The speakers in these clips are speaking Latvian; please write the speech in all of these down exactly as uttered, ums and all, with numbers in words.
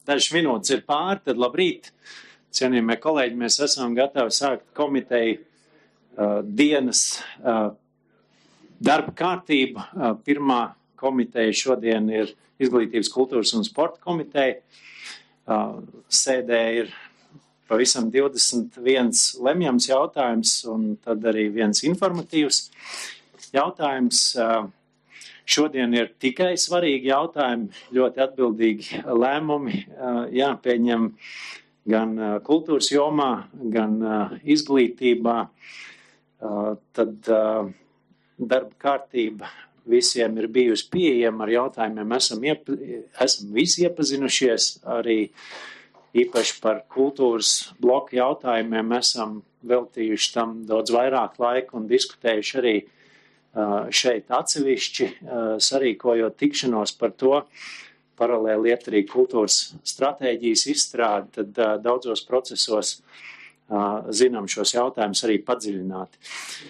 dažas minūtes ir pāri, tad labrīt, cienījamie kolēģi, mēs esam gatavi sākt komiteju uh, dienas uh, darba kārtību. Uh, pirmā komiteja šodien ir Izglītības, kultūras un sporta komiteja. Uh, sēdē ir pavisam divdesmit viens lemjams jautājums un tad arī viens informatīvs jautājums. Uh, Šodien ir tikai svarīgi jautājumi, ļoti atbildīgi lēmumi jāpieņem gan kultūras jomā, gan izglītībā. Tad darba kārtība visiem ir bijusi pieejama ar jautājumiem. Esam, iepa, esam visi iepazinušies, arī īpaši par kultūras bloku jautājumiem esam veltījuši tam daudz vairāk laika un diskutējuši arī šeit atsevišķi, sarīkojot tikšanos par to, paralēli iet arī kultūras stratēģijas izstrādi, tad daudzos procesos zinām šos jautājumus arī padziļināti.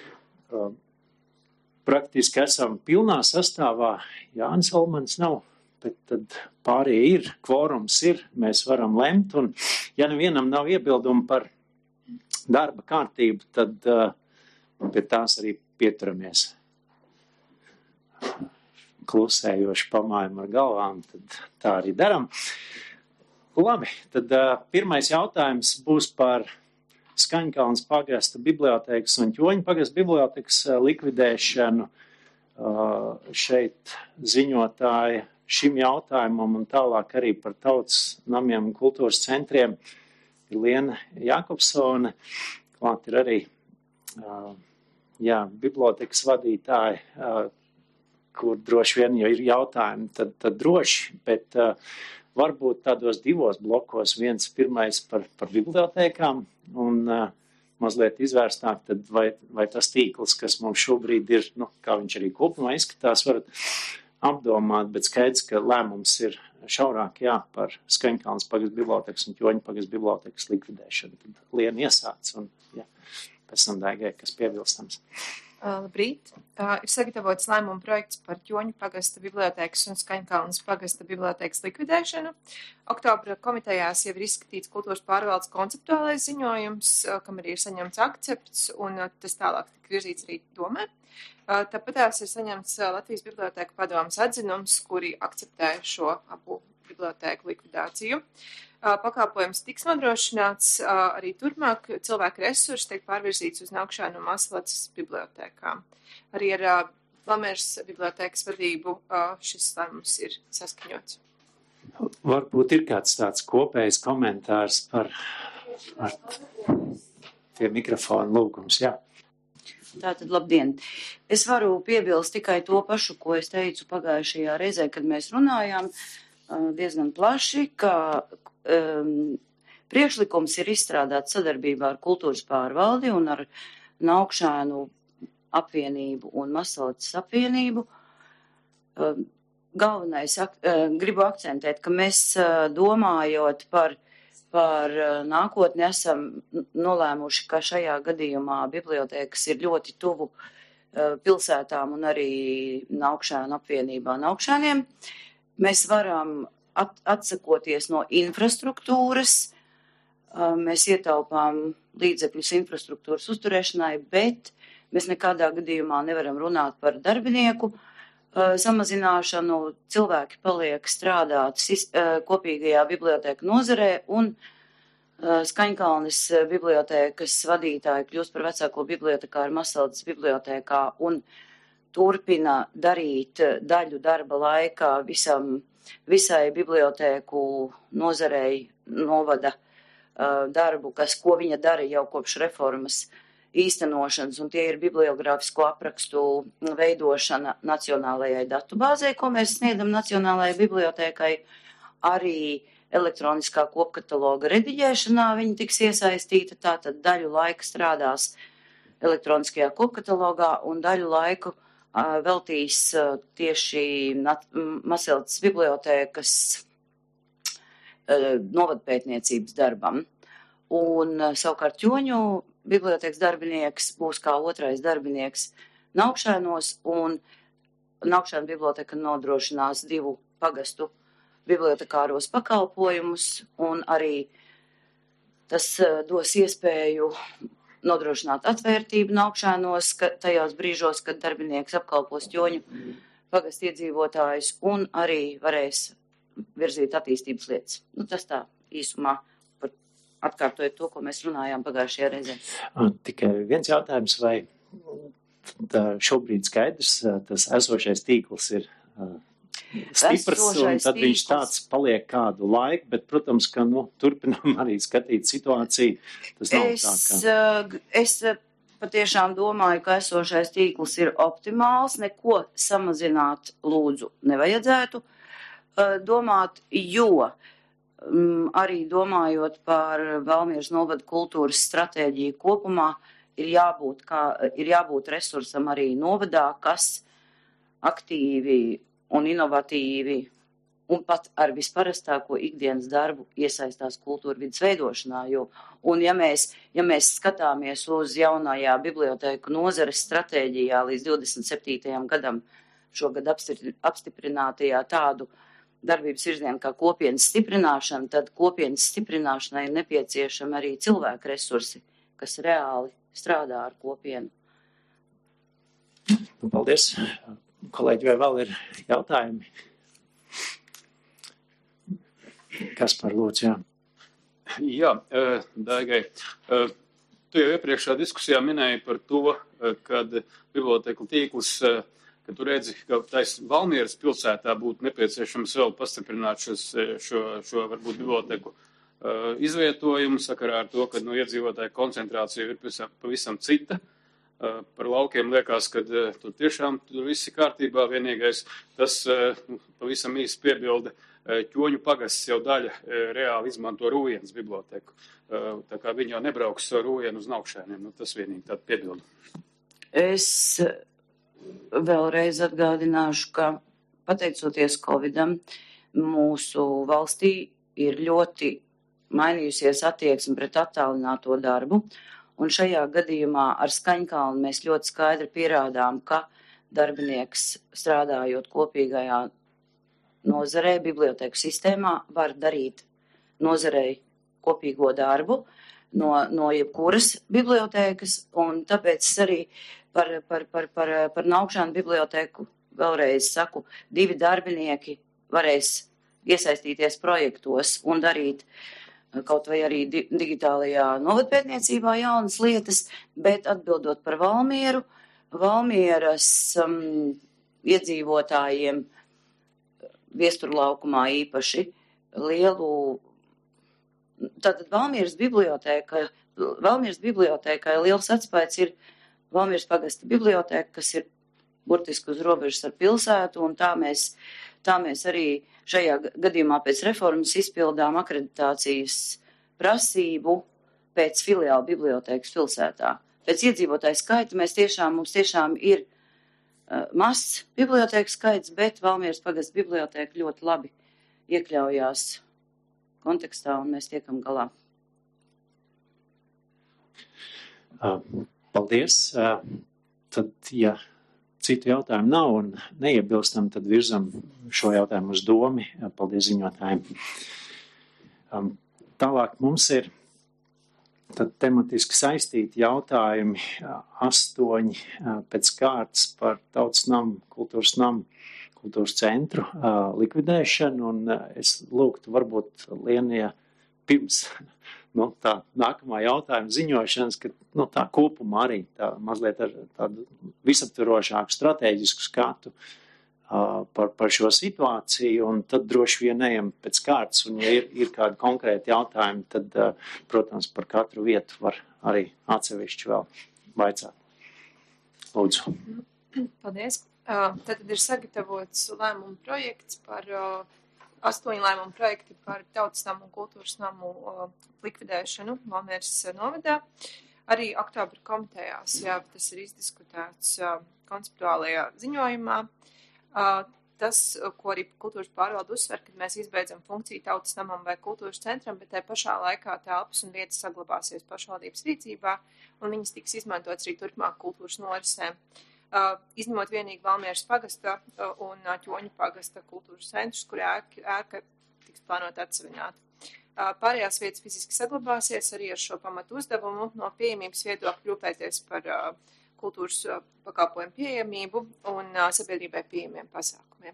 Praktiski esam pilnā sastāvā, Jānis Almans nav, bet tad pārējie ir, kvorums ir, mēs varam lemt, un ja nevienam nav iebildumu par darba kārtību, tad pie tās arī pieturamies. Klusējoši pamājam ar galvām, tad tā arī daram. Labi, tad uh, pirmais jautājums būs par Skaņkalnes pagasta bibliotēkas un Ķoņu pagasta bibliotēkas uh, likvidēšanu. Uh, šeit ziņotāja šim jautājumam un tālāk arī par tautas namiem un kultūras centriem ir Liena Jakobsone. Klāt ir arī uh, jā, bibliotēkas vadītāji, uh, kur droši vien, ja ir jautājumi, tad, tad droši, bet uh, varbūt tādos divos blokos, viens pirmais par, par bibliotēkām un uh, mazliet izvērstāk, tad vai, vai tas tīkls, kas mums šobrīd ir, nu, kā viņš arī kopumā izskatās, varat apdomāt, bet skaidrs, ka lēmums ir šaurāk, jā, par Skaņkalnes pagasta bibliotēkas un Ķoņu pagasta bibliotēkas likvidēšanu. Tad Liena iesāc un, jā, pēc tam Daigai, kas piebilstams. Uh, labrīt. Uh, ir sagatavots lēmuma projekts par Ķoņu pagasta bibliotēkas un Skaņkalnes pagasta bibliotēkas likvidēšanu. Oktobra komitejās jau ir izskatīts kultūras pārvaldes konceptuālais ziņojums, uh, kam arī ir saņemts akcepts, un uh, tas tālāk tika virzīts arī domē. Uh, tāpatās ir saņemts uh, Latvijas bibliotēku padomes atzinums, kuri akceptē šo abu bibliotēku likvidāciju. Pakalpojums tiks nodrošināts arī turpmāk, cilvēku resursi tiek pārvirzīts uz Naukšēnu un Maslacas bibliotēkām. Arī ar Lamēras bibliotēkas vadību šis lēmums ir saskaņots. Varbūt ir kāds tāds kopējs komentārs par, par tie mikrofonu lūgums, jā. Tātad, labdien. Es varu piebilst tikai to pašu, ko es teicu pagājušajā reizē, kad mēs runājām diezgan plaši, ka um, priekšlikums ir izstrādāts sadarbībā ar kultūras pārvaldi un ar Naukšēnu apvienību un Maslacas apvienību. Um, galvenais, ak, uh, gribu akcentēt, ka mēs uh, domājot par, par uh, nākotni esam nolēmuši, ka šajā gadījumā bibliotēkas ir ļoti tuvu uh, pilsētām un arī Naukšēnu apvienībā Naukšēniem. Mēs varam at, atsakoties no infrastruktūras, mēs ietaupām līdzekļus infrastruktūras uzturēšanai, bet mēs nekādā gadījumā nevaram runāt par darbinieku samazināšanu. Cilvēki paliek strādāt kopīgajā bibliotēku nozarē un Skaņkalnes bibliotēkas vadītāji kļūst par vecāko bibliotekāru Maslacas bibliotēkā un turpina darīt daļu darba laikā visam, visai bibliotēku nozarei novada uh, darbu, kas, ko viņa dara jau kopš reformas īstenošanas, un tie ir bibliogrāfisko aprakstu veidošana nacionālajai datubāzei, ko mēs sniedam Nacionālajai bibliotēkai, arī elektroniskā kopkataloga rediģēšanā viņa tiks iesaistīta, tātad daļu laika strādās elektroniskajā kopkatalogā un daļu laiku veltīs tieši Maslacas bibliotēkas novadpētniecības darbam. Un savukārt Ķoņu bibliotēkas darbinieks būs kā otrais darbinieks Naukšēnos, un Naukšēnu biblioteka nodrošinās divu pagastu bibliotekāros pakalpojumus, un arī tas dos iespēju nodrošināt atvērtību Naukšanos, ka tajos brīžos, kad darbinieks apkalpos Ķoņu pagasta iedzīvotājus, un arī varēs virzīt attīstības lietas. Nu, tas tā īsumā par atkārtojot to, ko mēs runājām pagājušajā reizē. Tikai viens jautājums, vai šobrīd skaidrs, tas esošais tīkls ir stiprs, un tad tīkls. Viņš tāds paliek kādu laiku, bet, protams, ka, nu, turpinām arī skatīt situāciju. Tas nav es, tā, ka... Es patiešām domāju, ka esošais tīkls ir optimāls, neko samazināt lūdzu nevajadzētu domāt, jo arī domājot par Valmieras novada kultūras stratēģiju kopumā, ir jābūt, kā, ir jābūt resursam arī novadā, kas aktīvi un inovatīvi un pat ar visparastāko ikdienas darbu iesaistās kultūra vidas veidošanā. Jo, un ja mēs, ja mēs skatāmies uz jaunajā bibliotēku nozares stratēģijā līdz divdesmit septītajam gadam, šogad apstiprinātajā tādu darbības virzienu kā kopienas stiprināšana, tad kopienas stiprināšanai ir nepieciešami arī cilvēku resursi, kas reāli strādā ar kopienu. Paldies. Kolēģi, vai vēl ir jautājumi? Kas par lūdzu, jā? Jā, Daigai, tu jau iepriekšā diskusijā minēji par to, kad bibliotēku tīkls, ka tu redzi, ka tais Valmieras pilsētā būtu nepieciešams vēl pastiprināt šos, šo, šo varbūt bibliotēku izvietojumu sakarā ar to, ka no iedzīvotāju koncentrācija ir pavisam, pavisam cita. Par laukiem liekas, ka tur tiešām tur viss ir kārtībā. Vienīgais tas pavisam īsti piebilda Ķoņu pagasts jau daļa reāli izmanto Rūjienas biblioteku. Tā kā viņi jau nebrauks ar Rūjienu uz Naukšēniem. Nu, tas vienīgi tāda piebilda. Es vēlreiz atgādināšu, ka pateicoties Covidam mūsu valstī ir ļoti mainījusies attieksme pret attālināto darbu. Un šajā gadījumā ar Skaņkalnu mēs ļoti skaidri pierādām, ka darbinieks strādājot kopīgajā nozarē, bibliotēku sistēmā, var darīt nozarei kopīgo darbu no, no jebkuras bibliotēkas, un tāpēc es arī par, par, par, par, par Naukšanu bibliotēku vēlreiz saku, divi darbinieki varēs iesaistīties projektos un darīt kaut vai arī di- digitālajā novadpētniecībā jaunas lietas, bet atbildot par Valmieru, Valmieras um, iedzīvotājiem Viesturlaukumā īpaši lielu, tātad Valmieras bibliotēka, Valmieras bibliotēkai liels atspējas ir Valmieras pagasta bibliotēka, kas ir burtiski uz robežas ar pilsētu, un tā mēs, tā mēs arī šajā gadījumā pēc reformas izpildām akreditācijas prasību pēc filiāla bibliotēkas pilsētā. Pēc iedzīvotāju skaita mēs tiešām, mums tiešām ir uh, mazs bibliotēkas skaits, bet Valmieras pagasta bibliotēka ļoti labi iekļaujās kontekstā un mēs tiekam galā. Uh, paldies. Uh, tad, ja citu jautājumu nav un neiebilstam, tad virzam šo jautājumu uz domi. Paldies ziņotājiem. Um, tālāk mums ir tad tematiski saistīti jautājumi astoņi pēc kārtas par Tautas namu, kultūras namu, kultūras centru uh, likvidēšanu. Un uh, es lūgtu varbūt Lienija pirms nu, tā nākamā jautājuma ziņošanas, ka nu, tā kopumā arī tā mazliet ar tādu visaptvarošāku strateģisku skatu uh, par, par šo situāciju, un tad droši vien ejam pēc kārtas, un ja ir, ir kādi konkrēti jautājumi, tad, uh, protams, par katru vietu var arī atsevišķi vēl vaicāt. Lūdzu. Paldies. Uh, tad ir sagatavots lēmumu projekts par uh, astoņu lēmumu projekti par Tautas namu un kultūras namu uh, likvidēšanu Valmieras novadā. Arī oktobra komitejās, jā, tas ir izdiskutēts uh, konceptuālajā ziņojumā. Uh, tas, ko arī kultūras pārvalde uzsver, kad mēs izbeidzam funkciju Tautas namam vai kultūras centram, bet tai pašā laikā telpas un vietas saglabāsies pašvaldības rīcībā, un viņas tiks izmantotas arī turpmāk kultūras norisēm. Uh, izņemot vienīgi Valmieras pagasta uh, un uh, Ķoņu pagasta kultūras centrus, kur ēka, ēka tiks plānot atseviņāt. Pārējās vietas fiziski saglabāsies arī ar šo pamatu uzdevumu no pieejamības viedokļa rūpēties par kultūras pakalpojumu pieejamību un sabiedrībai pieejamiem pasākumiem.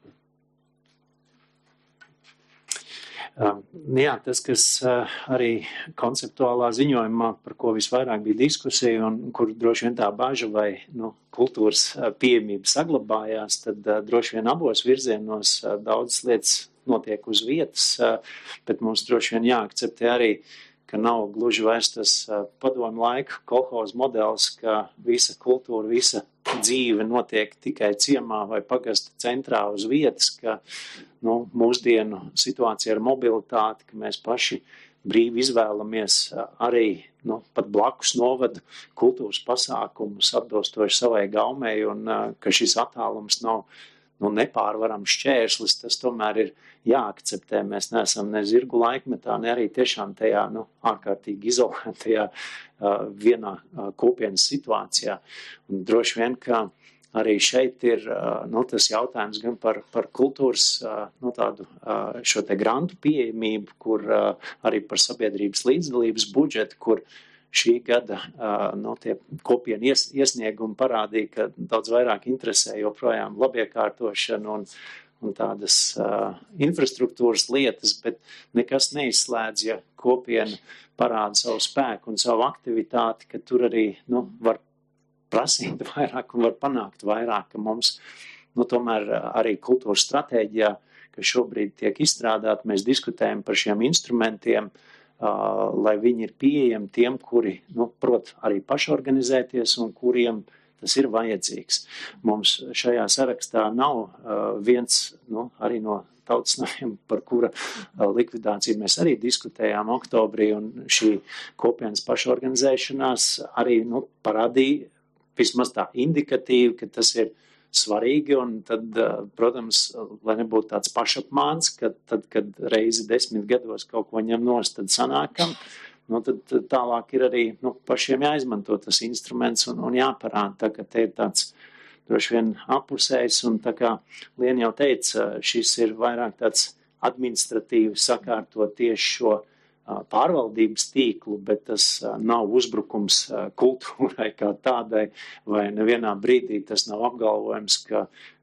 Jā, tas, kas arī konceptuālā ziņojumā, par ko visvairāk bija diskusija un kur droši vien tā baža vai nu, kultūras pieejamība saglabājās, tad droši vien abos virzienos daudzas lietas notiek uz vietas, bet mums droši vien jāakceptē arī, ka nav gluži vairs tas padomu laika kolhozu modelis, ka visa kultūra, visa dzīve notiek tikai ciemā vai pagasta centrā uz vietas, ka nu, mūsdienu situācija ar mobilitāti, ka mēs paši brīvi izvēlamies arī nu, pat blakus novada kultūras pasākumus atbilstoši savai gaumei un ka šis attālums nav nu, nepārvarams šķērslis, tas tomēr ir jāakceptē. Mēs neesam ne zirgu laikmetā, ne arī tiešām tajā nu, ārkārtīgi izolētajā uh, vienā uh, kopienas situācijā. Un droši vien, ka arī šeit ir uh, nu, tas jautājums gan par, par kultūras uh, nu, tādu, uh, šo te grantu pieejamību, kur uh, arī par sabiedrības līdzdalības budžetu, kur šī gada uh, no tie kopienu ies, iesniegumi parādīja, ka daudz vairāk interesē joprojām labiekārtošana un, un tādas uh, infrastruktūras lietas, bet nekas neizslēdz, ja kopiena parāda savu spēku un savu aktivitāti, ka tur arī nu, var prasīt vairāk un var panākt vairāk, ka mums nu, tomēr arī kultūras stratēģijā, kas šobrīd tiek izstrādāt, mēs diskutējam par šiem instrumentiem, Uh, lai viņi ir pieejami tiem, kuri, nu, prot, arī pašorganizēties un kuriem tas ir vajadzīgs. Mums šajā sarakstā nav uh, viens, nu, arī no tautas namiem, par kura uh, likvidāciju mēs arī diskutējām oktobrī, un šī kopienas pašorganizēšanās arī, nu, parādīja vismaz tā indikatīvi, ka tas ir svarīgi, un tad, protams, lai nebūtu tāds pašapmāns, ka tad, kad reizi desmit gados kaut ko ņem nost, tad sanākam, nu, tad tālāk ir arī nu, pašiem jāizmanto tas instruments un, un jāparāda, tā ka te ir tāds droši vien apusējs, un tā kā Liena jau teica, šis ir vairāk tāds administratīvi sakārtot tieši šo pārvaldības tīklu, bet tas nav uzbrukums kultūrai kā tādai, vai nevienā brīdī tas nav apgalvojums, ka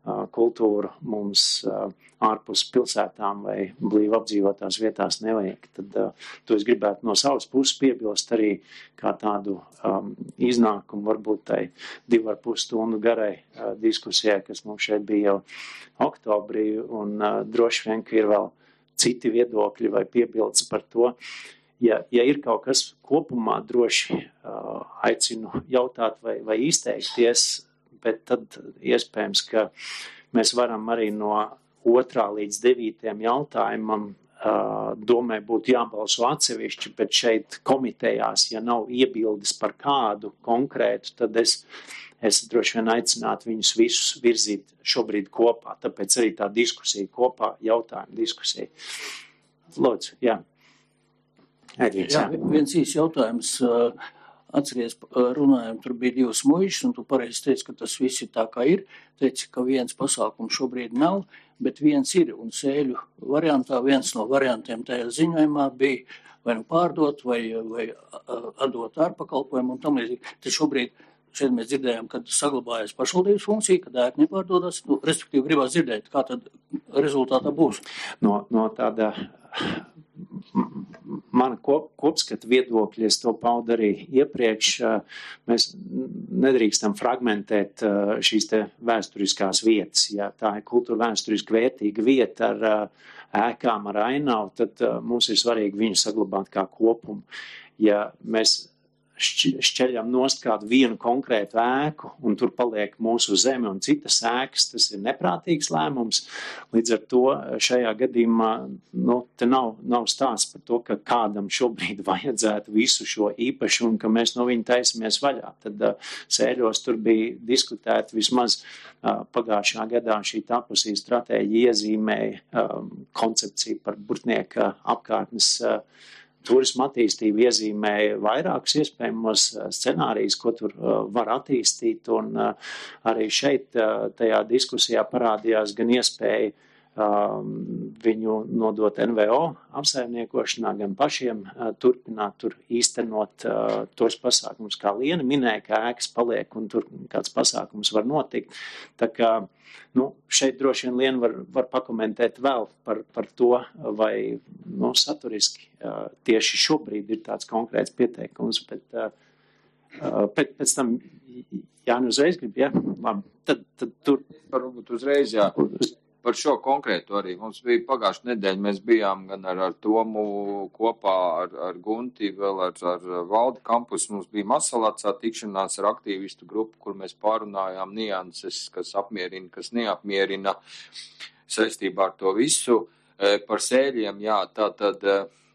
kultūra mums ārpus pilsētām vai blīvi apdzīvotās vietās nevajag. Tad to es gribētu no savas puses piebilst arī kā tādu um, iznākumu, varbūt tai divu ar pus stundu garai uh, diskusijai, kas mums šeit bija jau oktobrī, un uh, droši vien, ka ir vēl citi viedokļi vai piebildes par to. Ja, ja ir kaut kas kopumā, droši uh, aicinu jautāt vai, vai izteikties, bet tad iespējams, ka mēs varam arī no otrā līdz devītiem jautājumam uh, domē būtu jābalso atsevišķi, bet šeit komitejās, ja nav iebildes par kādu konkrētu, tad es Es droši vien aicinātu viņus visus virzīt šobrīd kopā, tāpēc arī tā diskusija kopā, jautājuma diskusija. Lūdzu, jā. Edvīns, jā. Jā, viens īs jautājums. Atceries, runājam, tur bija divas muižas, un tu pareizi teici, ka tas viss ir tā, kā ir. Teici, ka viens pasākums šobrīd nav, bet viens ir, un sēļu variantā viens no variantiem tajā ziņojumā bija vai nu pārdot, vai, vai atdot ārpakalpojumu un tam līdzīgi. Tad šobrīd šeit mēs dzirdējām, kad saglabājas pašvaldības funkcija, kad ēka nepārdodas, nu, respektīvi gribās dzirdēt, kā tad rezultātā būs. No, no tāda mana kop, kopskata viedokļa, es to paudu arī iepriekš, mēs nedrīkstam fragmentēt šīs te vēsturiskās vietas. Ja tā ir kultūra vēsturiski vērtīga vieta ar ēkām, ar ainavu, tad mums ir svarīgi viņu saglabāt kā kopumu. Ja mēs šķeļam nost kādu vienu konkrētu ēku un tur paliek mūsu zeme un citas ēkas, tas ir neprātīgs lēmums. Līdz ar to šajā gadījumā nu, te nav, nav stāsts par to, ka kādam šobrīd vajadzētu visu šo īpašumu, ka mēs no viņa taisamies vaļā. Tad uh, sēļos tur bija diskutēta vismaz uh, pagājušā gadā šī tapusī stratēģija iezīmēja uh, koncepciju par burtnieka apkārtnes uh, turisma attīstība iezīmēja vairākus iespējamos scenārijus, ko tur var attīstīt, un arī šeit tajā diskusijā parādījās gan iespēja viņu nodot N V O apsaimniekošanā, gan pašiem turpināt tur īstenot tos pasākumus, kā Liena minēja, ka ēkas paliek un tur kāds pasākums var notikt. Tā kā, nu, šeit droši vien Liena var, var pakomentēt vēl par, par to, vai, nu, saturiski tieši šobrīd ir tāds konkrēts pieteikums, bet pēc, pēc tam Jāni uzreiz grib, ja? Labi, tad, tad tur. Varbūt uzreiz, jā. Par šo konkrētu arī. Mums bija pagājušā nedēļa, mēs bijām gan ar, ar Tomu kopā, ar, ar Gunti, vēl ar, ar Valdi kampusu. Mums bija Masalacā tikšanās ar aktīvistu grupu, kur mēs pārunājām nianses, kas apmierina, kas neapmierina saistībā ar to visu. Par sēļiem, jā, tā tad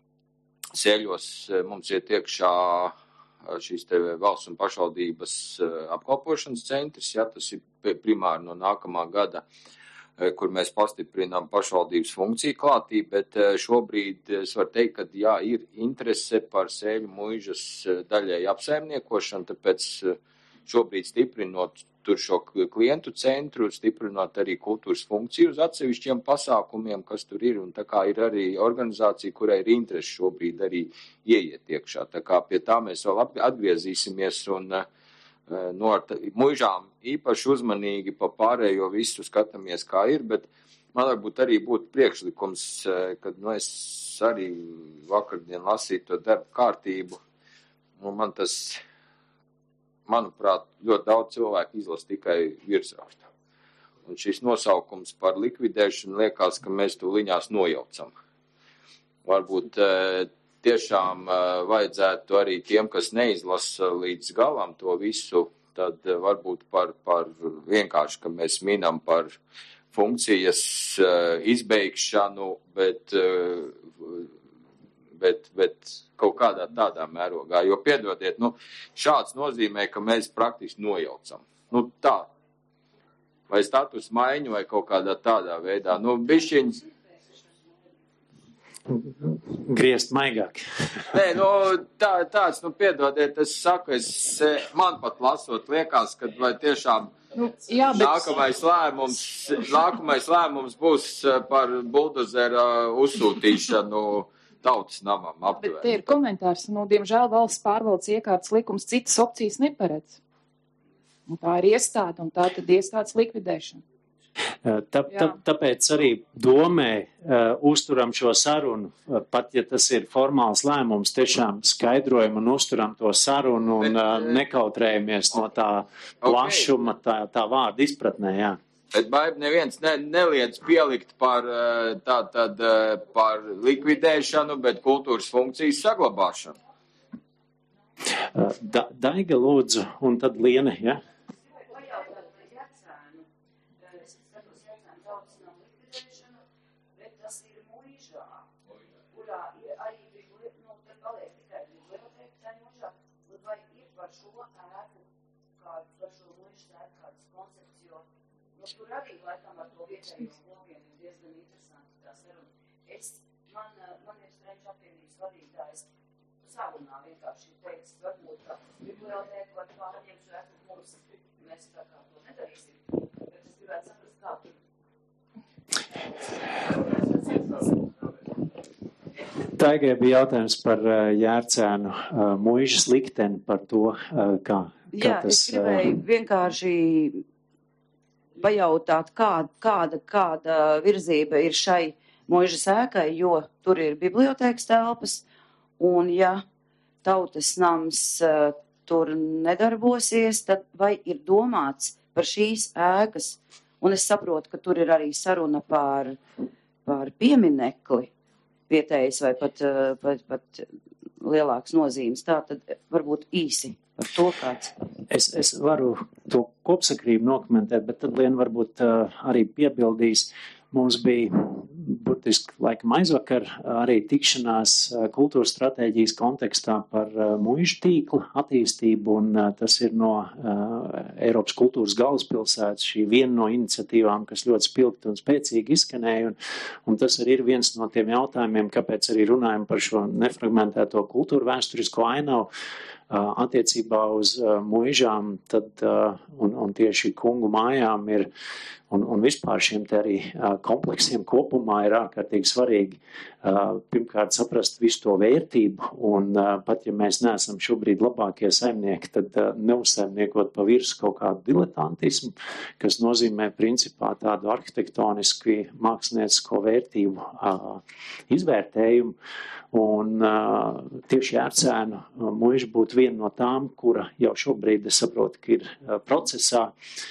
sēļos mums iet iekšā šīs te valsts un pašvaldības apkalpošanas centrs, jā, tas ir primāri no nākamā gada, kur mēs pastiprinām pašvaldības funkciju klātību, bet šobrīd es varu teikt, ka jā, ir interese par sēļu muižas daļēju apsaimniekošanu, tāpēc šobrīd stiprinot tur šo klientu centru, stiprinot arī kultūras funkciju uz atsevišķiem pasākumiem, kas tur ir, un tā kā ir arī organizācija, kurai ir interese šobrīd arī ieiet iekšā. Tā kā pie tā mēs vēl atgriezīsimies un no muižām īpaši uzmanīgi pa pārējo visu skatāmies, kā ir, bet man varbūt arī būtu priekšlikums, kad nu, es arī vakardien lasīju to darbu kārtību, un man tas, manuprāt, ļoti daudz cilvēku izlas tikai virsrakstu. Un šis nosaukums par likvidēšanu liekas, ka mēs to liņās nojaucam. Varbūt tiešām vajadzētu arī tiem, kas neizlasa līdz galam to visu, tad varbūt par, par vienkārši, ka mēs minam par funkcijas izbeigšanu, bet, bet, bet kaut kādā tādā mērogā. Jo, piedodiet, nu, šāds nozīmē, ka mēs praktiski nojaucam. Nu, tā. Vai status maiņu, vai kaut kādā tādā veidā. Nu, bišķiņas. Griezt maigāk. Nē, nu, tā, tāds, nu, piedodiet, es saku, es, man pat lasot liekas, ka vai tiešām nu, jā, bet... nākamais lēmums, nākamais lēmums būs par buldozera uzsūtīšanu tautas namam aptuveni. Bet te ir komentārs, nu, diemžēl valsts pārvaldes iekārtas likums citas opcijas neparedz. Un tā ir iestāde, un tā tad iestādes likvidēšana. Tā, tā, tāpēc arī domē uh, uzturam šo sarunu, uh, pat ja tas ir formāls lēmums, tiešām skaidrojam un uzturam to sarunu un uh, nekautrējamies no tā plašuma, tā, tā vārda izpratnē, jā. Bet baigi neviens ne, neliedz pielikt par, tā, tad, par likvidēšanu, bet kultūras funkcijas saglabāšanu. Da, Daiga lūdzu, un tad Liena, ja? Tur arī, laikam, ar to vietējo blogiem ir diezgan interesanti tā saruna. Es, man, man ir Strēņš apvienības vadītājs sarunā vienkārši teiks, varbūt kā bibliotēku vai pārņemšu ēku mums, mēs tā kā to nedarīsim, bet es gribētu saprast, kā tur. Taigai bija jautājums par Jērcēnu muižas likteni, par to, kā, kā Jā, tas... Jā, es gribēju vienkārši pajautāt, kāda, kāda, kāda virzība ir šai muižas ēkai, jo tur ir bibliotēkas telpas, un ja tautas nams uh, tur nedarbosies, tad vai ir domāts par šīs ēkas, un es saprotu, ka tur ir arī saruna par, par pieminekli vietējais vai pat, uh, pat, pat lielāks nozīmes, tā tad varbūt īsi. To kāds. Es, es varu to kopsakrību nokomentēt, bet tad Liena varbūt uh, arī piebildīs. Mums bija burtiski laikam aizvakar arī tikšanās uh, kultūras stratēģijas kontekstā par uh, muižu tīkla attīstību, un uh, tas ir no uh, Eiropas kultūras galvaspilsētas šī viena no iniciatīvām, kas ļoti spilgti un spēcīgi izskanēja, un, un tas arī ir viens no tiem jautājumiem, kāpēc arī runājam par šo nefragmentēto kultūru vēsturisko ainavu. attiecībā uz muižām, tad un, un tieši kungu mājām ir, un, un vispār šiem te arī kompleksiem kopumā ir ārkārtīgi svarīgi pirmkārt saprast visu to vērtību, un pat ja mēs neesam šobrīd labākie saimnieki, tad neuzsaimniekot pa virs kaut kādu diletantismu, kas nozīmē principā tādu arhitektoniski māksliniecisko vērtību izvērtējumu. Un uh, tieši Jērcēnu uh, muiža būtu viena no tām, kura jau šobrīd, es saprotu, ka ir uh, procesā,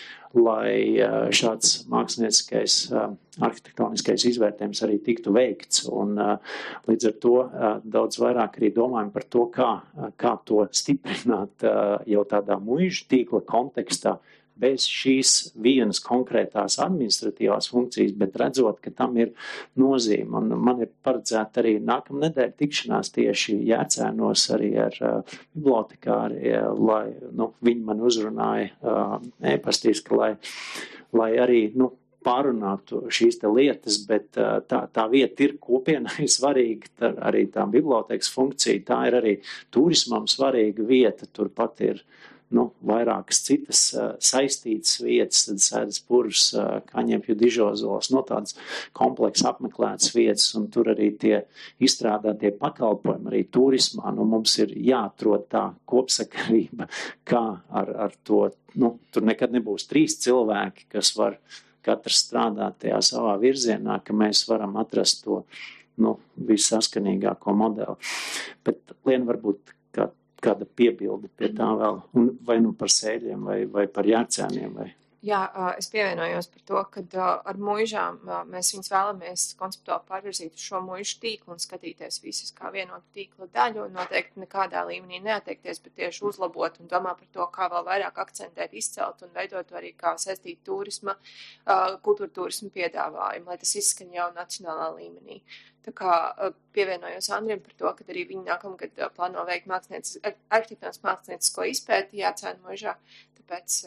lai uh, šāds mākslinieckais, uh, arhitektoniskais izvērtējums arī tiktu veikts. Un uh, līdz ar to uh, daudz vairāk arī domājam par to, kā, uh, kā to stiprināt uh, jau tādā muiža tīkla kontekstā, bez šīs vienas konkrētās administratīvās funkcijas, bet redzot, ka tam ir nozīme. Un man ir paredzēta arī nākamnedēļ tikšanās tieši Jērcēnos arī ar uh, bibliotekāri, lai nu, viņi man uzrunāja uh, e-pastiski, lai, lai arī nu, pārunātu šīs te lietas, bet uh, tā, tā vieta ir kopienai svarīga, tā, arī tā bibliotekas funkcija, tā ir arī turismam svarīga vieta, turpat ir nu, vairākas citas uh, saistītas vietas, tad sēdas purvs, uh, kaņepju dižozols, no tādas kompleksa apmeklētas vietas, un tur arī tie izstrādātie pakalpojumi arī turismā, nu, mums ir jāatrod tā kopsakarība, kā ar, ar to, nu, tur nekad nebūs trīs cilvēki, kas var katrs strādāt tajā savā virzienā, ka mēs varam atrast to, nu, vissaskanīgāko modeli. Bet Liena varbūt kā kāda piebilde pie tā vēl, un vai nu par sēļiem, vai, vai par Jērcēniem, vai? Jā, es pievienojos par to, ka ar muižām mēs viņus vēlamies konceptuāli pārvirzīt uz šo muižu tīklu un skatīties visus kā vienotu tīkla daļu un noteikti nekādā līmenī neatteikties, bet tieši uzlabot un domā par to, kā vēl vairāk akcentēt, izcelt un veidot arī kā saistīt turisma, kultūra turisma piedāvājumu, lai tas izskan jau nacionālā līmenī. Tā kā pievienojos Andriem par to, ka arī viņi nākamgad plāno veikt mākslinieces, arhitektūras māksliniecisko izpēti Jērcēnu muižā, tāpēc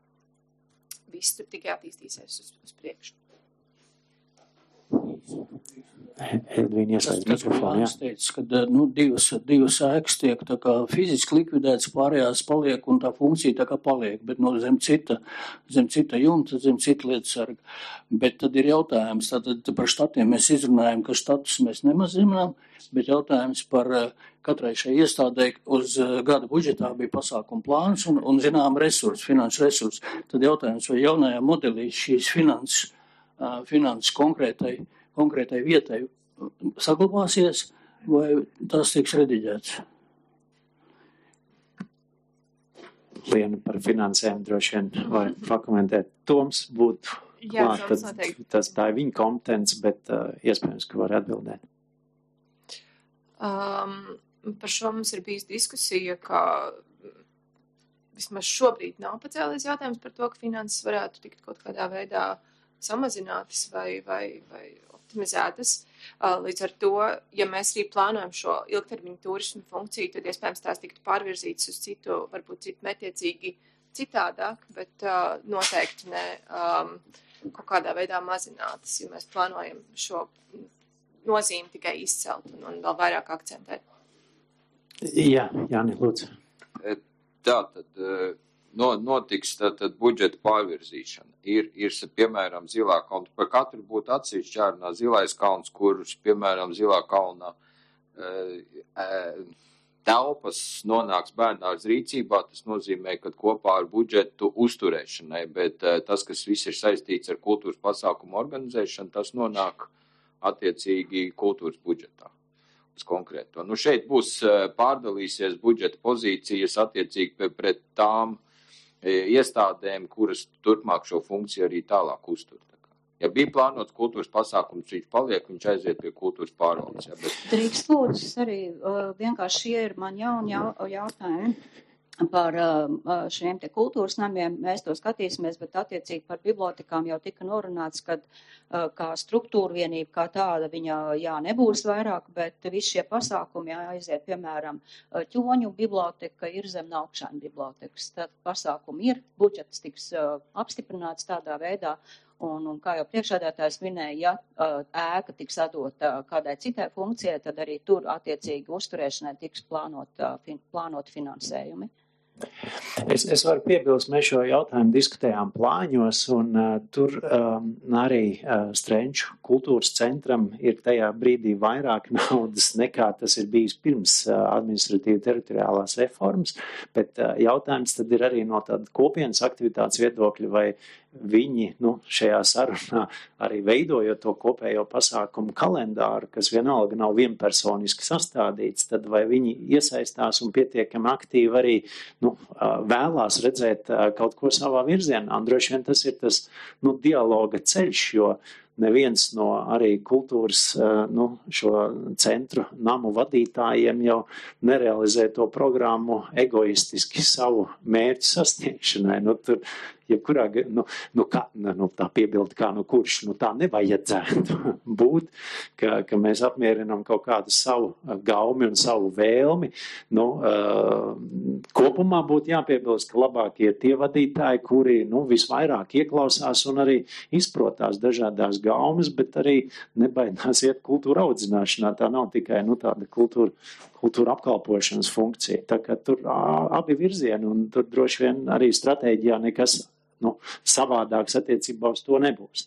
viss tur tikai attīstīsies uz, uz priekšu. Edvīna iesaist mikrofonu, jā. Teicis, ka nu, divas, divas ēkas tiek tā kā fiziski likvidētas, pārējās paliek un tā funkcija tā kā paliek, bet no zem cita, zem cita jumta, zem cita lietas sarga. Bet tad ir jautājums, tātad par štatiem mēs izrunājam, ka štatus mēs nemazinām, bet jautājums par katrai šai iestādē uz gada budžetā bija pasākuma plāns un, un zinām resursi, finanšu resursi. Tad jautājums, vai jaunajā modelī šīs finanses, finanses konkrētai konkrētai vietai saglabāsies, vai tās tiks rediģēts? Liena par finansēm droši vien vai pakomentēt. Toms būtu Jā, klāt, Toms tad noteikti. tas tā ir viņa kompetence, bet uh, iespējams, ka var atbildēt. Um, par šo mums ir bijis diskusija, ka vismaz šobrīd nav pacēlies jautājums par to, ka finanses varētu tikt kaut kādā veidā samazinātas vai, vai, vai optimizētas. Līdz ar to, ja mēs arī plānojam šo ilgtermiņu turismu funkciju, tad iespējams tās tiktu pārvirzītas uz citu, varbūt citu metiecīgi citādāk, bet uh, noteikti ne um, kaut kādā veidā mazinātas, jo mēs plānojam šo nozīmi tikai izcelt un, un vēl vairāk akcentēt. Jā, Jāni, lūdzu. Tā tad no, notiks tātad budžeta pārvirzīšana. Ir, ir, piemēram, Zilā kalna. Par katru būtu atsevišķi jārunā Zilais kalns, kurš, piemēram, Zilā kalnā e, e, telpas nonāks bērnās rīcībā. Tas nozīmē, ka kopā ar budžetu uzturēšanai, bet e, tas, kas viss ir saistīts ar kultūras pasākumu organizēšanu, tas nonāk attiecīgi kultūras budžetā. Konkrēto. Nu, šeit būs pārdalīsies budžeta pozīcijas attiecīgi pret tām iestādēm, kuras turpmāk šo funkciju arī tālāk uztur. Ja bija plānots kultūras pasākums, viņš paliek, viņš aiziet pie kultūras pārvaldes. Ja, bet... Drīkst lūdzu, arī vienkārši šie ir man jauni jautājumi par šiem te kultūras namiem. Mēs to skatīsimies, bet attiecīgi par bibliotekām jau tika norunāts, ka kā struktūra vienība kā tāda viņa jā nebūs vairāk, bet visi šie pasākumi jāaiziet, piemēram, Ķoņu biblioteka ir zem Naukšēna bibliotekas. Tad pasākumi ir, budžets tiks apstiprināts tādā veidā, Un, un kā jau priekšsēdētājs minēja, ja ēka tiks atdota kādai citai funkcijai, tad arī tur attiecīgi uzturēšanai tiks plānot, fin, plānot finansējumi. Es, es varu piebilst, mēs šo jautājumu diskutējām plāņos, un uh, tur um, arī uh, Strenču kultūras centram ir tajā brīdī vairāk naudas nekā tas ir bijis pirms uh, administratīva teritoriālās reformas, bet uh, jautājums tad ir arī no tāda kopienas aktivitātes viedokļa, vai viņi nu, šajā sarunā arī veidojot to kopējo pasākumu kalendāru, kas vienalga nav vienpersoniski sastādīts, tad vai viņi iesaistās un pietiekami aktīvi arī nu, vēlās redzēt kaut ko savā virzienā. Un droši vien tas ir tas nu, dialoga ceļš, jo neviens no arī kultūras nu, šo centru namu vadītājiem jau nerealizē to programmu egoistiski savu mērķu sasniegšanai. Nu, tur, jebkurā, nu, nu, kā, nu, tā piebilda, kā nu kurš, nu tā nevajadzētu būt, ka, ka mēs apmierinām kaut kādu savu gaumi un savu vēlmi. Nu, uh, kopumā būtu jāpiebilst, ka labākie ir tie vadītāji, kuri nu, visvairāk ieklausās un arī izprotās dažādās gaumas, bet arī nebaidās iet kultūra audzināšanā. Tā nav tikai nu, tāda kultūra, kultūra apkalpošanas funkcija. Tā kā tur abi virzieni un tur droši vien arī stratēģijā nekas nu, savādāks attiecībā uz to nebūs.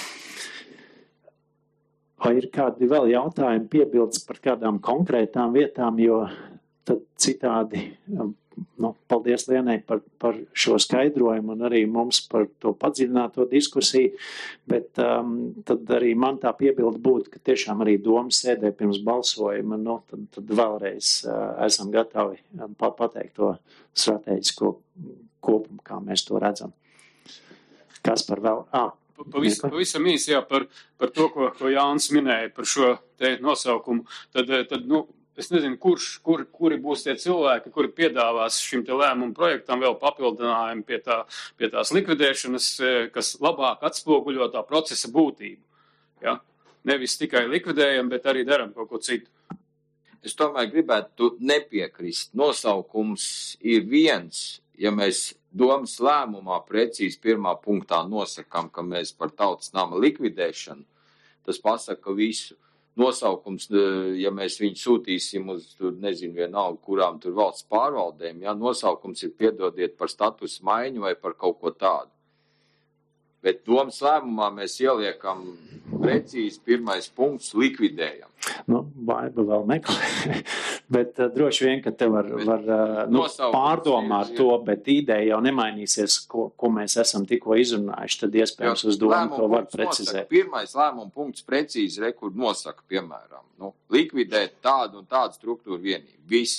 Vai ir kādi vēl jautājumi piebildes par kādām konkrētām vietām, jo tad citādi, nu, paldies Lienai par, par šo skaidrojumu un arī mums par to padziļināto diskusiju, bet um, tad arī man tā piebilda būtu, ka tiešām arī domas sēdē pirms balsojuma, nu, tad, tad vēlreiz uh, esam gatavi pateikt to stratēģisko kopumu, kā mēs to redzam. Kas par vēl? Ah, Pavisam, pavisam īsi, jā, par, par to, ko, ko Jānis minēja par šo te nosaukumu. Tad, tad nu, es nezinu, kurš, kur, kuri būs tie cilvēki, kuri piedāvās šim te lēmumu projektam vēl papildinājumu pie, tā, pie tās likvidēšanas, kas labāk atspoguļo tā procesa būtību. Ja? Nevis tikai likvidējam, bet arī daram kaut ko citu. Es tomēr gribētu nepiekrist. Nosaukums ir viens, ja mēs domas lēmumā precīzi pirmā punktā nosakām, ka mēs par tautas nama likvidēšanu, tas pasaka visu. Nosaukums, ja mēs viņu sūtīsim uz, nezinu, vienalga, kurām tur valsts pārvaldēm, ja, nosaukums ir piedodiet par status maiņu vai par kaut ko tādu. Bet domas lēmumā mēs ieliekam precīzi pirmais punkts likvidējam. Nu, Baiba vēl meklē, bet uh, droši vien, ka te var, var uh, nu, pārdomāt to, bet ideja jau nemainīsies, ko, ko mēs esam tikko izrunājuši, tad iespējams uz domu to var precizēt. Nosaka, pirmais lēmuma punkts precīzi rekur nosaka, piemēram, nu, likvidēt tādu un tādu struktūru vienību. Visi.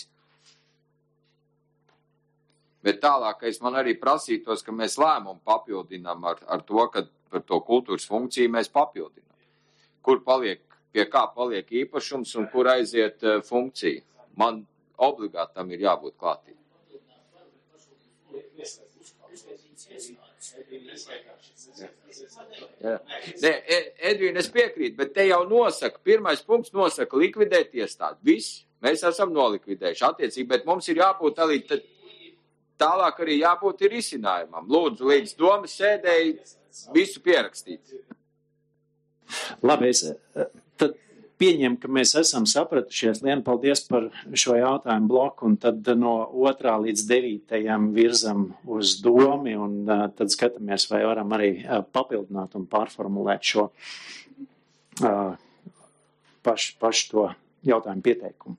Bet tālākais man arī prasītos, ka mēs lēmumu papildinām ar, ar to, ka par to kultūras funkciju mēs papildinām. Kur paliek, pie kā paliek īpašums un kur aiziet uh, funkcija. Man obligāti tam ir jābūt klātī. Jā. Nē, Edvīna, es piekrītu, bet te jau nosaka, pirmais punkts nosaka likvidēt iestādi. Viss, mēs esam nolikvidējuši attiecīgi, bet mums ir jābūt arī tad, tālāk arī jābūt ir izcinājumam. Lūdzu, līdz domas sēdēji visu pierakstīt. Labi, es tad pieņem, ka mēs esam sapratušies. Lien, paldies par šo jautājumu bloku, un tad no otrā līdz devītajam virzam uz domi, un uh, tad skatāmies, vai varam arī uh, papildināt un pārformulēt šo uh, pašu paš to jautājumu pieteikumu.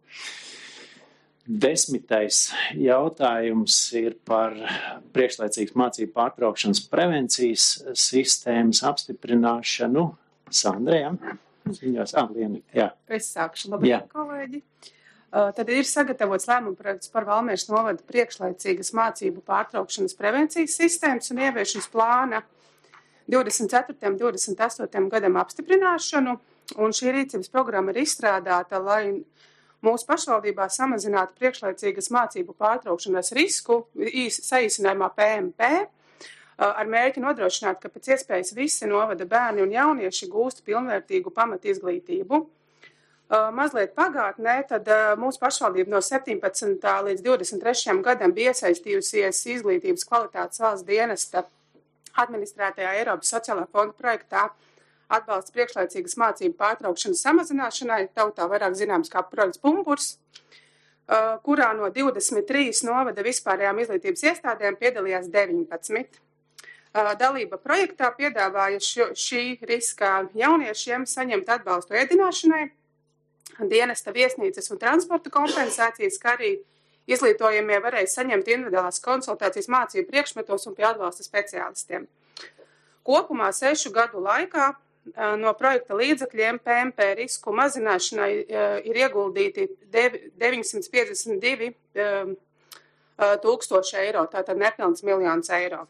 Desmitais jautājums ir par priekšlaicīgas mācību pārtraukšanas prevencijas sistēmas apstiprināšanu. Sandra, jā? Ziņos, ah, Liena, jā. Es sākšu, labi, jā. Kolēģi. Uh, tad ir sagatavots lēmuma projekts par Valmieras novada priekšlaicīgas mācību pārtraukšanas prevencijas sistēmas un ieviešanas plāna divdesmit ceturtajam un divdesmit astotajam gadam apstiprināšanu. Un šī rīcības programma ir izstrādāta, lai mūsu pašvaldībā samazinātu priekšlaicīgas mācību pārtraukšanas risku, saīsinājumā P M P, ar mērķi nodrošināt, ka pēc iespējas visi novada bērni un jaunieši gūst pilnvērtīgu pamatu izglītību. Mazliet pagātnē, tad mūsu pašvaldība no septiņpadsmitā līdz divdesmit trešajam gadam bija iesaistījusies izglītības kvalitātes valsts dienesta administrētajā Eiropas sociālā fonda projektā atbalsts priekšlaicīgas mācību pārtraukšanas samazināšanai, tautā vairāk zināms kā projekts Pumpurs, kurā no divdesmit trīs novada vispārējām izglītības iestādēm piedalījās deviņpadsmit. Dalība projektā piedāvāja šo, šī riska jauniešiem saņemt atbalstu ēdināšanai, dienesta viesnīcas un transporta kompensācijas, kā arī izglītojamie varēja saņemt individuālās konsultācijas mācību priekšmetos un pie atbalsta speciālistiem. Kopumā sešu gadu laikā no projekta līdzekļiem P M P risku mazināšanai ir ieguldīti deviņsimt piecdesmit divi tūkstoši eiro, tātad nepilns miljons eiro.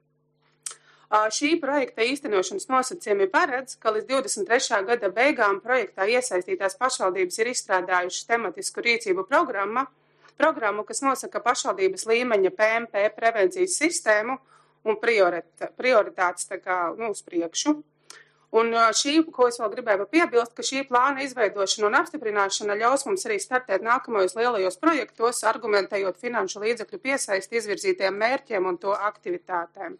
Šī projekta īstenošanas nosacījumi paredz, ka līdz divdesmit trešā gada beigām projektā iesaistītās pašvaldības ir izstrādājušas tematisku rīcību programmu, programmu, kas nosaka pašvaldības līmeņa P M P prevencijas sistēmu un prioritā, prioritātes tā kā, nu, uz priekšu. Un šī, ko es vēl gribēju piebilst, ka šī plāna izveidošana un apstiprināšana ļaus mums arī startēt nākamajos lielajos projektos, argumentējot finanšu līdzekļu piesaisti izvirzītiem mērķiem un to aktivitātēm.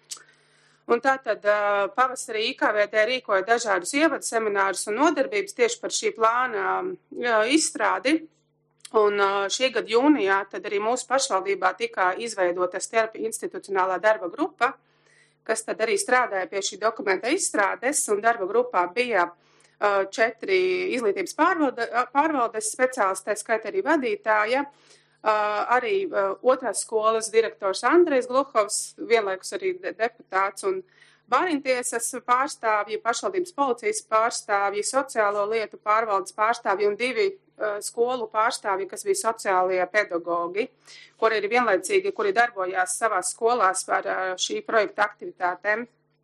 Un tātad pavasarī I K V D rīkoja dažādus ievadu seminārus un nodarbības tieši par šī plāna izstrādi. Un šī gada jūnijā tad arī mūsu pašvaldībā tika izveidota starp institucionālā darba grupa, kas tad arī strādāja pie šī dokumenta izstrādes, un darba grupā bija uh, četri izglītības pārvalde, pārvaldes speciālisti, tā skaitā arī vadītāja, uh, arī uh, otrās skolas direktors Andrejs Gluhovs, vienlaikus arī deputāts un bāriņtiesas pārstāvji, pašvaldības policijas pārstāvji, sociālo lietu pārvaldes pārstāvji un divi uh, skolu pārstāvji, kas bija sociālie pedagogi, kuri ir vienlaicīgi, kuri darbojās savās skolās par uh, šī projekta aktivitātēm.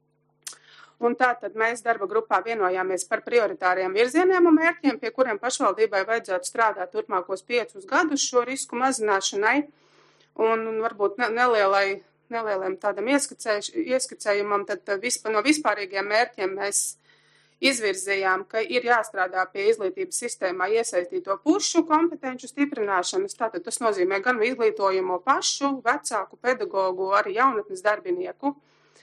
Un tātad mēs darba grupā vienojāmies par prioritāriem virzieniem un mērķiem, pie kuriem pašvaldībai vajadzētu strādāt turpmākos piecus gadus šo risku mazināšanai un, un varbūt ne, nelielai nelieliem tādam ieskicējumam, tad vispār, no vispārīgiem mērķiem mēs izvirzījām, ka ir jāstrādā pie izglītības sistēmā iesaistīto pušu kompetenču stiprināšanas. Tātad tas nozīmē gan izglītojamo pašu, vecāku pedagogu, arī jaunatnes darbinieku,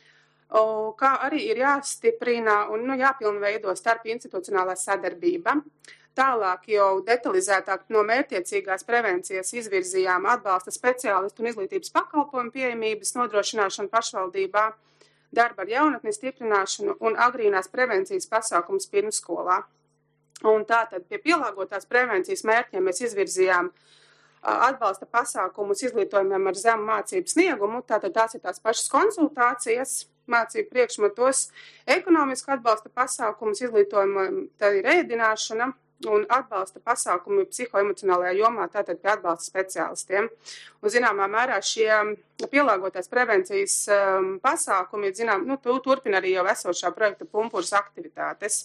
kā arī ir jāstiprina un nu, jāpilnveido starp institucionālā sadarbība. Tālāk jau detalizētāk no mērķiecīgās prevencijas izvirzījām atbalsta speciālistu un izglītības pakalpojumu pieejamības nodrošināšanu pašvaldībā, darba ar jaunatni stiprināšanu un agrīnās prevencijas pasākums pirmsskolā. Un tātad pie pielāgotās prevencijas mērķiem mēs izvirzījām atbalsta pasākumus izglītojumiem ar zemu mācību sniegumu, tātad tās ir tās pašas konsultācijas, mācību priekšmetos, ekonomiski atbalsta pasākumus izglītojumiem, tā ir ēdināšana, un atbalsta pasākumi psihoemocionālajā jomā, tātad pie atbalsta speciālistiem. Un zināmā mērā šie pielāgotās prevencijas um, pasākumi, zinām, nu, turpina arī jau esošā projekta Pumpurs aktivitātes.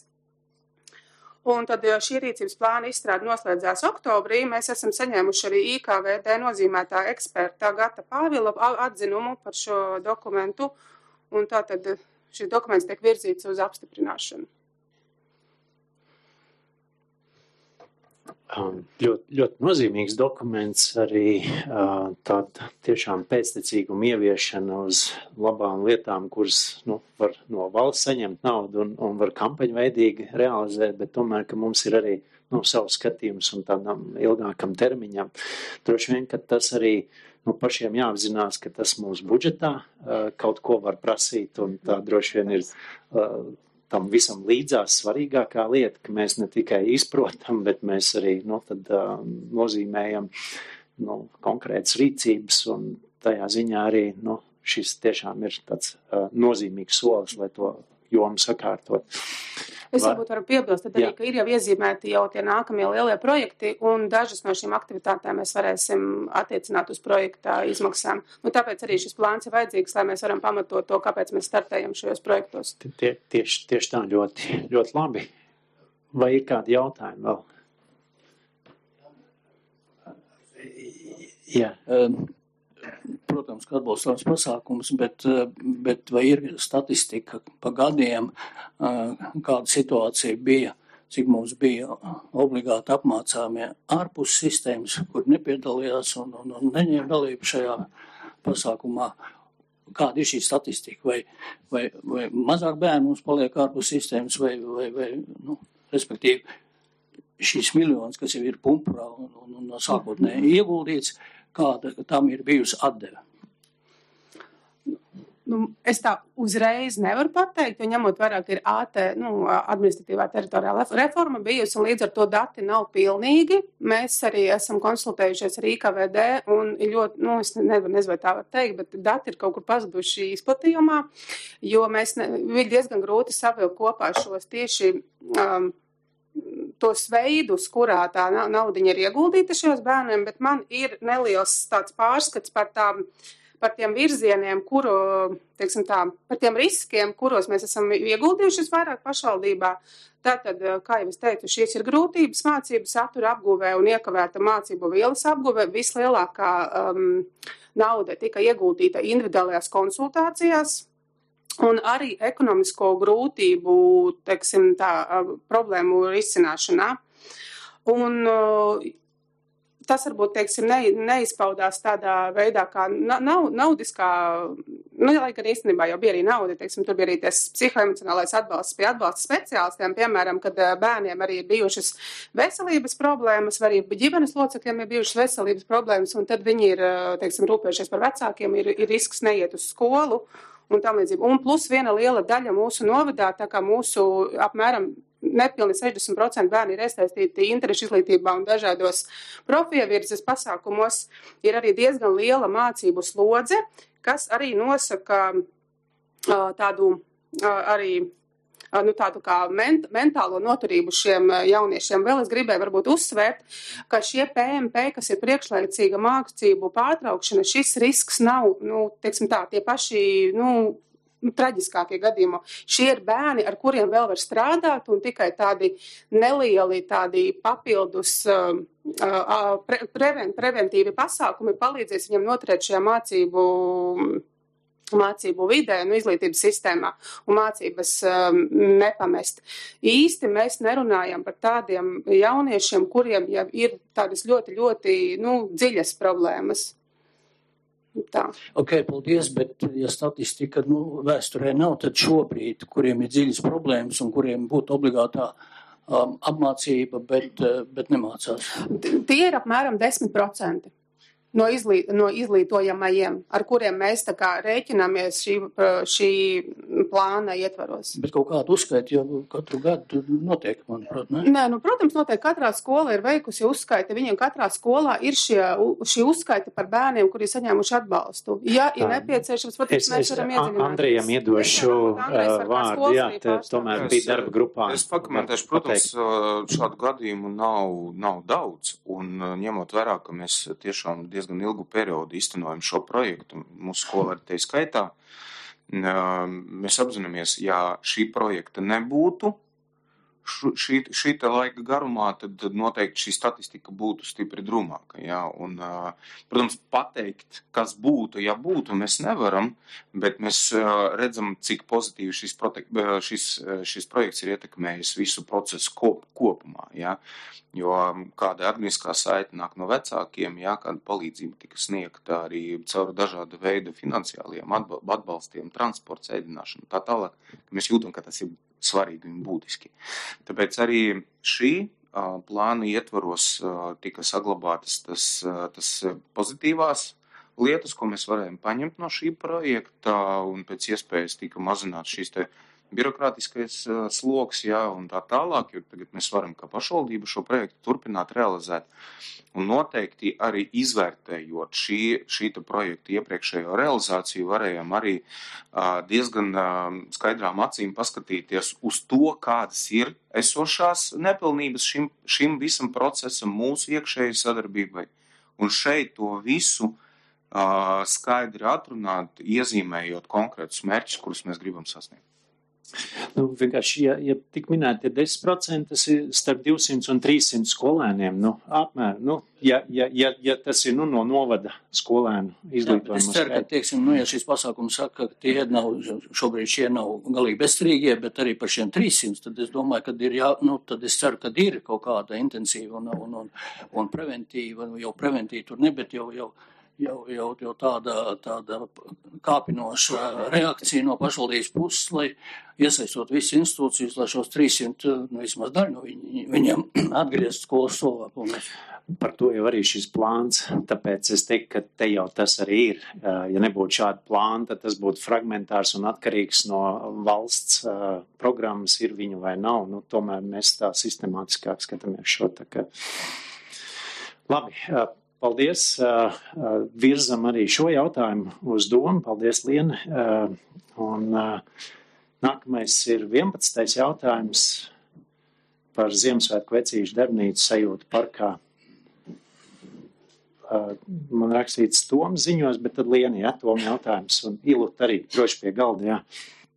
Un tad šī rīcības plāna izstrāde noslēdzās oktobrī. Mēs esam saņēmuši arī I K V D nozīmētā eksperta Gata Pāvila atzinumu par šo dokumentu, un tātad šis dokuments tiek virzīts uz apstiprināšanu. Ļoti, ļoti nozīmīgs dokuments arī tāda tiešām pēctecīguma ieviešana uz labām lietām, kuras nu, var no valsts saņemt naudu un, un var kampaņveidīgi realizēt, bet tomēr, ka mums ir arī nu, savs skatījums un tādam ilgākam termiņam. Droši vien, ka tas arī nu, pašiem jāapzinās, ka tas mūsu budžetā kaut ko var prasīt, un tā droši vien ir tam visam līdzās svarīgākā lieta, ka mēs ne tikai izprotam, bet mēs arī nu, tad, uh, nozīmējam nu, konkrētas rīcības, un tajā ziņā arī nu, šis tiešām ir tāds uh, nozīmīgs solis, lai to jomu sakārtot. Es varbūt varu piebilst, tad arī, ka ir jau iezīmēti jau tie nākamie lielie projekti, un dažas no šīm aktivitātēm mēs varēsim attiecināt uz projekta izmaksām. Nu, tāpēc arī šis plāns ir vajadzīgs, lai mēs varam pamatot to, kāpēc mēs startējam šajos projektos. Tie, tieši, tieši tā ļoti, ļoti labi. Vai ir kādi jautājumi vēl? Jā. Um. Protams, ka atbalstāms pasākums, bet, bet vai ir statistika pa gadiem, kāda situācija bija, cik mums bija obligāti apmācāmie ārpus sistēmas, kur nepiedalījās un, un, un neņēma dalību šajā pasākumā, kāda ir šī statistika, vai, vai, vai mazāk bērnu mums paliek ārpus sistēmas, vai, vai, vai nu, respektīvi, šīs miljonas, kas jau ir pumpurā un, un, un no sākotnēji ieguldīts, kāda tam ir bijusi atdeve. Nu, es tā uzreiz nevaru pateikt, jo ņemot vairāk ir A T, nu, administratīvā teritoriālā reforma bijusi, un līdz ar to dati nav pilnīgi. Mēs arī esam konsultējušies ar I K V D, un ļoti, nu, es nevaru, nezinu, vai tā var teikt, bet dati ir kaut kur pazuduši izplatījumā, jo mēs ne, ir diezgan grūti savilkt kopā šos tieši um, tos veidus, kurā tā naudiņa ir ieguldīta šajos bērniem, bet man ir neliels tāds pārskats par tām par tiem virzieniem, kuru, teiksim tā, par tiem riskiem, kuros mēs esam ieguldījušies vairāk pašvaldībā. Tātad, kā jau es teicu, šīs ir grūtības mācību satura apguvē un iekavēta mācību vielas apguvē. Vislielākā um, nauda tika ieguldīta individuālajās konsultācijās un arī ekonomisko grūtību, teiksim tā, problēmu risināšanā. Un uh, tas varbūt, teiksim, ne, neizpaudās tādā veidā, kā na, nav, naudiskā, nu, lai gan īstenībā jau bija arī nauda, teiksim, tur bija arī tas psihoemocionālais atbalsts pie atbalsta speciālistiem, piemēram, kad bērniem arī ir bijušas veselības problēmas, vai arī ģimenes locekļiem ir bijušas veselības problēmas, un tad viņi ir, teiksim, rūpējušies par vecākiem, ir, ir risks neiet uz skolu, un tam līdzīgi. Un plus viena liela daļa mūsu novadā, tā kā mūsu apmēram nepilni sešdesmit procenti bērni ir iesaistīti interešu izglītībā un dažādos profievirzes pasākumos, ir arī diezgan liela mācību slodze, kas arī nosaka uh, tādu uh, arī uh, nu, tādu kā ment, mentālo noturību šiem jauniešiem. Vēl es gribēju varbūt uzsvērt, ka šie P M P, kas ir priekšlaicīga mācību pārtraukšana, šis risks nav, nu, teiksim tā, tie paši, nu, traģiskākie gadījumi. Šie ir bērni, ar kuriem vēl var strādāt, un tikai tādi nelieli tādi papildus uh, uh, pre, preven, preventīvi pasākumi palīdzēs viņam noturēt šajā mācību, mācību vidē, nu, izglītības sistēmā un mācības um, nepamest. Īsti mēs nerunājam par tādiem jauniešiem, kuriem jau ir tādas ļoti, ļoti, nu, dziļas problēmas. Tā. Ok, paldies, bet ja statistika, nu, vēsturē nav, tad šobrīd, kuriem ir dziļas problēmas un kuriem būtu obligātā um, apmācība, bet, bet nemācās. Tie ir apmēram desmit procenti no, izlī, no izglītojamajiem, ar kuriem mēs tā kā rēķināmies šī, šī plāna ietvaros. Bet kaut kādu uzskaiti jau katru gadu notiek, manuprāt, ne? Nē, nu, protams, notiek katrā skola ir veikusi uzskaiti. Viņiem katrā skolā ir šie, šī uzskaita par bērniem, kuri saņēmuši atbalstu. Ja ir nepieciešams, protams, mēs varam iedziļināties. Andrejam iedošu vārdu, jā, tomēr bija darba grupā. Es pakomentēšu, protams, šādu gadījumu nav, nav daudz, un ņemot vērā, ka mēs tiešām diezgan ilgu periodu iztenojam šo projektu, mūsu skola arī te skaitā, mēs apzināmies, ja šī projekta nebūtu, šī, šī laika garumā, tad noteikti šī statistika būtu stipri drūmāka. Ja? Un, protams, pateikt, kas būtu, ja būtu, mēs nevaram, bet mēs redzam, cik pozitīvi šis, protek, šis, šis projekts ir ietekmējis visu procesu kop, kopumā. Ja? Jo kāda administratīvā saite nāk no vecākiem, ja, kāda palīdzība tika sniegta arī caur dažāda veida finansiāliem atbalstiem, transports, ēdināšanu, tā tālāk, ka mēs jūtam, ka tas ir svarīgi un būtiski. Tāpēc arī šī uh, plāna ietvaros uh, tika saglabātas tas, uh, tas pozitīvās lietas, ko mēs varējām paņemt no šī projekta, un pēc iespējas tika mazināt šīs te birokrātiskais uh, sloks, jā, un tā tālāk, jo tagad mēs varam kā pašvaldība šo projektu turpināt realizēt. Un noteikti arī izvērtējot šī, šīta projekta iepriekšējo realizāciju, varējām arī uh, diezgan uh, skaidrām acīm paskatīties uz to, kādas ir esošās nepilnības šim, šim visam procesam, mūsu iekšējai sadarbībai. Un šeit to visu uh, skaidri atrunāt, iezīmējot konkrētus mērķus, kurus mēs gribam sasniegt. Nu, vienkārši, ja, ja tik minēti ir desmit procenti, tas ir starp divsimt un trīssimt skolēniem, nu, apmēram, nu, ja, ja, ja, ja tas ir, nu, no novada skolēnu izglītojumu. Es ceru, ka, teiksim, nu, ja šis pasākums saka, ka tie nav, šobrīd šie nav galīgi bezstrīgie, bet arī par šiem trīssimt, tad es domāju, ka ir, jā, nu, tad es ceru, ka ir kaut kāda intensīva un, un, un, un preventīva, jau preventīva tur ne, bet jau, jau jau, jau, jau tāda, tāda kāpinoša reakcija no pašvaldības puses, lai iesaistot visas institūcijas, lai šos trīssimt, nu, vismaz daļu no viņ, viņiem atgriezt skolas solā. Par to jau arī šis plāns, tāpēc es teiktu, ka te jau tas arī ir. Ja nebūtu šāda plāna, tad tas būtu fragmentārs un atkarīgs no valsts programmas, ir viņu vai nav. Nu, tomēr mēs tā sistemātiskāk skatāmies šo. Tā kā. Labi, paldies. Virzam arī šo jautājumu uz domu. Paldies, Liena. Un nākamais ir vienpadsmitais jautājums par Ziemassvētku vecīšu darbnīcu sajūtu parkā. Man rakstīts Toms ziņos, bet tad Liena, jā, Tom jautājums, un Ilut arī droši pie galda, jā.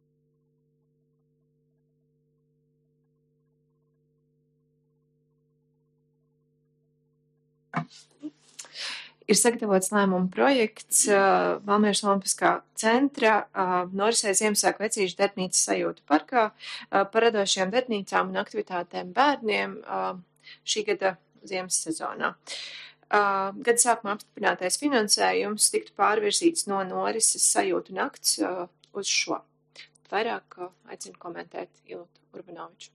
Ir sagatavots lēmuma projekts Valmieras Olimpiskā centra norisē Ziemassvētku vecīšu darbnīcas sajūtu parkā par radošajām darbnīcām un aktivitātēm bērniem šī gada ziemas sezonā. Uh, gada sākumā apstiprinātais finansējums tiktu pārvirzīts no norises sajūtu nakts uh, uz šo. Vairāk uh, aicinu komentēt Ilutu Urbanoviču.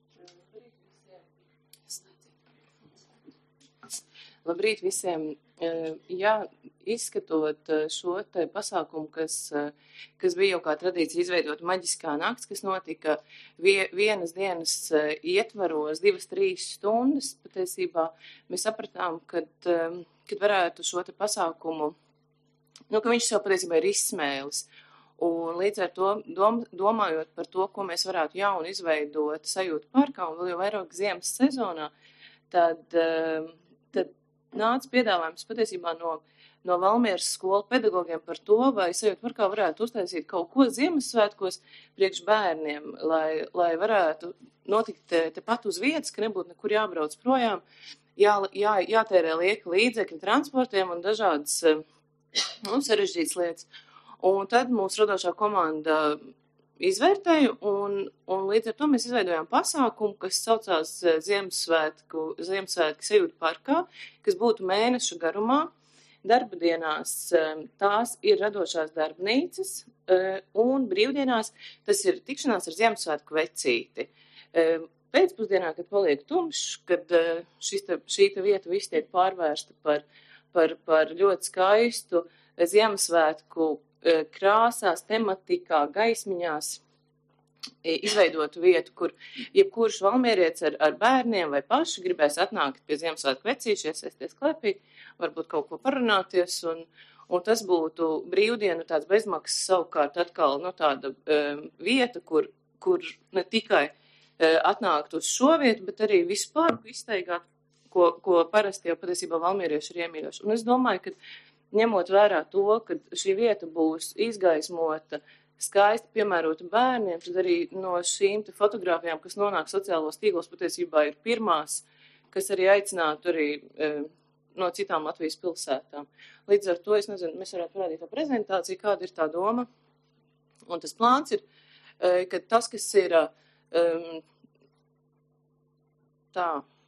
Labrīt visiem. Jā, izskatot šo te pasākumu, kas, kas bija jau kā tradīcija izveidot maģiskā nakts, kas notika vie, vienas dienas ietvaros, divas, trīs stundas, patiesībā mēs sapratām, kad, kad varētu šo te pasākumu, nu, ka viņš jau patiesībā ir izsmēlis. Un līdz ar to dom, domājot par to, ko mēs varētu jaunu izveidot sajūtu parkā un vēl jau vairāk ziemas sezonā, tad, tad nāca piedāvājums patiesībā no, no Valmieras skolu pedagogiem par to, vai sajūtu parkā varētu uztaisīt kaut ko Ziemassvētkos priekš bērniem, lai, lai varētu notikt te, te pat uz vietas, ka nebūtu nekur jābrauc projām, jā, jā, jātērē lieka līdzekļi transportiem un dažādas nu, sarežģītas lietas. Un tad mūsu radošā komanda izvērtēju, un, un līdz ar to mēs izveidojām pasākumu, kas saucās Ziemassvētku, Ziemassvētku sajūtu parkā, kas būtu mēnešu garumā. Darba dienās tās ir radošās darbnīcas, un brīvdienās tas ir tikšanās ar Ziemassvētku vecīti. Pēcpusdienā, kad paliek tumšs, kad šis te, šī te vieta viss tiek pārvērsta par, par, par ļoti skaistu Ziemassvētku krāsās, tematikā, gaismiņās izveidotu vietu, kur jebkurš valmierietis ar, ar bērniem vai paši gribēs atnākt pie Ziemassvētku vecīša, iesaisties klēpī, varbūt kaut ko parunāties, un, un tas būtu brīvdienu tāds bezmaksas savukārt atkal no tāda um, vieta, kur, kur ne tikai uh, atnākt uz šo vietu, bet arī visu parku izteigāt, ko, ko parasti jau patiesībā valmierieši ir iemīļoši. Un es domāju, ka ņemot vērā to, ka šī vieta būs izgaismota, skaisti piemērota bērniem, tad arī no šīm te fotogrāfijām, kas nonāk sociālos tīklos, patiesībā ir pirmās, kas arī aicinātu arī e, no citām Latvijas pilsētām. Līdz ar to, es nezinu, mēs varētu parādīt tā prezentāciju, kāda ir tā doma. Un tas plāns ir, e, ka tas, kas ir e, tā,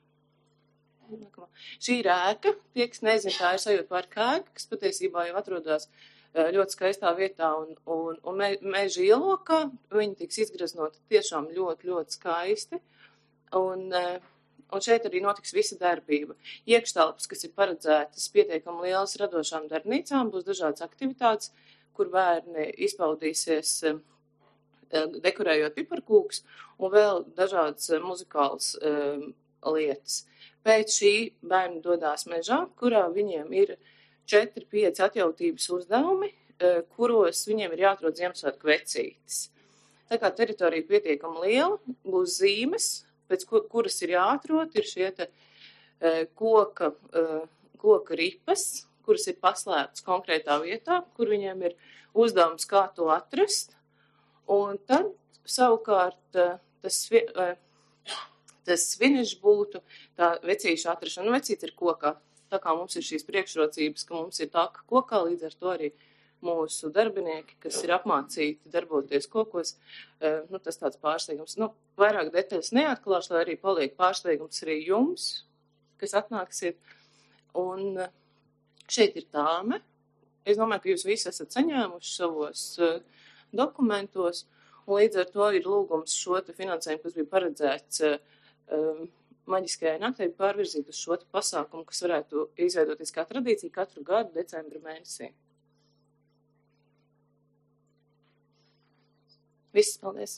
šī ir ēka, tie, kas nezin, tā ir sajūta parka ēka, kas patiesībā jau atrodas ļoti skaistā vietā un, un, un me, meža ielokā. Viņi tiks izgraznoti tiešām ļoti, ļoti skaisti. Un, un šeit arī notiks visa darbība. Iekštelpas, kas ir paredzētas pietiekami lielas radošām darbnīcām, būs dažādas aktivitātes, kur bērni izpaudīsies dekorējot piparkūkus un vēl dažādas muzikālas um, lietas. Pēc šī bērni dodās mežā, kurā viņiem ir četri, pieci atjautības uzdevumi, kuros viņiem ir jāatrod Ziemassvētku vecītis. Tā kā teritorija pietiekami liela, būs zīmes, pēc kuras ir jāatrod, ir šie te koka, koka ripas, kuras ir paslēptas konkrētā vietā, kur viņiem ir uzdevums, kā to atrast. Un tad savukārt tas Tas finišs būtu tā vecīša atrašana. Nu, vecīts ir kokā. Tā kā mums ir šīs priekšrocības, ka mums ir tā, ka kokā līdz ar to arī mūsu darbinieki, kas ir apmācīti darboties kokos, nu, tas tāds pārsteigums. Nu, vairāk detaļas neatklāšu, lai arī paliek pārsteigums arī jums, kas atnāksiet. Un šeit ir tāme, es domāju, ka jūs visi esat saņēmuši savos uh, dokumentos, un līdz ar to ir lūgums šo te finansējumu, kas bija paredzēts uh, maģiskajai naktei, pārvirzīt uz šo te pasākumu, kas varētu izveidoties kā tradīcija katru gadu decembra mēnesī. Viss, paldies.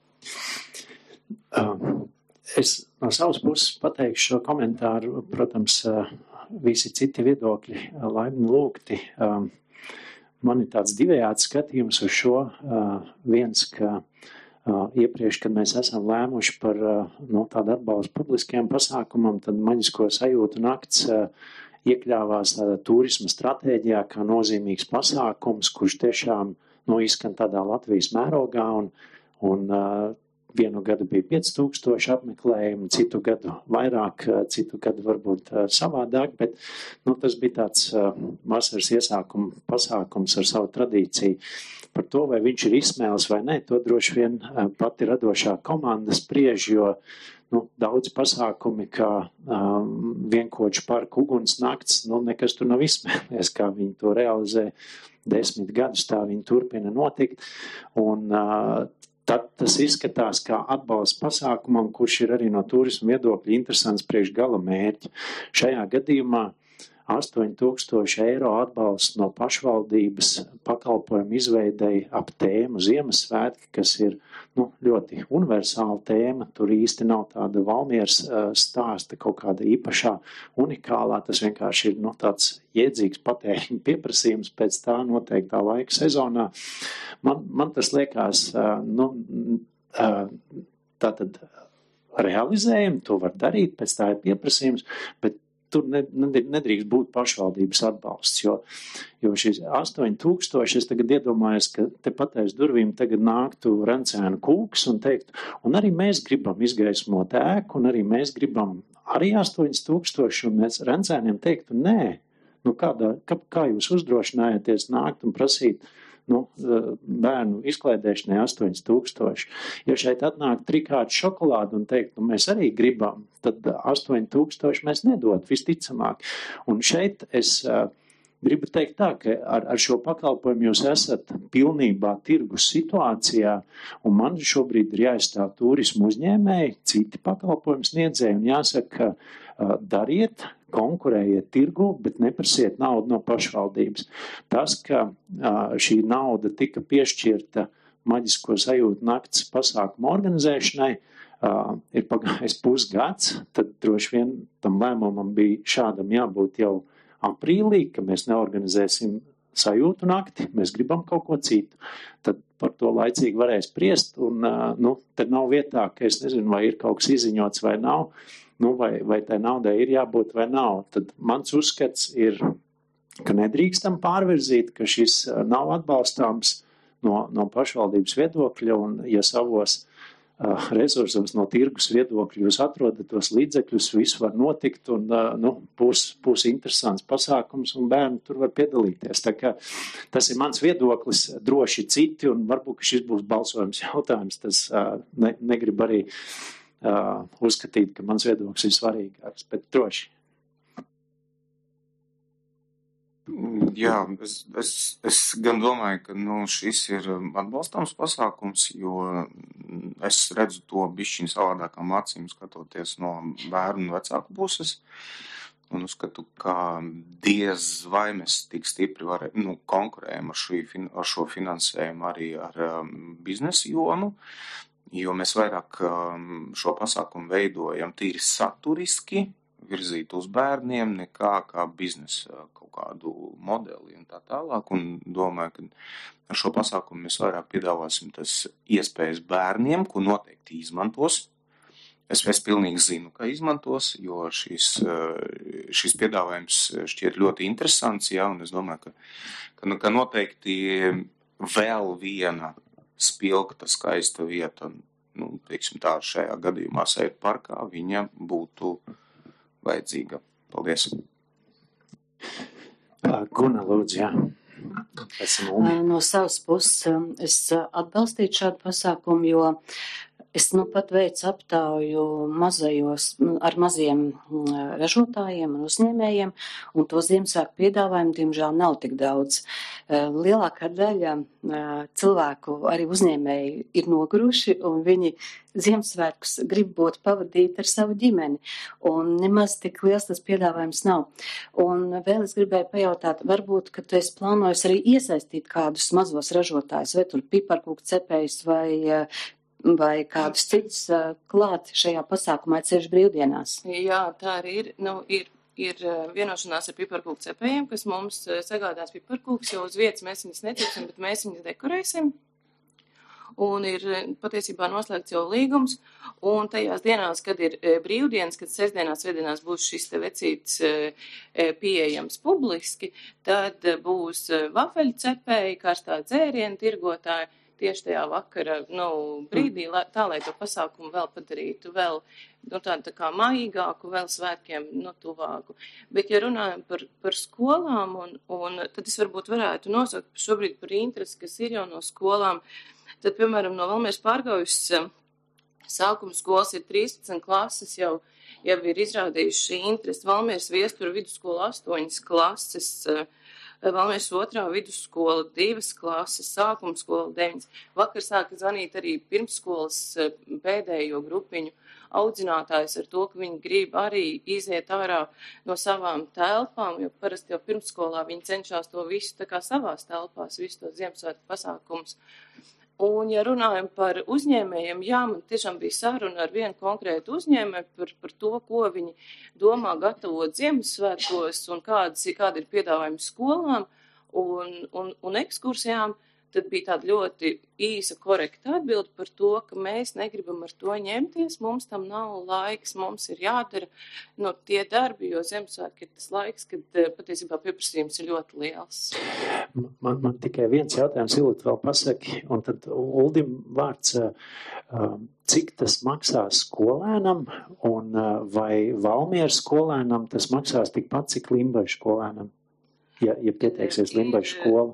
Um, es no savas puses pateikšu šo komentāru, protams, uh, visi citi viedokļi uh, laipni lūgti. Um, man ir tāds divējāds skatījums uz šo. Uh, viens, ka uh, iepriekš, kad mēs esam lēmuši par uh, no tādu atbalstu publiskiem pasākumam, tad maģisko sajūtu nakts uh, iekļāvās uh, turisma stratēģijā kā nozīmīgs pasākums, kurš tiešām nu, izskan tādā Latvijas mērogā, un, un uh, vienu gadu bija pieci tūkstoši apmeklējumi, citu gadu vairāk, citu gadu varbūt uh, savādāk, bet nu, tas bija tāds uh, vasaras iesākuma pasākums ar savu tradīciju. Par to, vai viņš ir izsmēlis vai nē, to droši vien uh, pati radošā komanda spriež, jo nu, daudz pasākumi, kā um, vienkoču parku uguns nakts, nu, nekas tur nav izsmēlies, kā viņi to realizē. Desmit gadus tā viņi turpina notikt, un uh, tad tas izskatās kā atbalsts pasākumam, kurš ir arī no turisma viedokļa interesants priekš gala mērķi. Šajā gadījumā astoņi tūkstoši eiro atbalsts no pašvaldības pakalpojumu izveidei ap tēmu Ziemassvētki, kas ir nu, ļoti universāla tēma. Tur īsti nav tāda Valmieras uh, stāsta, kaut kāda īpašā, unikālā. Tas vienkārši ir nu, tāds jēdzīgs patēriņa pieprasījums pēc tā noteiktā laika sezonā. Man, man tas liekas, uh, nu, uh, tātad realizējam, to var darīt, pēc tā ir pieprasījums, bet tur nedrīkst būt pašvaldības atbalsts, jo, jo šis astoņi tūkstoši, es tagad iedomājos, ka te pateiz durvīm tagad nāktu Rencēna kūks un teikt, un arī mēs gribam izgaismot ēku, un arī mēs gribam arī astoņi tūkstoši, un mēs Rencēniem teiktu, nē, nu kādā, kā, kā jūs uzdrošinājaties nākt un prasīt, nu, bērnu izklaidēšanai astoņi tūkstoši. Ja šeit atnāk trikāta šokolāda un teikt, nu mēs arī gribam, tad astoņi tūkstoši mēs nedod, visticamāk. Un šeit es uh, gribu teikt tā, ka ar, ar šo pakalpojumu jūs esat pilnībā tirgus situācijā, un man šobrīd ir jāizstāv turismu uzņēmēji, citi pakalpojumu sniedzēji, un jāsaka, ka uh, dariet, konkurējiet tirgu, bet neprasiet naudu no pašvaldības. Tas, ka uh, šī nauda tika piešķirta maģisko sajūtu nakts pasākumu organizēšanai, uh, ir pagājis pusgads, tad droši vien tam lēmumam bija šādam jābūt jau aprīlī, ka mēs neorganizēsim sajūtu nakti, mēs gribam kaut ko citu. Tad par to laicīgi varēs spriest, un uh, nu, tad nav vietā, ka es nezinu, vai ir kaut kas izziņots vai nav, nu, vai, vai tai naudai ir jābūt vai nav. Tad mans uzskats ir, ka nedrīkstam pārvirzīt, ka šis nav atbalstāms no, no pašvaldības viedokļa, un ja savos uh, resursos no tirgus viedokļa jūs atrodat tos līdzekļus, viss var notikt, un uh, nu, būs, būs interesants pasākums, un bērni tur var piedalīties. Tā kā tas ir mans viedoklis, droši citi, un varbūt, ka šis būs balsojums jautājums, tas uh, ne, negrib arī Uh, uzskatīt, ka mans viedoklis ir svarīgāks, bet droši. Jā, es, es, es gan domāju, ka nu, šis ir atbalstāms pasākums, jo es redzu to bišķiņ savādākām acīm skatoties no bērnu un vecāku puses. Un uzskatu, ka diez vai mēs tik stipri varē, nu, konkurējam ar, šī, ar šo finansējumu arī ar um, biznesa jomu. Jo mēs vairāk šo pasākumu veidojam tīri saturiski, virzīt uz bērniem, nekā kā biznesa kaut kādu modeli un tā tālāk. Un domāju, ka ar šo pasākumu mēs vairāk piedāvāsim tas iespējas bērniem, ko noteikti izmantos. Es, es pilnīgi zinu, ka izmantos, jo šis, šis piedāvājums šķiet ļoti interesants, jā, un es domāju, ka, ka, ka noteikti vēl viena spilgta, skaista vieta, nu, teiksim tā, šajā gadījumā Sēju parkā, viņa būtu vajadzīga. Paldies. Guna, lūdzu, jā. No savas puses es atbalstītu šādu pasākumu, jo Es nu pat veicu aptauju mazajos, ar maziem ražotājiem un uzņēmējiem, un to Ziemassvētku piedāvājumu, diemžēl, nav tik daudz. Lielākā daļa cilvēku, arī uzņēmēji, ir noguruši, un viņi Ziemassvētkus grib būt pavadīt ar savu ģimeni, un nemaz tik liels tas piedāvājums nav. Un vēl es gribēju pajautāt, varbūt, ka tu esi plānojis arī iesaistīt kādus mazos ražotājus, vai tur piparkūku cepējus, vai vai kādus citus uh, klāt šajā pasākumā ceļš brīvdienās? Jā, tā arī ir. Nu, ir, ir vienošanās ar piparkūku cepējiem, kas mums sagādās piparkūkus, jo uz vietas mēs viņus necepsim, bet mēs viņus dekorēsim. Un ir patiesībā noslēgts jau līgums, un tajās dienās, kad ir brīvdienas, kad sestdienās, svētdienās būs šis te vecīts pieejams publiski, tad būs vafeļu cepēji, karstā dzērienu tirgotāji, tieši tajā vakara nu, brīdī, tā, lai to pasākumu vēl padarītu, vēl nu, tādu tā kā maigāku, vēl svētkiem nu, tuvāku. Bet, ja runājam par, par skolām, un, un tad es varbūt varētu nosaukt šobrīd par interesi, kas ir jau no skolām, tad, piemēram, no Valmieras Pārgaujas sākuma skolas ir trīspadsmit klases, jau, jau ir izrādījuši šī interesi. Valmieras Viestura vidusskola astoņas klases, Valmieras otrā vidusskola divas klases, sākuma skola deviņas. Vakar sāka zvanīt arī pirmsskolas pēdējo grupiņu audzinātājs ar to, ka viņi grib arī iziet ārā no savām telpām, jo parasti jau pirmsskolā viņi cenšas to visu tā kā savās telpās, visu to Ziemassvētku pasākumus. Un, ja runājam par uzņēmējiem, jā, man tiešām bija saruna ar vienu konkrētu uzņēmēju par, par to, ko viņi domā gatavot Ziemassvētkos un kādas, kāda ir piedāvājumi skolām un, un, un ekskursijām. Tad bija tāda ļoti īsa, korekta atbilde par to, ka mēs negribam ar to ņemties, mums tam nav laiks, mums ir jādara no tie darbi, jo Ziemassvētki ir tas laiks, kad patiesībā pieprasījums ir ļoti liels. Man, man tikai viens jautājums, Ilūta, vēl pasaki, un tad Uldim vārds, cik tas maksās skolēnam, un vai Valmieras skolēnam tas maksās tikpat, cik Limbažu skolēnam, ja, ja pieteiksies Limbažu skola?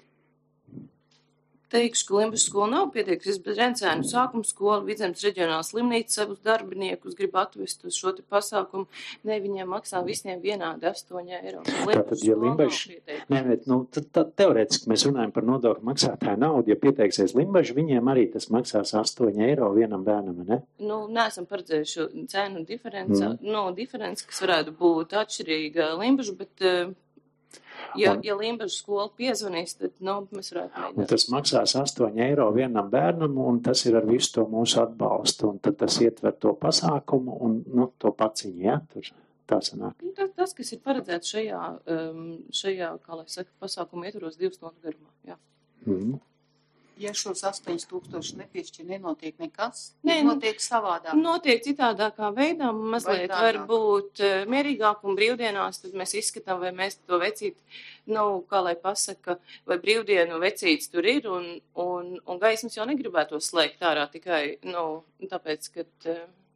Teikšu, ka Limbažu skola nav pieteikusies, bet Rencēnu sākuma skola, Vidzemes reģionālās slimnīcas savus darbiniekus grib atvest uz šo te pasākumu. Ne, viņiem maksā visiem vienādi astoņi eiro. Tātad, ja Limbažu, nē, nu, tad, tad teorētiski mēs runājam par nodokļu maksātāju naudu, ja pieteiksies Limbažu, viņiem arī tas maksās astoņi eiro vienam bērnam, ne? Nu, neesam paredzējuši cenu diferenci, mm. nu, diferenci, kas varētu būt atšķirīga Limbažu, bet Ja, ja Limbažu skola piezvanīs, tad nu, mēs varētu mēģināt. Un tas maksās astoņi eiro vienam bērnam, un tas ir ar visu to mūsu atbalstu, un tad tas ietver to pasākumu un nu, to paciņu, ja? Tur tā sanāk. Tas, tas, kas ir paredzēts šajā, šajā kā lai saka, pasākumu ietvaros divu stundu garumā, jā. Mm. Ja šos astoņus tūkstošus nepiešķir, nenotiek nekas? Nē, notiek savādāk? Notiek citādākā veidā, mazliet var būt mierīgāk un brīvdienās, tad mēs izskatām, vai mēs to vecīt, nu, kā lai pasaka, vai brīvdienu vecīts tur ir, un, un, un gaismas jau negribētu slēgt ārā tikai, nu, tāpēc, kad...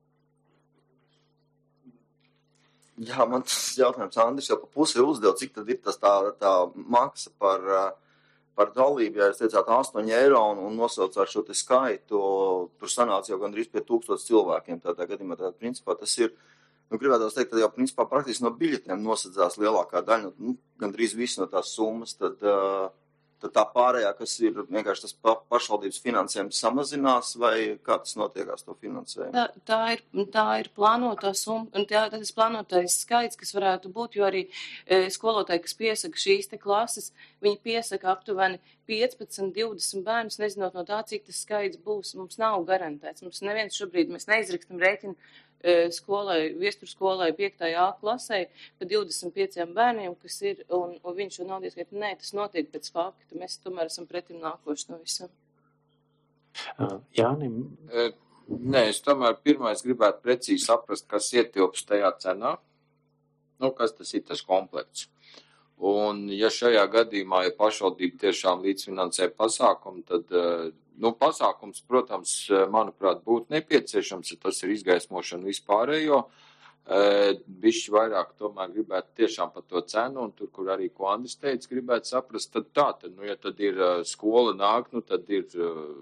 Jā, man tas jautājums Andris jau pa pusi uzdev, cik tad ir tas tā, tā maksa par... par dalību, ja jūs teicāt astoņi eiro un, un nosaucāt šo te skaitu, tur sanāca jau gandrīz pie tūkstoši cilvēkiem tādā gadījumā. Tātad, principā, tas ir, nu, gribētu teikt, ka jau, principā, praktiski no biļetēm nosadzās lielākā daļa, nu, gandrīz viss no tās summas, tad, tad tā pārējā, kas ir vienkārši tas pa, pašvaldības finansējums samazinās, vai kā tas notiekās to finansējumu? Tā, tā, ir, tā ir plānotā summa, un tā, tas ir plānotais skaits, kas varētu būt, jo arī e, skolotāji, kas piesaka šīs te klases, viņi piesaka aptuveni piecpadsmit, divdesmit bērnus, nezinot no tā, cik tas skaits būs. Mums nav garantēts. Mums neviens šobrīd, mēs neizrakstam rēķinu e, skolai, Viestura skolai piektajā A klasē pa divdesmit pieciem bērniem, kas ir, un, un viņš šo naudu ieskait. Nē, tas notiek pēc fakta. Mēs tomēr esam pretim nākoši no visam. Uh, Jānim? E, nē, es tomēr pirmais gribētu precīzi saprast, kas ietilpst tajā cenā. Nu, kas tas ir tas komplekts. Un, ja šajā gadījumā, ja pašvaldība tiešām līdzfinansē pasākumu, tad, nu, pasākums, protams, manuprāt, būtu nepieciešams, ja tas ir izgaismošana vispārējo. Bišķi vairāk tomēr gribētu tiešām par to cenu, un tur, kur arī, ko Andris teica, gribētu saprast, tad tā, tad, nu, ja tad ir skola nāk, nu, tad ir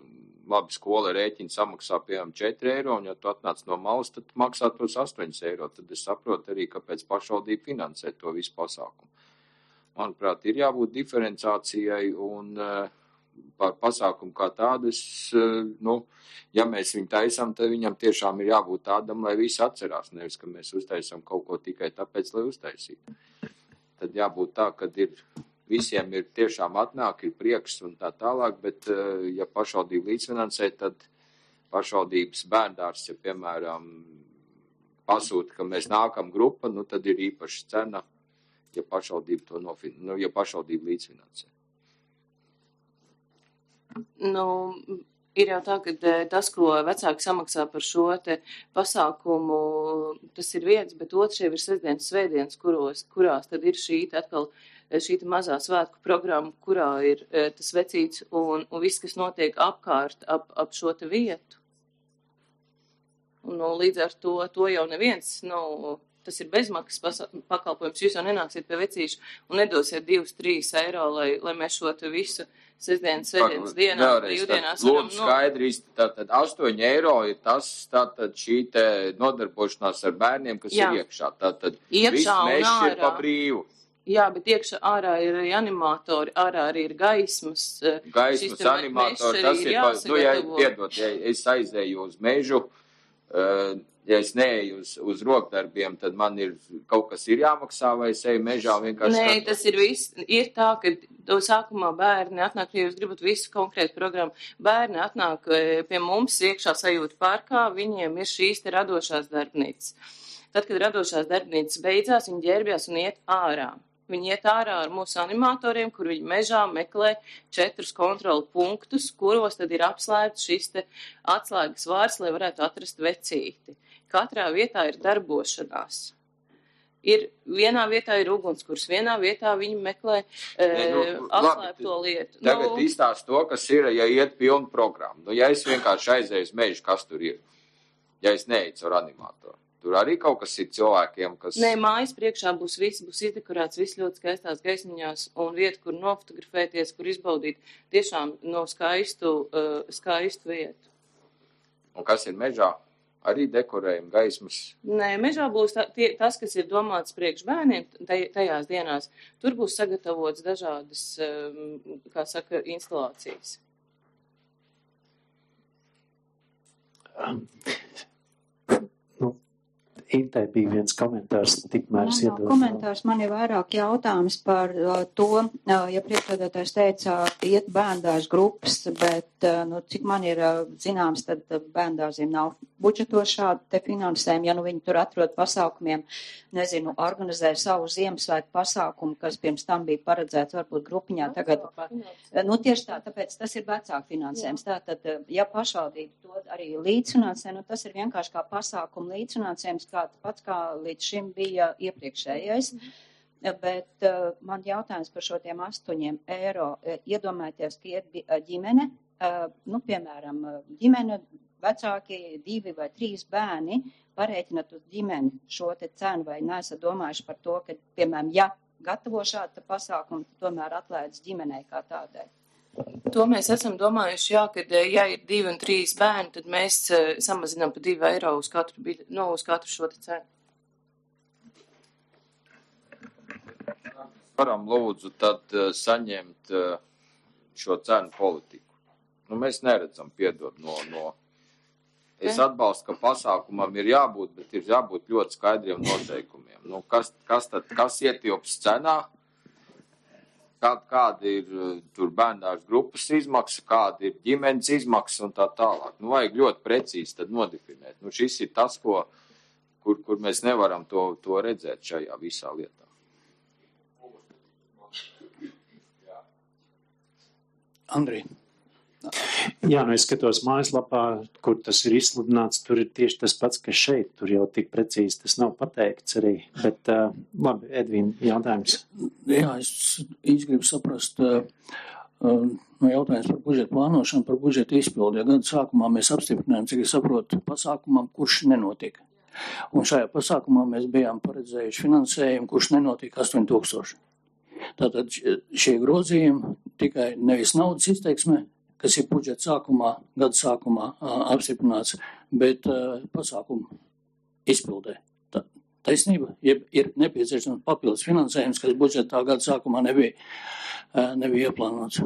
labi, skola rēķina samaksā, piemēram, četri eiro, un ja tu atnāc no malas, tad maksā tos astoņi eiro. Tad es saprotu arī, kāpēc pašvaldība finansē to visu pasākumu. Manuprāt, ir jābūt diferenciācijai, un par pasākumu kā tādu, es, nu, ja mēs viņu taisam, tad viņam tiešām ir jābūt tādam, lai visi atcerās, nevis, ka mēs uztaisam kaut ko tikai tāpēc, lai uztaisītu. Tad jābūt tā, ka ir, visiem ir tiešām atnāk, ir prieks un tā tālāk, bet, ja pašvaldība līdzfinansē, tad pašvaldības bērndārs, ja, piemēram, pasūta, ka mēs nākam grupa, nu, tad ir īpaša cena, ja pašvaldība to nofin, nu, ja pašvaldība līdzfinansē. Nu, ir jau tā, ka tas, ko vecāki samaksā par šo te pasākumu, tas ir viens, bet otrs jau ir sestdienas, svētdienas, kuros, kurās tad ir šī atkal šī mazā svētku programma, kurā ir tas vecīts un, un viss, kas notiek apkārt ap, ap šo te vietu. Un, nu, līdz ar to, to jau neviens, nu, tas ir bezmaksas pakalpojums, jūs jau nenāksiet pie vecīšu un nedosiet divus, trīs eiro, lai, lai mēs šo te visu sestdienas, svētdienas dienā, brīvdienās varam lūdzu skaidri, tātad astoņi eiro ir tas, tātad šī te nodarbošanās ar bērniem, kas Jā. ir iekšā. Tātad iekšā viss mežs ir pa brīvu. Jā, bet iekšā ārā ir arī animatori, ārā arī ir gaismas. Gaismas animatori, tas ir, pa, nu, ja, piedod, ja es aizēju uz mežu, uh, ja es neeju uz, uz rokdarbiem, tad man ir kaut kas ir jāmaksā, vai es eju mežā vienkārši... Nē, skatāt. Tas ir viss. Ir tā, ka to sākumā bērni atnāk, ja jūs gribat visu konkrētu programmu, bērni atnāk pie mums iekšā sajūta parkā, viņiem ir šīs te radošās darbnīcas. Tad, kad radošās darbnīcas beidzās, viņi ģērbjās un iet ārā. Viņi iet ārā ar mūsu animatoriem, kur viņi mežā meklē četrus kontrolu punktus, kuros tad ir apslēpts šis te atslēgas vārds, lai varētu atrast vecīti. Katrā vietā ir darbošanās. Ir, vienā vietā ir ugunskurs, vienā vietā viņi meklē e, ne, nu, apslēpto labi, lietu. Tagad nu, izstāst to, kas ir, ja iet pilnu programmu. Nu, ja es vienkārši aizēju uz mežu, kas tur ir? Ja es neeicu ar animatoru. Tur arī kaut kas ir cilvēkiem, kas... Nē, mājas priekšā būs viss, būs izdekorēts, viss ļoti skaistās gaismiņās un vieta, kur nofotografēties, kur izbaudīt tiešām no skaistu, uh, skaistu vietu. Un kas ir mežā? Arī dekorējumi, gaismas? Nē, mežā būs tā, tie, tas, kas ir domāts priekš bērniem tajās dienās. Tur būs sagatavots dažādas, um, kā saka, instalācijas. Um. Intai bija viens komentārs, tikmēr es iedodu. Komentārs man ir vairāk jautājums par uh, to, uh, ja priekšsēdētājs teica, iet bērndārs grupas, bet, uh, nu, cik man ir uh, zināms, tad uh, bērndārziem nav budžeto šādu te finansējumu, ja nu viņi tur atrod pasākumiem, nezinu, organizē savu Ziemassvētku pasākumu, kas pirms tam bija paredzēts varbūt grupiņā tagad. Uh, nu, tieši tā, tāpēc tas ir vecāku finansējums. Tātad, uh, ja pašvaldība to arī līdzfinansē, nu, tas ir vienkārši kā pasākumu līdzfinansējums, kā pats kā līdz šim bija iepriekšējais, bet uh, man jautājums par šo tiem astoņiem eiro. Iedomājieties, ka iet ģimene, uh, nu, piemēram, ģimene, vecāki, divi vai trīs bērni, parēķināt uz ģimeni šo te cenu, vai neesat domājuši par to, ka, piemēram, ja gatavo šādu pasākumu, tad tomēr atlaidz ģimenei kā tādai. To mēs esam domājuši, jā, kad, ja ir divi un trīs bērni, tad mēs uh, samazinām pa divi eiro uz katru, no, uz katru šo te cenu. Varam lūdzu tad uh, saņemt uh, šo cenu politiku. Nu, mēs neredzam, piedod, no, no. Es atbalstu, ka pasākumam ir jābūt, bet ir jābūt ļoti skaidriem noteikumiem. Nu, kas, kas tad, kas ietilps cenā? Kāda, kāda ir tur bērndārs grupas izmaksa, kāda ir ģimenes izmaksa un tā tālāk. Nu, vajag ļoti precīzi tad nodefinēt. Nu, šis ir tas, ko, kur, kur mēs nevaram to, to redzēt šajā visā lietā. Andrij. Jā, nu es skatos mājaslapā, kur tas ir izsludināts, tur ir tieši tas pats, kas šeit. Tur jau tik precīzi tas nav pateikts arī. Bet, uh, labi, Edvīna, jautājums. Jā, es īsti gribu saprast, uh, uh, no jautājums par budžetu plānošanu, par budžetu izpildi. Ja gada sākumā mēs apstiprinājām, cik es saprotu, pasākumam, kurš nenotika. Un šajā pasākumā mēs bijām paredzējuši finansējumu, kurš nenotika astoņi tūkstoši. Tātad šie grozījumi tikai nevis naudas izteiksmē, kas ir budžeta sākumā, gada sākumā apstiprināts, bet pasākumu izpildē. Tā, taisnība, ja ir nepieciešams papildus finansējums, kas budžetā gada sākumā nebija, nebija ieplānots.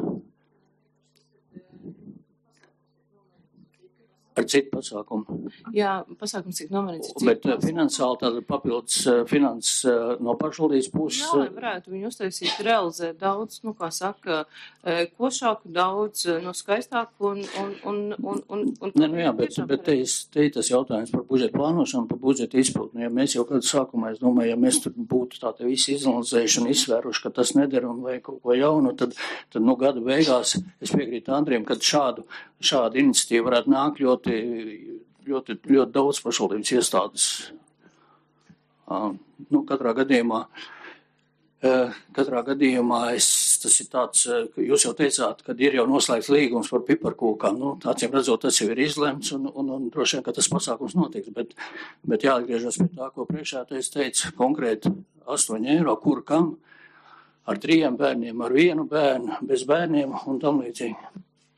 Ar citu pasākumu. Jā, pasākums tiek nomainīts. Bet finansiāli tāda papildus finanses no pašvaldības puses. Jā, lai varētu viņu uztaisīt, realizēt daudz, nu, kā saka, košāku, daudz, nu, skaistāku un, un, un, un, un, un ne, nu jā, bet, bet te, te tas jautājums par budžeta plānošanu, par budžeta izpildu. Nu, ja mēs jau kādu sākumā, es domāju, ja mēs tur būtu tā te visi izanalizējuši un izsvēruši, ka tas neder un vai kaut ko jaunu, tad, tad nu, gada beigās es piekrītu Andriem, kad šādu, šādu iniciatīvu varētu nākt ļoti Ļoti, ļoti daudz pašvaldības iestādes. Uh, nu, katrā gadījumā, uh, katrā gadījumā es, tas ir tāds, uh, jūs jau teicāt, kad ir jau noslēgts līgums par piparkūkām. Nu, acīm redzot, tas jau ir izlemts un, un, un droši vien, ka tas pasākums notiks. Bet, bet jāatgriežas pie tā, ko priekšā es teicu, konkrēti astoņi eiro, kur kam, ar trījiem bērniem, ar vienu bērnu, bez bērniem un tam līdzīgi.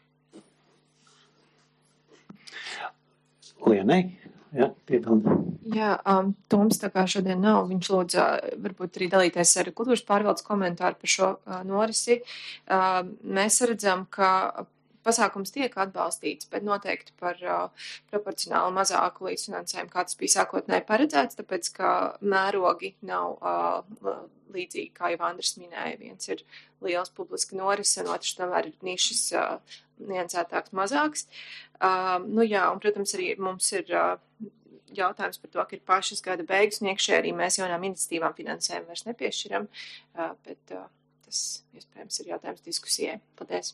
Lienai, jā, piebildi. Jā, um, Toms tā kā šodien nav, viņš lūdza varbūt arī dalīties ar kultūras pārvaldes komentāru par šo uh, norisi. Uh, mēs redzam, ka pasākums tiek atbalstīts, bet noteikti par uh, proporcionāli mazāku līdzfinansējumu, kā tas bija sākotnēji paredzēts, tāpēc, ka mērogi nav uh, līdzīgi, kā jau Andris minēja. Viens ir liels publiski noris, un otrs tomēr ir nišas uh, niansētāks, mazāks. Uh, nu jā, un, protams, arī mums ir uh, jautājums par to, ka ir pašas gada beigas, un iekšē arī mēs jaunām iniciatīvām finansējumu vairs nepiešķiram, uh, bet uh, tas, iespējams, ir jautājums diskusijai. Paldies!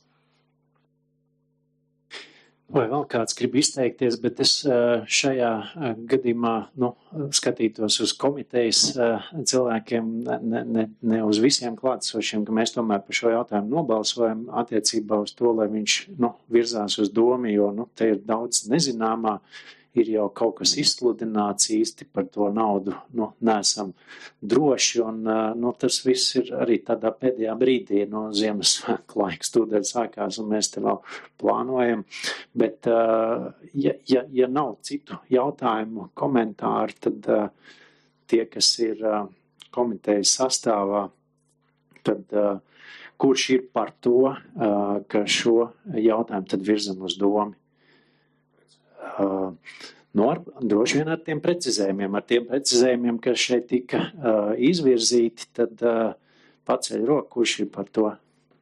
Vai vēl kāds grib izteikties, bet es šajā gadījumā nu, skatītos uz komitejas cilvēkiem, ne, ne, ne uz visiem klātesošiem, ka mēs tomēr par šo jautājumu nobalsojam attiecībā uz to, lai viņš nu, virzās uz domu, jo nu, te ir daudz nezināmā, ir jau kaut kas izsludināts īsti par to naudu, nu, neesam droši, un nu, tas viss ir arī tādā pēdējā brīdī, no Ziemassvētku laiks tūdēļ sākās, un mēs te vēl plānojam, bet ja, ja, ja nav citu jautājumu, komentāru, tad tie, kas ir komitejas sastāvā, tad kurš ir par to, ka šo jautājumu tad virzam uz domu? Uh, no ar, droši vien ar tiem precizējumiem, ar tiem precizējumiem, kas šeit tika uh, izvirzīti, tad uh, paceļ roku, kurš ir par to.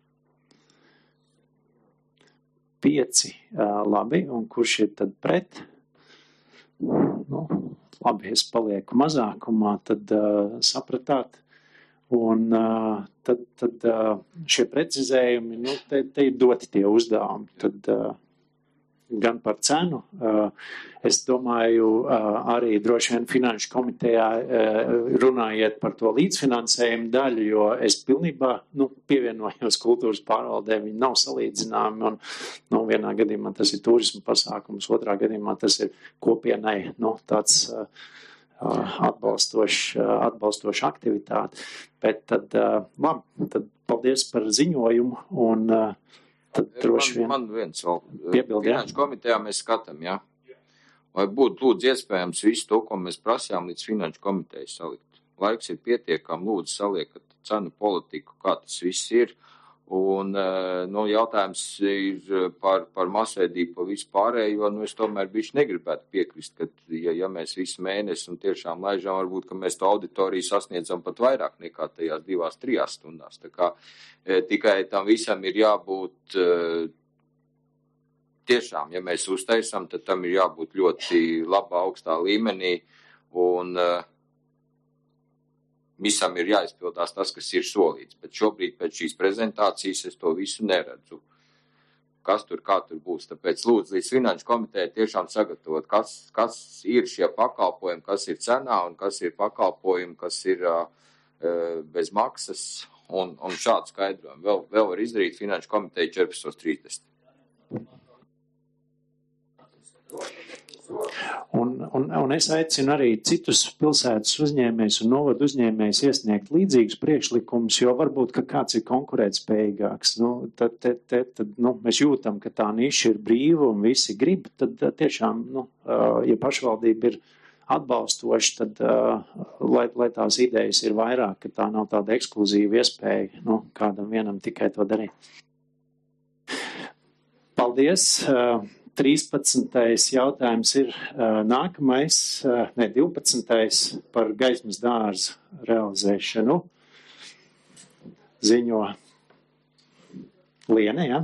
Pieci, uh, labi, un kurš ir tad pret? Nu, labi, es palieku mazākumā, tad uh, sapratāt. Un uh, tad, tad uh, šie precizējumi, nu, te, te ir doti tie uzdevumi, tad uh, gan par cenu. Es domāju, arī droši vien finanšu komitejā runājiet par to līdzfinansējumu daļu, jo es pilnībā nu, pievienojos kultūras pārvaldē, viņi nav salīdzināmi, un nu, vienā gadījumā tas ir turisma pasākums, otrā gadījumā tas ir kopienai nu, tāds atbalstošs atbalstoš aktivitāte. Bet tad, labi, tad paldies par ziņojumu, un tad droši vien. Man, man viens vēl. Piebild, jā. Finanšu komitejā mēs skatām, jā. Vai būtu lūdzu iespējams visu to, ko mēs prasījām līdz finanšu komiteju salikt. Laiks ir pietiekam, lūdzu saliekat cenu politiku, kā tas viss ir. Un, nu, jautājums ir par, par masveidību, par visu pārējo, nu, es tomēr bišķi negribētu piekrist, ka, ja, ja mēs visu mēnesi un tiešām laižam, varbūt, ka mēs to auditoriju sasniedzam pat vairāk nekā tajās divās, trijās stundās. Tā kā e, tikai tam visam ir jābūt e, tiešām, ja mēs uztaisam, tad tam ir jābūt ļoti labā, augstā līmenī un e, visam ir jāizpildās tas, kas ir solīts, bet šobrīd pēc šīs prezentācijas es to visu neredzu. Kas tur, kā tur būs. Tāpēc lūdzu līdz finanšu komitejai tiešām sagatavot, kas, kas ir šie pakalpojumi, kas ir cenā un kas ir pakalpojumi, kas ir uh, bez maksas un, un šādu skaidrojumu. Vēl, vēl var izdarīt finanšu komiteja četrpadsmit trīsdesmit. Un, un, un es aicinu arī citus pilsētas uzņēmējus un novadu uzņēmējus iesniegt līdzīgus priekšlikumus, jo varbūt, ka kāds ir konkurētspējīgāks. Nu, tad, te, te, tad, nu, mēs jūtam, ka tā niša ir brīva un visi grib, tad tiešām, nu, ja pašvaldība ir atbalstoši, tad, lai, lai tās idejas ir vairāk, ka tā nav tāda ekskluzīva iespēja, nu, kādam vienam tikai to darīt. Paldies! trīspadsmitais jautājums ir nākamais, ne, divpadsmitais par gaismas dārza realizēšanu. Ziņo Liene, ja?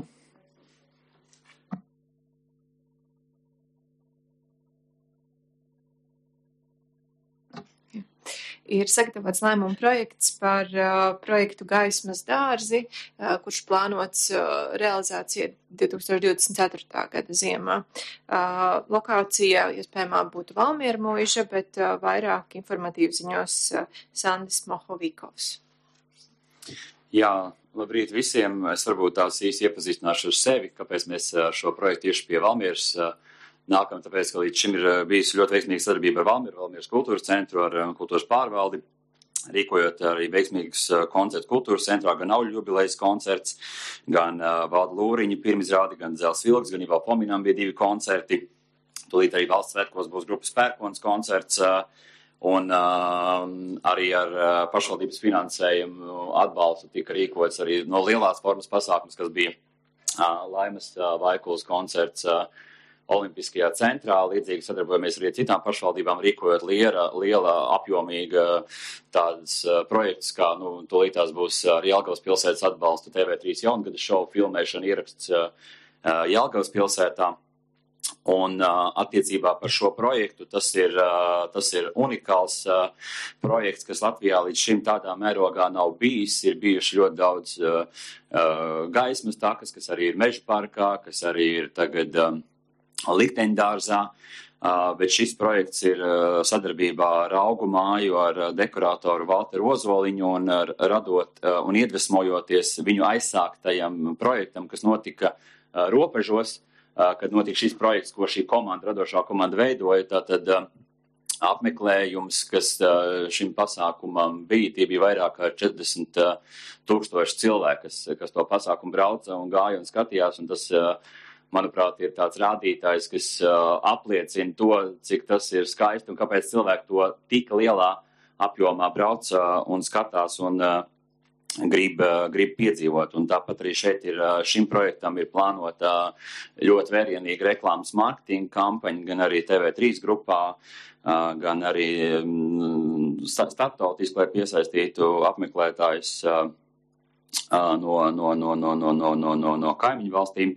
Ir sagatavots lēmuma projekts par uh, projektu Gaismas dārzi, uh, kurš plānots uh, realizācija divi tūkstoši divdesmit ceturtā gada ziemā. Uh, lokācija iespējamā būtu Valmiera muiža, bet uh, vairāk informatīvi ziņos uh, Sandis Mohovikovs. Jā, labrīt visiem. Es varbūt tās īsti iepazīstināšu ar sevi, kāpēc mēs šo projektu tieši pie Valmieras nākam, tāpēc, ka līdz šim ir bijusi ļoti veiksmīga sadarbība ar Valmieru, Valmieras kultūras centru, ar kultūras pārvaldi, rīkojot arī veiksmīgus koncertus kultūras centrā, gan Auļu jubilejas koncerts, gan Valda Lūriņa pirmizrādi, gan Dzels Vilks, gan Ivo Pominam bija divi koncerti. Tūlīt arī valsts svētkos būs grupas Pērkons koncerts, un uh, arī ar uh, pašvaldības finansējumu atbalstu tika rīkots arī no lielās formas pasākums, kas bija uh, Laimas uh, Vaikulas koncerts uh, Olimpiskajā centrā. Līdzīgi sadarbojamies arī ar citām pašvaldībām, rīkojot liela, liela apjomīga tādas uh, projekts, kā, nu, tūlītās būs uh, Jelgavas pilsētas atbalsta T V trīs jaungada šovu filmēšana ieraksts uh, uh, Jelgavas pilsētā. Un uh, attiecībā par šo projektu tas ir, uh, tas ir unikāls uh, projekts, kas Latvijā līdz šim tādā mērogā nav bijis. Ir bijuši ļoti daudz uh, uh, gaismas takas, kas arī ir Meža parkā, kas arī ir tagad um, Likteņdārzā, uh, bet šis projekts ir uh, sadarbībā ar Augu māju, ar uh, dekorātoru Valteru Ozoliņu un uh, radot uh, un iedvesmojoties viņu aizsāktajam projektam, kas notika uh, Robežos, kad notika šis projekts, ko šī komanda, radošā komanda veidoja, tātad apmeklējums, kas šim pasākumam bija, tie bija vairāk kā četrdesmit tūkstoši cilvēki, kas, kas to pasākumu brauca un gāja un skatījās, un tas, manuprāt, ir tāds rādītājs, kas apliecina to, cik tas ir skaisti un kāpēc cilvēki to tik lielā apjomā brauca un skatās un Grib, grib piedzīvot. Un tāpat arī šeit ir, šim projektam ir plānota ļoti vērienīga reklāmas mārketinga kampaņa, gan arī T V trīs grupā, gan arī starptautiski, lai piesaistītu apmeklētājus no, no, no, no, no, no, no, no, no kaimiņu valstīm.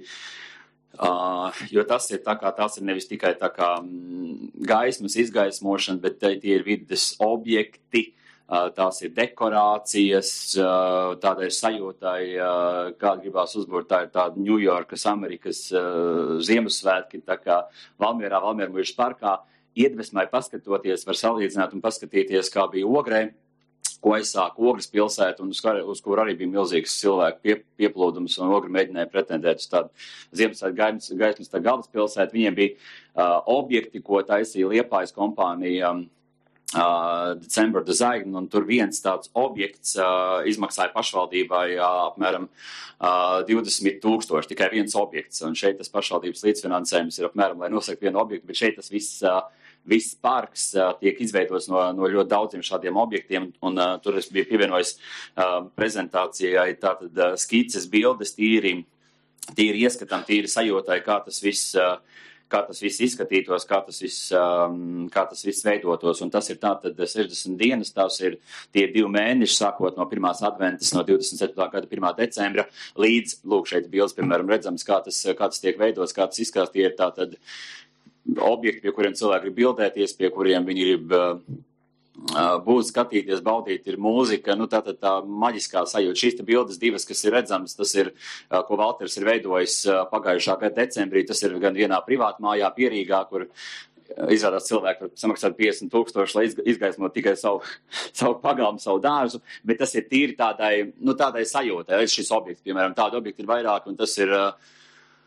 Jo tas ir tā kā, tas ir nevis tikai tā kā gaismas izgaismošana, bet tie ir vides objekti, tās ir dekorācijas, tādai sajūtai, kā gribās uzbūrt, tā ir tāda Ņujorkas, Amerikas Ziemassvētki, tā kā Valmierā, Valmiera muižas parkā, iedvesmai paskatoties, var salīdzināt un paskatīties, kā bija Ogrē, ko aizsāka Ogres pilsēta, un uz, uz kur arī bija milzīgs cilvēku pie, pieplūdums, un Ogre mēģināja pretendēt uz tādu Ziemassvētku gaismas tā galvaspilsētu. Viņiem bija uh, objekti, ko taisīja Liepājas kompānija, um, Uh, December Design, un tur viens tāds objekts uh, izmaksāja pašvaldībai uh, apmēram uh, divdesmit tūkstoši, tikai viens objekts, un šeit tas pašvaldības līdzfinansējums ir apmēram, lai nosakt vienu objektu, bet šeit tas viss, uh, viss parks uh, tiek izveidots no, no ļoti daudziem šādiem objektiem, un uh, tur es biju pievienojis uh, prezentācijai tātad uh, skices, bildes, tīri, tīri ieskatam, tīri sajūtai, kā tas viss uh, kā tas viss izskatītos, kā tas viss, um, kā tas viss veidotos. Un tas ir tātad sešdesmit dienas, tās ir tie divi mēneši, sākot no pirmās adventas, no divdesmit septītā gada pirmā decembra, līdz, lūk, šeit bildes, piemēram, redzams, kā tas, kā tas tiek veidots, kā tas izskatās, tie ir tātad objekti, pie kuriem cilvēki grib bildēties, pie kuriem viņi grib uh, būt, skatīties, baudīt, ir mūzika, nu tātad tā maģiskā sajūta. Šīs te bildes divas, kas ir redzamas, tas ir, ko Valters ir veidojis pagājušā gada decembrī, tas ir gan vienā privātmājā Pierīgā, kur izrādās cilvēki var samaksāt piecdesmit tūkstoši, lai izgaismot tikai savu, savu pagalmu, savu dārzu, bet tas ir tīri tādai, nu tādai sajūtai, šis objekts, piemēram, tādi objekti ir vairāk, un tas ir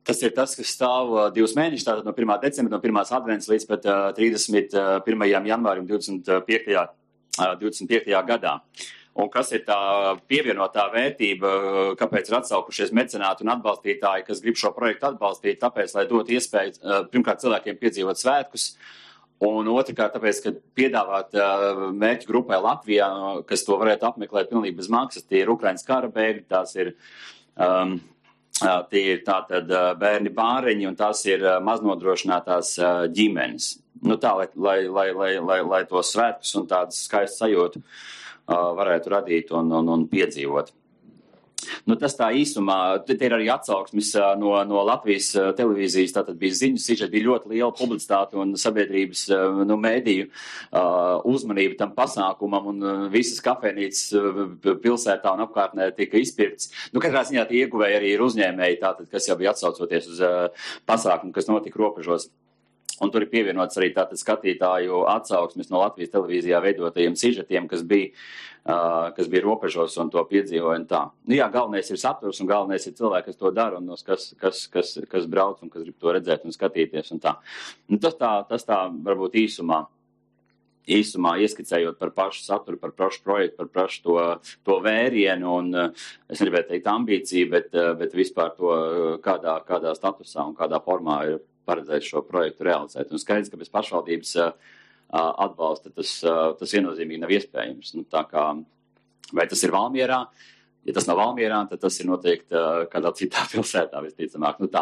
Tas ir tas, kas stāv divus mēnešus, tātad no pirmā decembra, no pirmās advents līdz pat trīsdesmit pirmajam janvārim divdesmit piektajā gadā. Un kas ir tā pievienotā vērtība, kāpēc ir atsaukušies mecenāti un atbalstītāji, kas grib šo projektu atbalstīt, tāpēc, lai dot iespēju pirmkārt cilvēkiem piedzīvot svētkus, un otrkārt tāpēc, ka piedāvāt mērķu grupai Latvijā, kas to varētu apmeklēt pilnīgi bez maksas, tie ir Ukrainas kara bēgļi, tās ir, um, tie ir tātad bērni bāreņi un tās ir maznodrošinātās ģimenes. Nu tā, lai, lai, lai, lai, lai, lai to svētkus un tādas skaistas sajūtu varētu radīt un, un, un piedzīvot. Nu, tas tā īsumā, te ir arī atsauksmes no, no Latvijas televīzijas, tātad bija ziņas, sižet bija ļoti liela publicitāte un sabiedrības nu, mēdīju uzmanība tam pasākumam un visas kafejnīcas pilsētā un apkārtnē tika izpirkts. Nu, katrā ziņā tie ieguvēji arī ir uzņēmēji, tātad, kas jau bija atsaucoties uz pasākumu, kas notika robežos. Un tur ir pievienots arī tātad skatītāju atsauksmes no Latvijas televīzijā veidotajiem sižetiem, kas bija, uh, kas bija robežos un to piedzīvoja un tā. Nu jā, galvenais ir saturs un galvenais ir cilvēki, kas to dara un kas, kas, kas, kas brauc un kas grib to redzēt un skatīties un tā. Nu, tas tā, tas tā varbūt īsumā, īsumā ieskicējot par pašu saturu, par pašu projektu, par pašu to, to vērienu un, es negribētu teikt ambīciju, bet, bet vispār to kādā, kādā statusā un kādā formā ir paredzēt šo projektu realizēt. Un skaidrs, ka bez pašvaldības uh, atbalsta tas, uh, tas viennozīmīgi nav iespējams. Nu, tā kā, vai tas ir Valmierā? Ja tas nav Valmierā, tad tas ir noteikti uh, kādā citā pilsētā, visticamāk. Nu tā.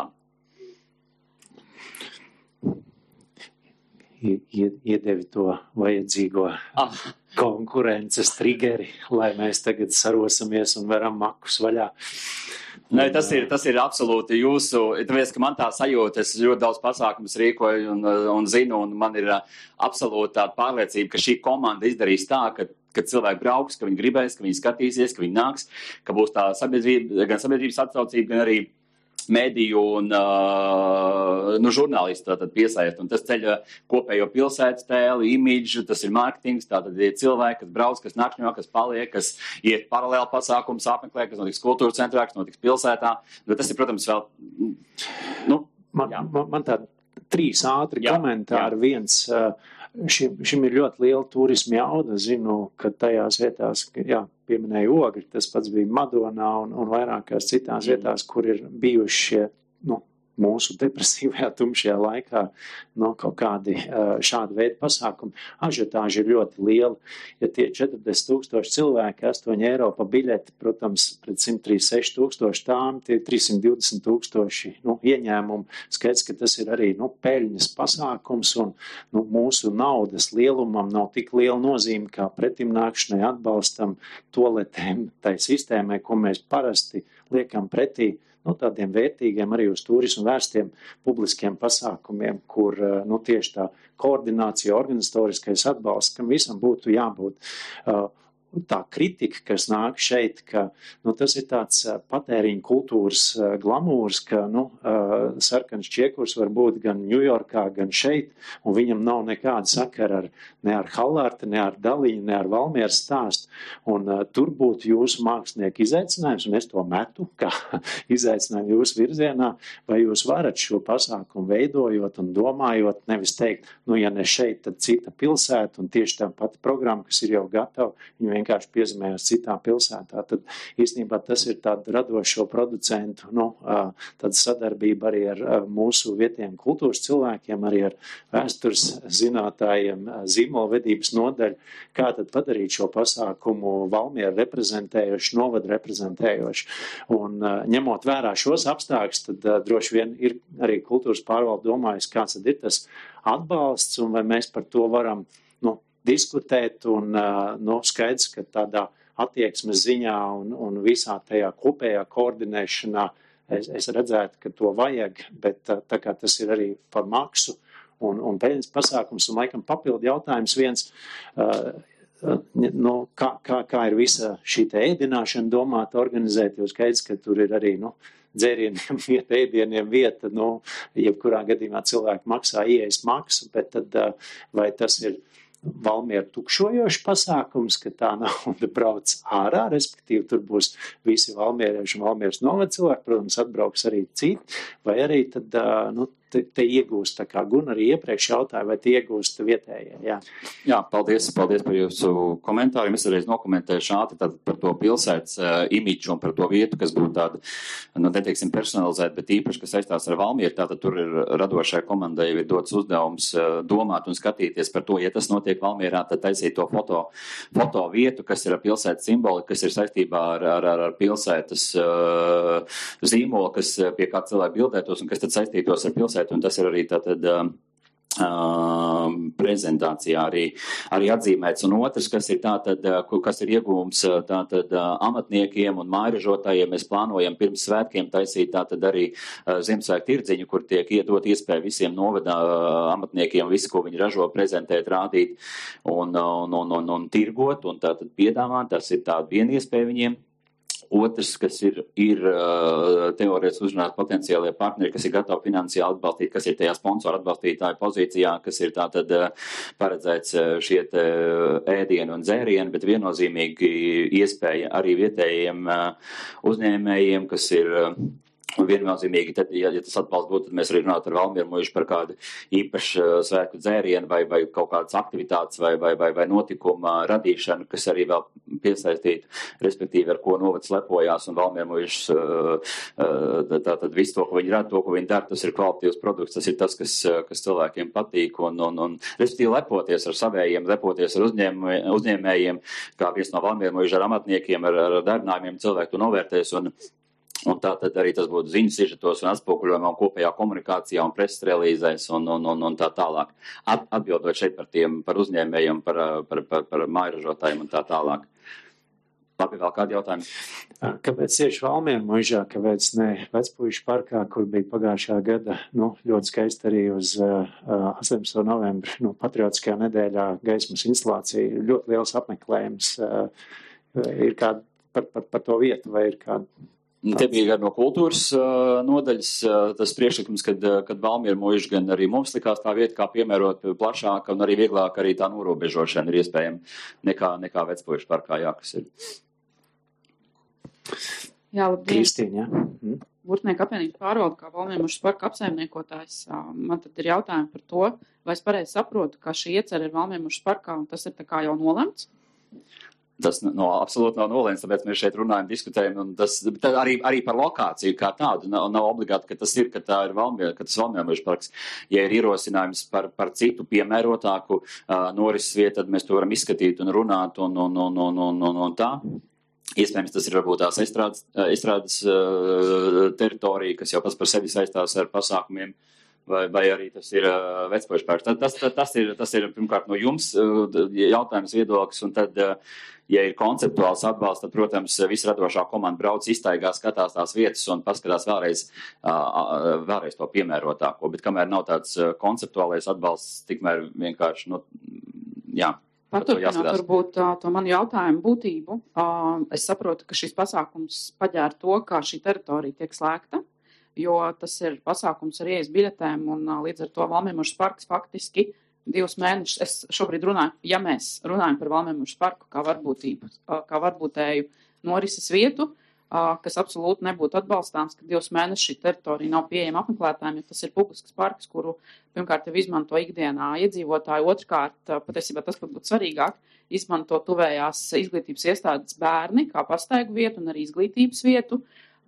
Iedevi to vajadzīgo ah. konkurences trigeri, lai mēs tagad sarosamies un varam makus vaļā. Nē, tas ir, tas ir absolūti jūsu, tāpēc, ka man tā sajūta, es ļoti daudz pasākumus rīkoju un, un zinu, un man ir absolūti tāda pārliecība, ka šī komanda izdarīs tā, ka, ka cilvēki brauks, ka viņi gribēs, ka viņi skatīsies, ka viņi nāks, ka būs tā sabiedrība, gan sabiedrības atsaucība, gan arī mēdīju un uh, nu, žurnālisti tātad piesaist. Un tas ceļ kopējo pilsētas tēli, imidžu, tas ir mārketings, tātad ir cilvēki, kas brauc, kas nakšņo, kas paliek, kas iet paralēli pasākums, apmeklē, kas notiks kultūras centrā, kas notiks pilsētā. Nu, tas ir, protams, vēl... Nu, man, man, man tā trīs ātri jā, komentāri. Jā. Viens, šim, šim ir ļoti liela turisma jauda. Zinu, ka tajās vietās, jā, pieminēja Ogri, tas pats bija Madonā un, un vairākās citās mm. vietās, kur ir bijuši šie, nu, mūsu depresīvajā tumšajā laikā, no kaut kādi šādi veidi pasākumi. Ažiotāži ir ļoti liela. Ja tie četrdesmit tūkstoši cilvēki, astoņi eiro pa biļeti, protams, pret simt trīsdesmit seši tūkstoši tām, tie trīs simt divdesmit tūkstoši nu, ieņēmumu. Skaidrs, ka tas ir arī nu, peļņas pasākums un nu, mūsu naudas lielumam nav tik liela nozīme kā pretimnākšanai atbalstam toletēm, tai sistēmai, ko mēs parasti liekam pretī. Nu, tādiem vērtīgiem arī uz turismu vērstiem publiskiem pasākumiem, kur nu, tieši tā koordinācija, organizatoriskais atbalsts, kam visam būtu jābūt. Uh, tā kritika, kas nāk šeit, ka nu, tas ir tāds patēriņa kultūras glamūrs, ka nu, sarkans čiekurs var būt gan Ņujorkā, gan šeit, un viņam nav nekāda sakara ar, ne ar Hallārti, ne ar Daliņu, ne ar Valmieras stāstu. Un uh, tur būtu jūsu mākslinieku izaicinājums, un es to metu, kā izaicinājumu jūsu virzienā, vai jūs varat šo pasākumu veidojot un domājot, nevis teikt, nu, ja ne šeit, tad cita pilsēta, un tieši tā pati programma, kas ir jau gatava, viņi vienkārši piezemējās citā pilsētā. Tad īstenībā tas ir tāda radošo producentu, nu, tāda sadarbība arī ar mūsu vietējiem kultūras cilvēkiem, arī ar vēstures zinātājiem, zīmolvedības nodaļu, kā tad padarīt šo pasākumu Valmieru reprezentējoši, novadu reprezentējoši. Un ņemot vērā šos apstākļus, tad droši vien ir arī kultūras pārvalde domājis, kāds tad ir tas atbalsts un vai mēs par to varam, nu, diskutēt un, nu, skaidrs, ka tādā attieksmes ziņā un, un visā tajā kopējā koordinēšanā es, es redzētu, ka to vajag, bet tā kā tas ir arī par maksu un, un peļņas pasākums un laikam papildu jautājums viens, uh, nu, kā, kā, kā ir visa šī te ēdināšana domāta organizēt, jo skaidrs, ka tur ir arī, nu, dzērieniem vieta, ēdieniem vieta, nu, jebkurā gadījumā cilvēki maksā ieejas maksu, bet tad vai tas ir Valmiera tukšojošs pasākums, ka tā nauda brauc ārā, respektīvi tur būs visi valmierieši un Valmieras novada cilvēki, protams, atbrauks arī citi, vai arī tad, nu, te, te iegūst, tā kā Gun arī iepriekš jautāja, vai te iegūst vietējie, jā. Jā, paldies, paldies par jūsu komentāriem. Es arī nokomentēšu ātri tātad par to pilsētas uh, imidžu un par to vietu, kas būtu tāda, nu, neteiksim personalizēta, bet īpaši, kas saistās ar Valmieru, tātad tur ir radošai komandai ir dots uzdevums uh, domāt un skatīties par to, ja tas notiek Valmierā, tad taisīt to foto, foto vietu, kas ir ar pilsētas simboli, kas ir saistībā ar, ar, ar, ar pilsētas uh, zīmolu, kas pie kā cilvēki bildētos un kas tad saistītos ar pilsētu, un tas ir arī tātad uh, Uh, prezentācijā arī, arī atzīmēts. Un otrs, kas ir tātad, kas ir iegūms tātad amatniekiem un mājražotājiem, mēs plānojam pirms svētkiem taisīt tātad arī uh, Ziemassvētku tirdziņu, kur tiek iedot iespēju visiem novadā uh, amatniekiem visu, ko viņi ražo, prezentēt, rādīt un, un, un, un, un tirgot un tātad piedāvāt. Tas ir tāda viena iespēja viņiem. Otrs, kas ir, ir teorētiski uzrunāt potenciālie partneri, kas ir gatavi finansiāli atbalstīt, kas ir tajā sponsoru atbalstītāju pozīcijā, kas ir tātad paredzēts šie ēdieni un dzērieni, bet viennozīmīgi iespēja arī vietējiem uzņēmējiem, kas ir un viennozīmīgi, tad, ja, ja tas atbalsts būtu, tad mēs arī runātu ar Valmieru muižu par kādu īpašu svētku dzērienu vai, vai kaut kādas aktivitātes vai, vai, vai, vai notikuma radīšanu, kas arī vēl piesaistītu, respektīvi, ar ko novads lepojās un Valmieru muižas tātad visu to, ko viņi rada, to, ko viņi dara, tas ir kvalitatīvs produkts, tas ir tas, kas, kas cilvēkiem patīk un, un, un respektīvi, lepoties ar savējiem, lepoties ar uzņēmē, uzņēmējiem, kā viens no Valmieru muižu ar amatniekiem, ar, ar darbinājumiem cilvēku to novērtēs un Un tā tad arī tas būtu ziņu sižetos un atspoguļojumā un kopējā komunikācijā un preses relīzēs un, un, un, un tā tālāk. At, atbildot šeit par tiem, par uzņēmējiem, par, par, par, par mājražotājiem un tā tālāk. Labi, vēl kādi jautājumi? Kāpēc tieši Valmiera muižā, kāpēc ne Vecpuišu parkā, kur bija pagājušā gada, nu, ļoti skaisti arī uz uh, astoņpadsmitā novembra, nu, patriotiskajā nedēļā gaismas instalācija, ļoti liels apmeklējums, uh, ir kāda par, par, par to vietu vai ir kāda? Te bija gan no kultūras uh, nodaļas uh, tas priekšlikums, kad, uh, kad Valmiera muiža gan arī mums likās tā vieta, kā piemērot plašāk un arī vieglāk arī tā norobežošana ir iespējama nekā, nekā Vecpuišu parkā, jā, kas ir. Jā, labdien. Kristīna, jā. Mm. Burtnieku apvienības pārvalde, kā Valmiera muižas parka apsaimniekotājs, man tad ir jautājumi par to, vai es pareizi saprotu, ka šī iecer ir Valmiera muižas parkā un tas ir tā kā jau nolemts? Tas no, absolūti nav nolēmts, tāpēc mēs šeit runājam, diskutējam, un tas arī, arī par lokāciju kā tādu. Nav, nav obligāti, ka tas ir, ka tā ir Valmiera, ka tas Valmiera muižas parks. Ja ir ierosinājums par, par citu piemērotāku uh, norises vietu, tad mēs to varam izskatīt un runāt un, un, un, un, un, un, un tā. Iespējams, tas ir varbūt tās estrādes, estrādes uh, teritorija, kas jau pats par sevi saistās ar pasākumiem. Vai, vai arī tas ir uh, Vecpuišu parks. Tas, tas, tas, ir, tas ir pirmkārt no jums uh, jautājums viedoklis, un tad, uh, ja ir konceptuāls atbalsts, tad, protams, visa radošā komanda brauc, iztaigā, skatās tās vietas un paskatās vēlreiz, uh, vēlreiz to piemērotāko. Bet kamēr nav tāds uh, konceptuālais atbalsts, tikmēr vienkārši, nu, jā. Paturpināt varbūt uh, to manu jautājumu būtību. Uh, es saprotu, ka šis pasākums paģēra to, kā šī teritorija tiek slēgta, jo tas ir pasākums ar ieejas biļetēm un līdz ar to Valmiera muižas parks faktiski divus mēnešus, es šobrīd runāju, ja mēs runājam par Valmiera muižas parku kā varbūtību, kā varbūtēju norises vietu, kas absolūti nebūtu atbalstāms, ka divus mēnešus šī teritorija nav pieejama apmeklētājiem, jo tas ir publisks parks, kuru pirmkārt jau izmanto ikdienā iedzīvotāji, otrkārt, patiesībā tas, pat būtu svarīgāk, izmanto tuvējās izglītības iestādes bērni kā pastaigu vietu un arī izglītības vietu.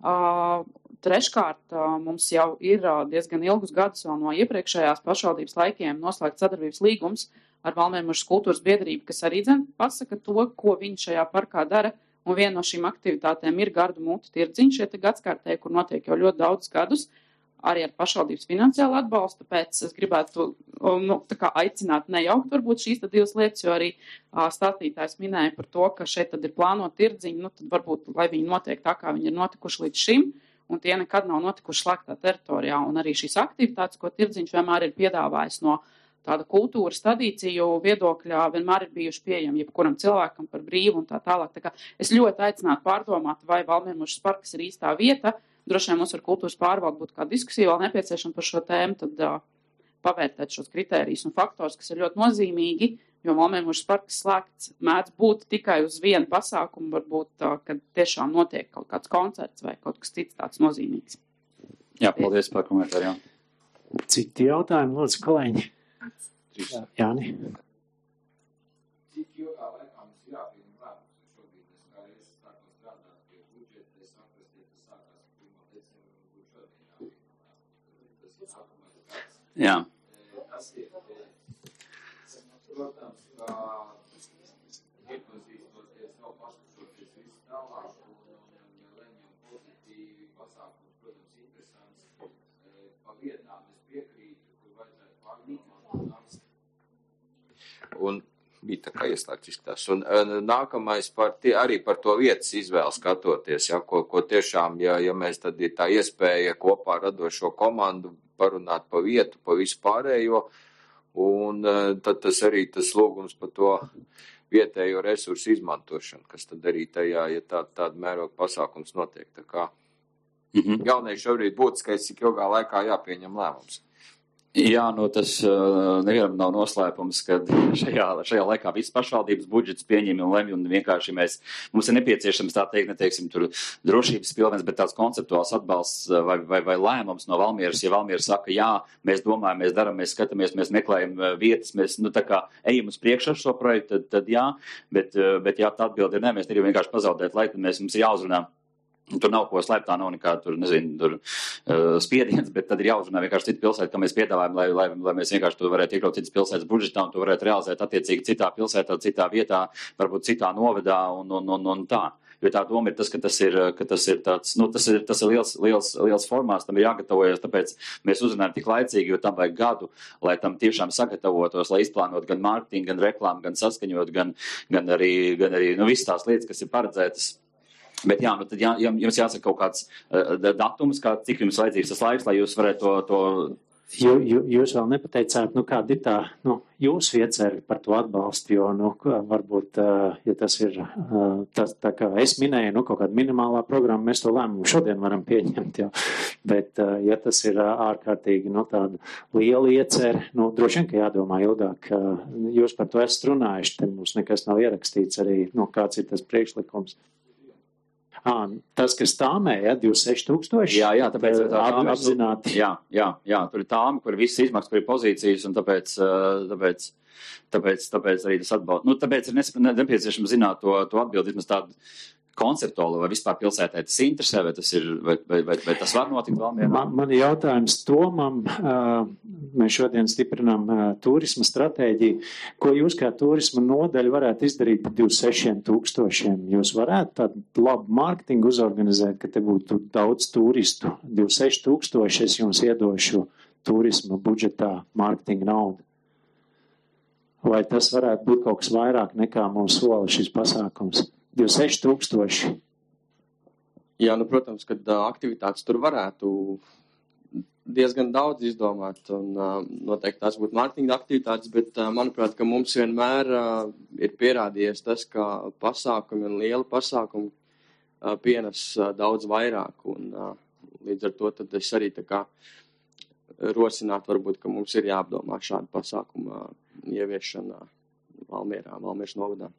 Uh, treškārt, uh, mums jau ir uh, diezgan ilgus gadus vēl no iepriekšējās pašvaldības laikiem noslēgt sadarbības līgums ar Valmiera muižas kultūras biedrību, kas arī dzen pasaka to, ko viņi šajā parkā dara, un viena no šīm aktivitātēm ir gardu mutu tirdziņš, šie te gadskārtēji, kur notiek jau ļoti daudz gadus, arī ar pašvaldības finansiālu atbalstu, tāpēc es gribētu nu, tā kā aicināt nejaukt varbūt šīs tad divas lietas, jo arī uh, stāstītājs minēja par to, ka šeit tad ir plānot tirdziņi, nu tad varbūt, lai viņi notiek tā, kā viņi ir notikuši līdz šim, un tie nekad nav notikuši slēgtā teritorijā, un arī šīs aktivitātes, ko tirdziņš vienmēr ir piedāvājis no tāda kultūras tradīciju viedokļā, vienmēr ir bijuši pieejami jebkuram cilvēkam par brīvu un tā tālāk. Tā kā es ļoti aicinātu pārdomāt, vai Valmiera muižas parks ir īstā vieta. Droši vien mums ar kultūras pārvaldu būtu kāda diskusija vēl nepieciešama par šo tēmu, tad uh, pavērtēt šos kritērijus un faktors, kas ir ļoti nozīmīgi, Jo Valmiermūžas parks slēgts mēdz būt tikai uz vienu pasākumu, varbūt, kad tiešām notiek kaut kāds koncerts vai kaut kas cits tāds nozīmīgs. Jā, paldies par komentāru. Citi jautājumi, lūdzu, kolēģi? Jā, Jāni. Cik ilgā laikā mums jāpieņem lēmums? Šobrīd es kā reiz sāku strādāt pie budžeta, es atrast, ja tas sākās pirmā decembra, un būtu šodien jāpieņem lēmums. Tas ir nākamais gads. Jā. Tas ir, protams, kā iepazīstoties vēl pašpašoties visu tālāk, un, un ja lemjam pozitīvi pasākums, protams, interesants, pa vietām es piekrītu, kur vajadzētu pārdomāt. Un bija tā kā ieslēgts izskatās. Un nākamais par tie, arī par to vietas izvēli skatoties, ja, ko, ko tiešām, ja, ja mēs tad ir tā iespēja kopā radošo komandu parunāt pa vietu, pa visu pārējo, un tad tas arī tas lūgums par to vietējo resursu izmantošanu, kas tad arī tajā, ja tā, tāda mēroga pasākums notiek. Tā kā mm-hmm. Galvenais šobrīd būtiskais, cik ilgā laikā jāpieņem lēmums. Jā, nu tas uh, nevienam nav noslēpums, ka šajā, šajā laikā visas pašvaldības budžets pieņem un lemj, un vienkārši mēs, mums ir nepieciešams tā teikt, neteiksim, tur drošības pilvens, bet tāds konceptuāls atbalsts vai, vai, vai lēmums no Valmieras. Ja Valmiera saka, jā, mēs domājam, mēs daram, mēs skatāmies, mēs meklējam vietas, mēs, nu, tā kā ejam uz priekšu ar šo projektu, tad, tad jā, bet, bet jā, tā atbilde ir ne, mēs negribam vienkārši pazaudēt laiku, mēs, mums ir jāuzrunā. Tur nav ko slēpt, tā nav nekā, tur, nezinu, tur uh, spiediens, bet tad ir jāuzrunā vienkārši cita pilsēta, ka mēs piedāvājam, lai, lai, lai mēs vienkārši to varētu iekļaut citas pilsētas budžetā un to varētu realizēt attiecīgi citā pilsētā, citā vietā, varbūt citā novadā un, un, un, un tā. Jo tā doma ir tas, ka tas ir, ka tas ir tāds, nu, tas ir, tas ir liels, liels, liels formāts, tam ir jāgatavojas, tāpēc mēs uzrunājam tik laicīgi, jo tam vajag gadu, lai tam tiešām sagatavotos, lai izplānot gan mārketingu, gan reklāmu, gan saskaņot, gan, gan arī, gan arī, nu, visas tās lietas, kas ir paredzētas. Bet jā, nu tad jā, jums jāsaka kaut kāds uh, datums, kā, cik jums vajadzīgs tas laiks, lai jūs varētu to... to... Jū, jū, jūs vēl nepateicāt, nu kāda ir tā, nu, jūsu iecerē par to atbalstu, jo, nu, varbūt, uh, ja tas ir, uh, tas, tā kā es minēju, nu, kaut kāda minimālā programma, mēs to lēmumu šodien varam pieņemt, jo, bet, uh, ja tas ir uh, ārkārtīgi, nu, tāda liela iecerē, nu, droši vien, ka jādomā ilgāk, uh, jūs par to esat runājuši, te mums nekas nav ierakstīts arī, nu, kāds ir tas priekšlikums. À, tas, kas tāmē, ja, divdesmit seši tūkstoši. Jā, jā, tāpēc tā tāmē, apzināti. Jā, jā, jā, tur ir tāme, kur ir visas izmaksas, kur ir pozīcijas, un tāpēc, tāpēc, tāpēc, tāpēc arī tas atbalsts. Nu, tāpēc ir nepieciešams zināt to, to atbildi, vismaz tādu konceptuāli, vai vispār pilsētē tas interesē, vai tas ir, vai, vai, vai, vai tas var notikt Valmierā? Man, man ir jautājums Tomam, mēs šodien stiprinām turisma stratēģiju, ko jūs kā turisma nodaļa varētu izdarīt par divdesmit sešiem tūkstošiem? Jūs varētu tādu labu mārketingu uzorganizēt, ka te būtu daudz turistu, divdesmit seši tūkstoši, es jums iedošu turisma budžetā mārketinga naudu. Vai tas varētu būt kaut kas vairāk nekā mums sola šis pasākums? divdesmit seši tūkstoši. Jā, nu, protams, kad uh, aktivitātes tur varētu diezgan daudz izdomāt, un uh, noteikti tās būtu mārketinga aktivitātes, bet, uh, manuprāt, ka mums vienmēr uh, ir pierādījies tas, ka pasākumi un liela pasākumi uh, pienes uh, daudz vairāk, un uh, līdz ar to tad es arī tā kā rosinātu, varbūt, ka mums ir jāapdomā šādu pasākumu uh, ieviešana Valmierā, Valmieras novadā.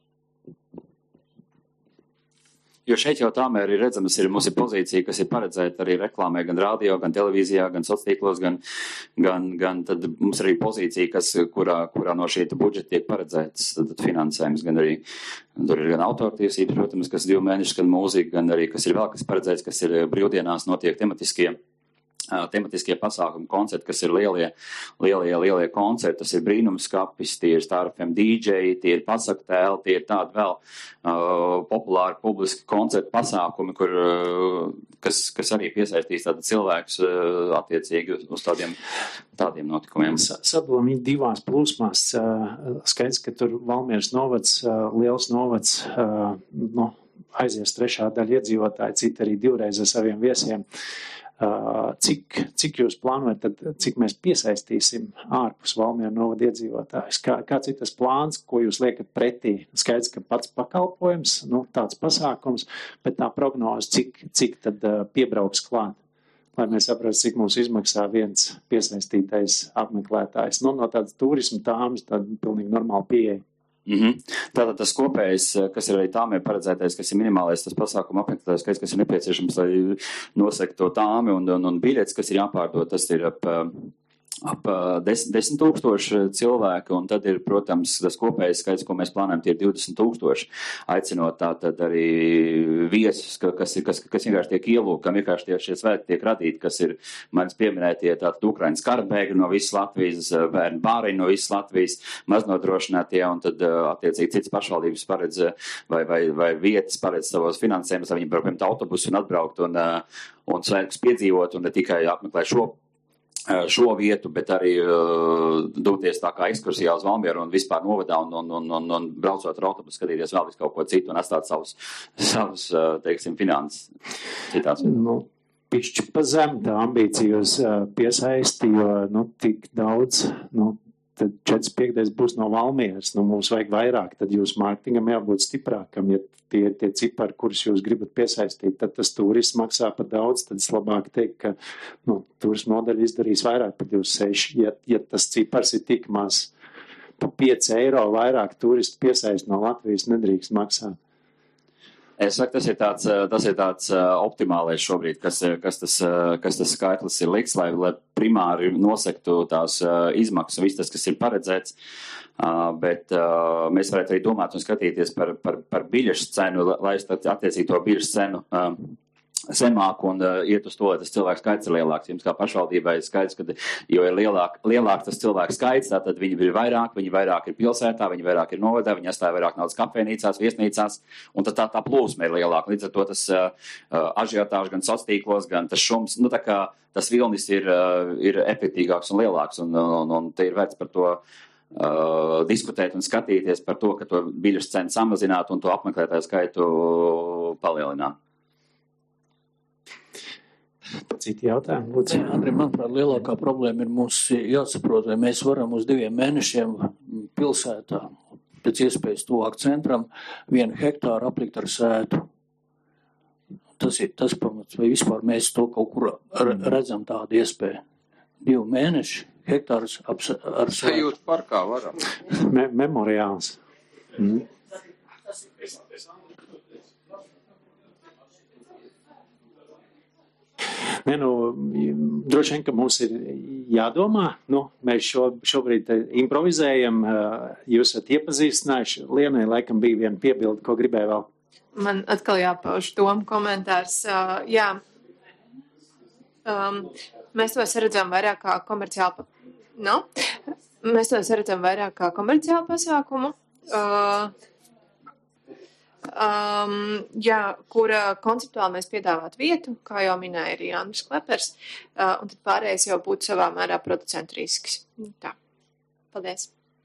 Jo šeit jau tāmēr ir redzamas, ir, mums ir pozīcija, kas ir paredzēta arī reklāmē, gan radio, gan televīzijā, gan sociālos, gan, gan, gan tad mums arī pozīcija, kas, kurā, kurā no šī budžeta tiek paredzētas tad finansējums, gan arī, tur ir gan autortiesības, protams, kas divu mēnešu, gan mūzika, gan arī, kas ir vēl, kas paredzēts, kas ir brīvdienās notiek tematiskie. Tematiskie pasākumi, koncerti, kas ir lielie, lielie, lielie koncerti, tas ir brīnumskapis, tie ir Star F M D J, tie ir pasaktēli, tie ir tādi vēl uh, populāri publiski koncerti pasākumi, kur, uh, kas, kas arī piesaistīs tādu cilvēkus uh, attiecīgi uz tādiem, tādiem notikumiem. Sadalām divās plūsmās. Uh, skaidrs, ka tur Valmieras novads, uh, liels novads, uh, nu, aizies trešā daļa iedzīvotāji, citi arī divreiz ar saviem viesiem. Uh, cik, cik jūs plānojat, tad, cik mēs piesaistīsim ārpus Valmiera novada iedzīvotājus? Kā, kāds ir tas plāns, ko jūs liekat pretī? Skaidrs, ka pats pakalpojums, nu, tāds pasākums, bet tā prognoze, cik, cik tad uh, piebrauks klāt? Lai mēs saprastu, cik mums izmaksā viens piesaistītais apmeklētājs. Nu, no tādas turisma tāmas, tad pilnīgi normāli pieeja. Mm-hmm. Tātad tas kopējais, kas ir arī tāmiem paredzētais, kas ir minimālais, tas pasākuma apmeklētājs skaits, kas ir nepieciešams, lai nosekt to tāmi un, un, un biļets, kas ir jāpārdod, tas ir ap, ap desmit, desmit tūkstoši cilvēku, un tad ir, protams, tas kopējais skaits, ko mēs plānojam, tie ir divdesmit tūkstoši, aicinot tātad arī viesus, kas, ir, kas, kas vienkārši tiek ielūgti, kam vienkārši tie šie svētki tiek radīti, kas ir manis pieminētie tātad Ukrainas karabēgļi no visas Latvijas, bērnu bāriņi no visas Latvijas, maznodrošinātie, un tad attiecīgi citas pašvaldības paredz vai, vai, vai vietas paredz savos finansējumus, lai viņi var pieņemt autobusu un atbraukt un, un svētkus piedzīvot un ne tikai apmeklēt šo šo vietu, bet arī uh, doties tā kā ekskursijā uz Valmieru un vispār novadā un, un, un, un, un braucot ar autobusu, skatīties vēl visu kaut ko citu un atstāt savus, savus uh, teiksim, finanses citās. Nu, pišķi pa zem tā ambīcijos uh, piesaisti, jo, nu, tik daudz, nu, tad četrs piektais būs no Valmieras, nu, mums vajag vairāk, tad jūs mārketingam jābūt stiprākam, ja tie ir tie cipari, kurus jūs gribat piesaistīt, tad tas turisms maksā par daudz, tad es labāk teikt, ka, nu, turisma nodaļa izdarīs vairāk par divdesmit seši, ja, ja tas cipars ir tik maz, pa pieci eiro vairāk turistu piesaist no Latvijas nedrīkst maksāt. Es saku, tas ir tāds, tas ir tāds optimālais šobrīd, kas, kas, tas, kas tas skaitlis ir liks, lai, lai primāri nosektu tās izmaksas, viss tas, kas ir paredzēts, bet mēs varētu arī domāt un skatīties par, par, par biļešu cenu, lai attiecīgi to biļešu cenu zemāk un uh, iet uz to, lai tas cilvēks skaits ir lielāks. Jums kā pašvaldībai ir skaidrs, ka, jo ir lielāk, lielāk tas cilvēks skaits, tad viņi ir vairāk, viņi vairāk ir pilsētā, viņi vairāk ir novadā, viņi atstāja vairāk naudas kafejnīcās, viesnīcās, un tad tā, tā plūsma ir lielāka. Līdz ar to tas uh, ažiotāžs gan sociālos tīklos, gan tas šums, nu tā kā tas vilnis ir, uh, ir efektīgāks un lielāks, un, un, un te ir vērts par to uh, diskutēt un skatīties par to, ka to biļešu cenu samazināt un to apmeklētāju skaitu palielināt. Citi jautājumi, lūdzu. Andri, manuprāt, lielākā problēma ir mums jāsaprot, vai mēs varam uz diviem mēnešiem pilsētā, pēc iespējas tuvāk centram, vienu hektāru aplikt ar sētu. Tas ir tas pamats, vai vispār mēs to kaut kur redzam tādu iespēju. Divu mēneši hektārus ap, ar sētu. Sajūtu parkā varam. Me, memoriāls. Mm. Ne, nu, droši vien, ka mums ir jādomā, nu, mēs šo, šobrīd improvizējam, jūs esat iepazīstinājuši, Lienai laikam bija viena piebilde, ko gribēju vēl. Man atkal jāpauž doma komentārs, uh, jā, um, mēs to saredzam vairāk kā komerciālu, nu, mēs to saredzam vairāk kā komerciālu pasākumu, uh, Um, jā, kura konceptuāli mēs piedāvāt vietu, kā jau minēja arī Andris Klepers, uh, un tad pārējais jau būtu savā mērā producentu risks. Tā. Paldies.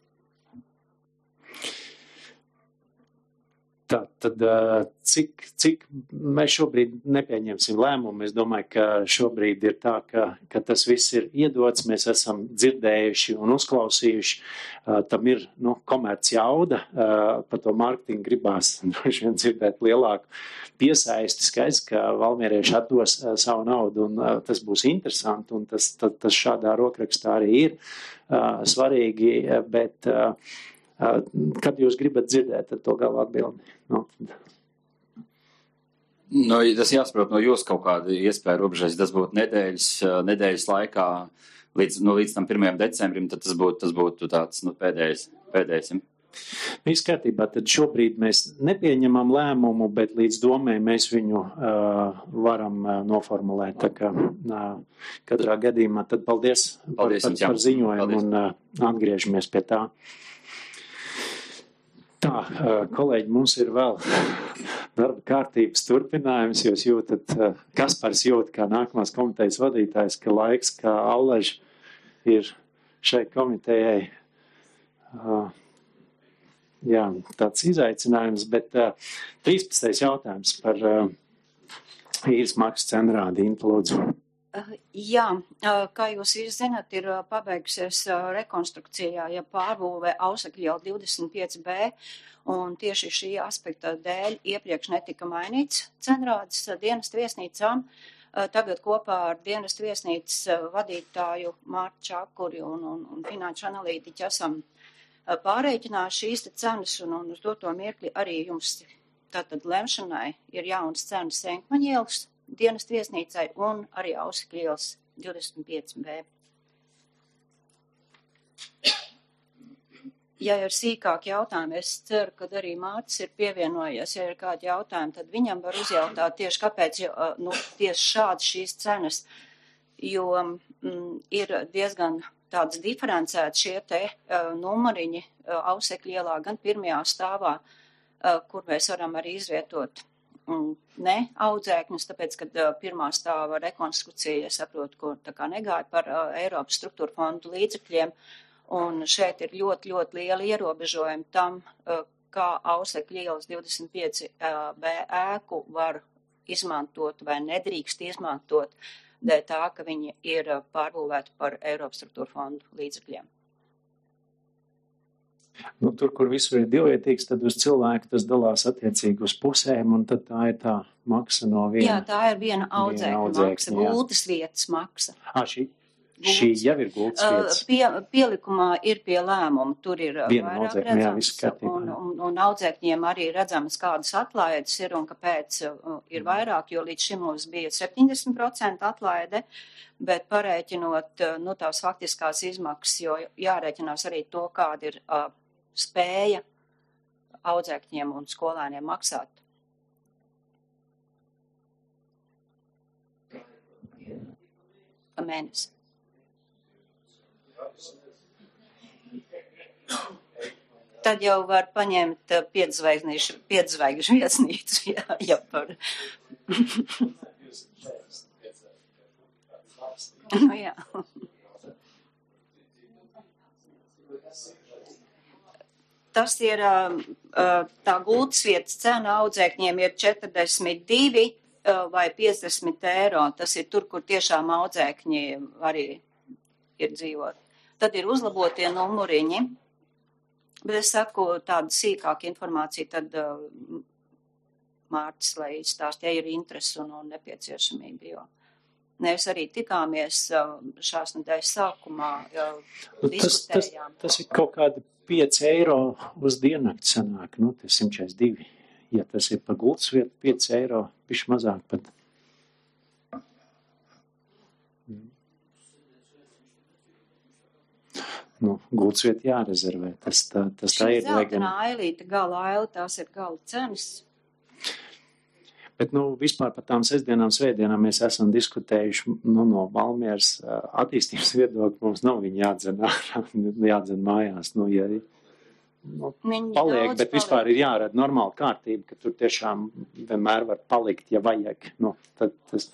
Tā, tad cik, cik mēs šobrīd nepieņemsim lēmumu, es domāju, ka šobrīd ir tā, ka, ka tas viss ir iedots, mēs esam dzirdējuši un uzklausījuši, tam ir, nu, komerc jauda, par to mārketingu gribās droši vien dzirdēt lielāku piesaisti, skaidrs, ka valmierieši atdos savu naudu un tas būs interesanti un tas, tas, tas šādā rokrakstā arī ir svarīgi, bet kad jūs gribat dzirdēt, tad to galvu atbildi. No. No, tas jāsaprot no jūs kaut kāda iespēja robežais, tas būtu nedēļas, nedēļas laikā līdz, nu, līdz tam pirmajam decembrim, tad tas būtu, tas būtu tāds, nu, pēdējais, pēdējais. Viss kārtībā, tad šobrīd mēs nepieņemam lēmumu, bet līdz domē mēs viņu uh, varam uh, noformulēt. Tā kā uh, katrā gadījumā tad paldies, paldies par, par, par ziņojumu paldies. Un uh, atgriežamies pie tā. Tā, kolēģi, mums ir vēl darba kārtības turpinājums, jūs jūtat, Kaspars jūt kā nākamās komitejas vadītājs, ka laiks, kā allaž ir šai komitejai, jā, tāds izaicinājums, bet trīspadsmitais jautājums par īres maksas cenrādi, Inta, lūdzu. Jā, kā jūs visi zināt, ir pabeigusies rekonstrukcijā, ja pārbūvē Ausekļu jau divdesmit pieci B, un tieši šī aspekta dēļ iepriekš netika mainīts cenrādes dienestu viesnīcām. Tagad kopā ar dienestu viesnīcas vadītāju Mārtu Čakuri un, un, un finanšu analītiķi esam pārreikinās šīs cenas un, un uz doto mirkli arī jums tātad lemšanai ir jaunas cenas Enkmaņa ielas dienestu viesnīcai un arī Ausekļa ielas divdesmit pieci B. Ja ir sīkāk jautājumi, es ceru, ka arī Mārtis ir pievienojies, ja ir kādi jautājumi, tad viņam var uzjautāt tieši kāpēc, nu, tieši šādas šīs cenas, jo mm, ir diezgan tāds diferencēts šie te uh, numuriņi uh, Ausekļa ielā, gan pirmajā stāvā, uh, kur mēs varam arī izvietot mm, ne audzēkņus, tāpēc, kad uh, pirmā stāva rekonstrukcija, es saprotu, kur tā kā negāja par uh, Eiropas struktūra fondu līdzekļiem, un šeit ir ļoti, ļoti liela ierobežojuma tam, kā Ausekļa ielas divdesmit pieci B ēku var izmantot vai nedrīkst izmantot, dēļ tā, ka viņi ir pārbūvēti par Eiropas struktūra fondu līdzekļiem. Nu, tur, kur visur ir divvietīgs, tad uz cilvēku tas dalās attiecīgi uz pusēm, un tad tā ir tā maksa no viena. Jā, tā ir viena audzēkņa maksa, gultas vietas maksa. Ā, šī? Šī jau ir gultas vietas. Pie, pielikumā ir pie lēmuma, tur ir Viena vairāk audzēkņa, jā, redzams, viss kārtībā. un, un, un audzēkņiem arī redzamas kādas atlaides ir, un kāpēc ir vairāk, jo līdz šim mums bija septiņdesmit procenti atlaide, bet parēķinot, nu, tās faktiskās izmaksas, jo jārēķinās arī to, kāda ir uh, spēja audzēkņiem un skolēniem maksāt. Pa mēnesi. Tad jau var paņemt piedzvaigžņu piedzvaigžņu viesnīcu, jā, ja par. Nu, jā. Tas ir, tā gultas vietas cena audzēkņiem ir četrdesmit divi vai piecdesmit eiro. Tas ir tur, kur tiešām audzēkņi arī ir dzīvot. Tad ir uzlabotie numuriņi, bet es saku tādu sīkāku informāciju, tad uh, Mārtis, lai izstāst, ja ir interesi un, un nepieciešamība, jo mēs arī tikāmies uh, šās nedēļas sākumā, uh, tas, diskutējām. Tas, tas ir kaut kādi pieci eiro uz diennakti sanāk, nu, tas simt četrdesmit divi. Ja tas ir pa gultas vietu, pieci eiro, pišķi mazāk pat. Nu, gultas vieta jārezervē, tas tā, tas tā ir. Šī zeltainā ailīte, gala aila, tās ir gala cenas. Bet, nu, vispār par tām sestdienām, svētdienām mēs esam diskutējuši, nu, no Valmieras attīstības viedokļa, mums nav viņa jādzen, jādzen mājās, nu, ja nu, paliek, bet paliek. Vispār ir jārada normāla kārtība, ka tur tiešām vienmēr var palikt, ja vajag, nu, tad tas.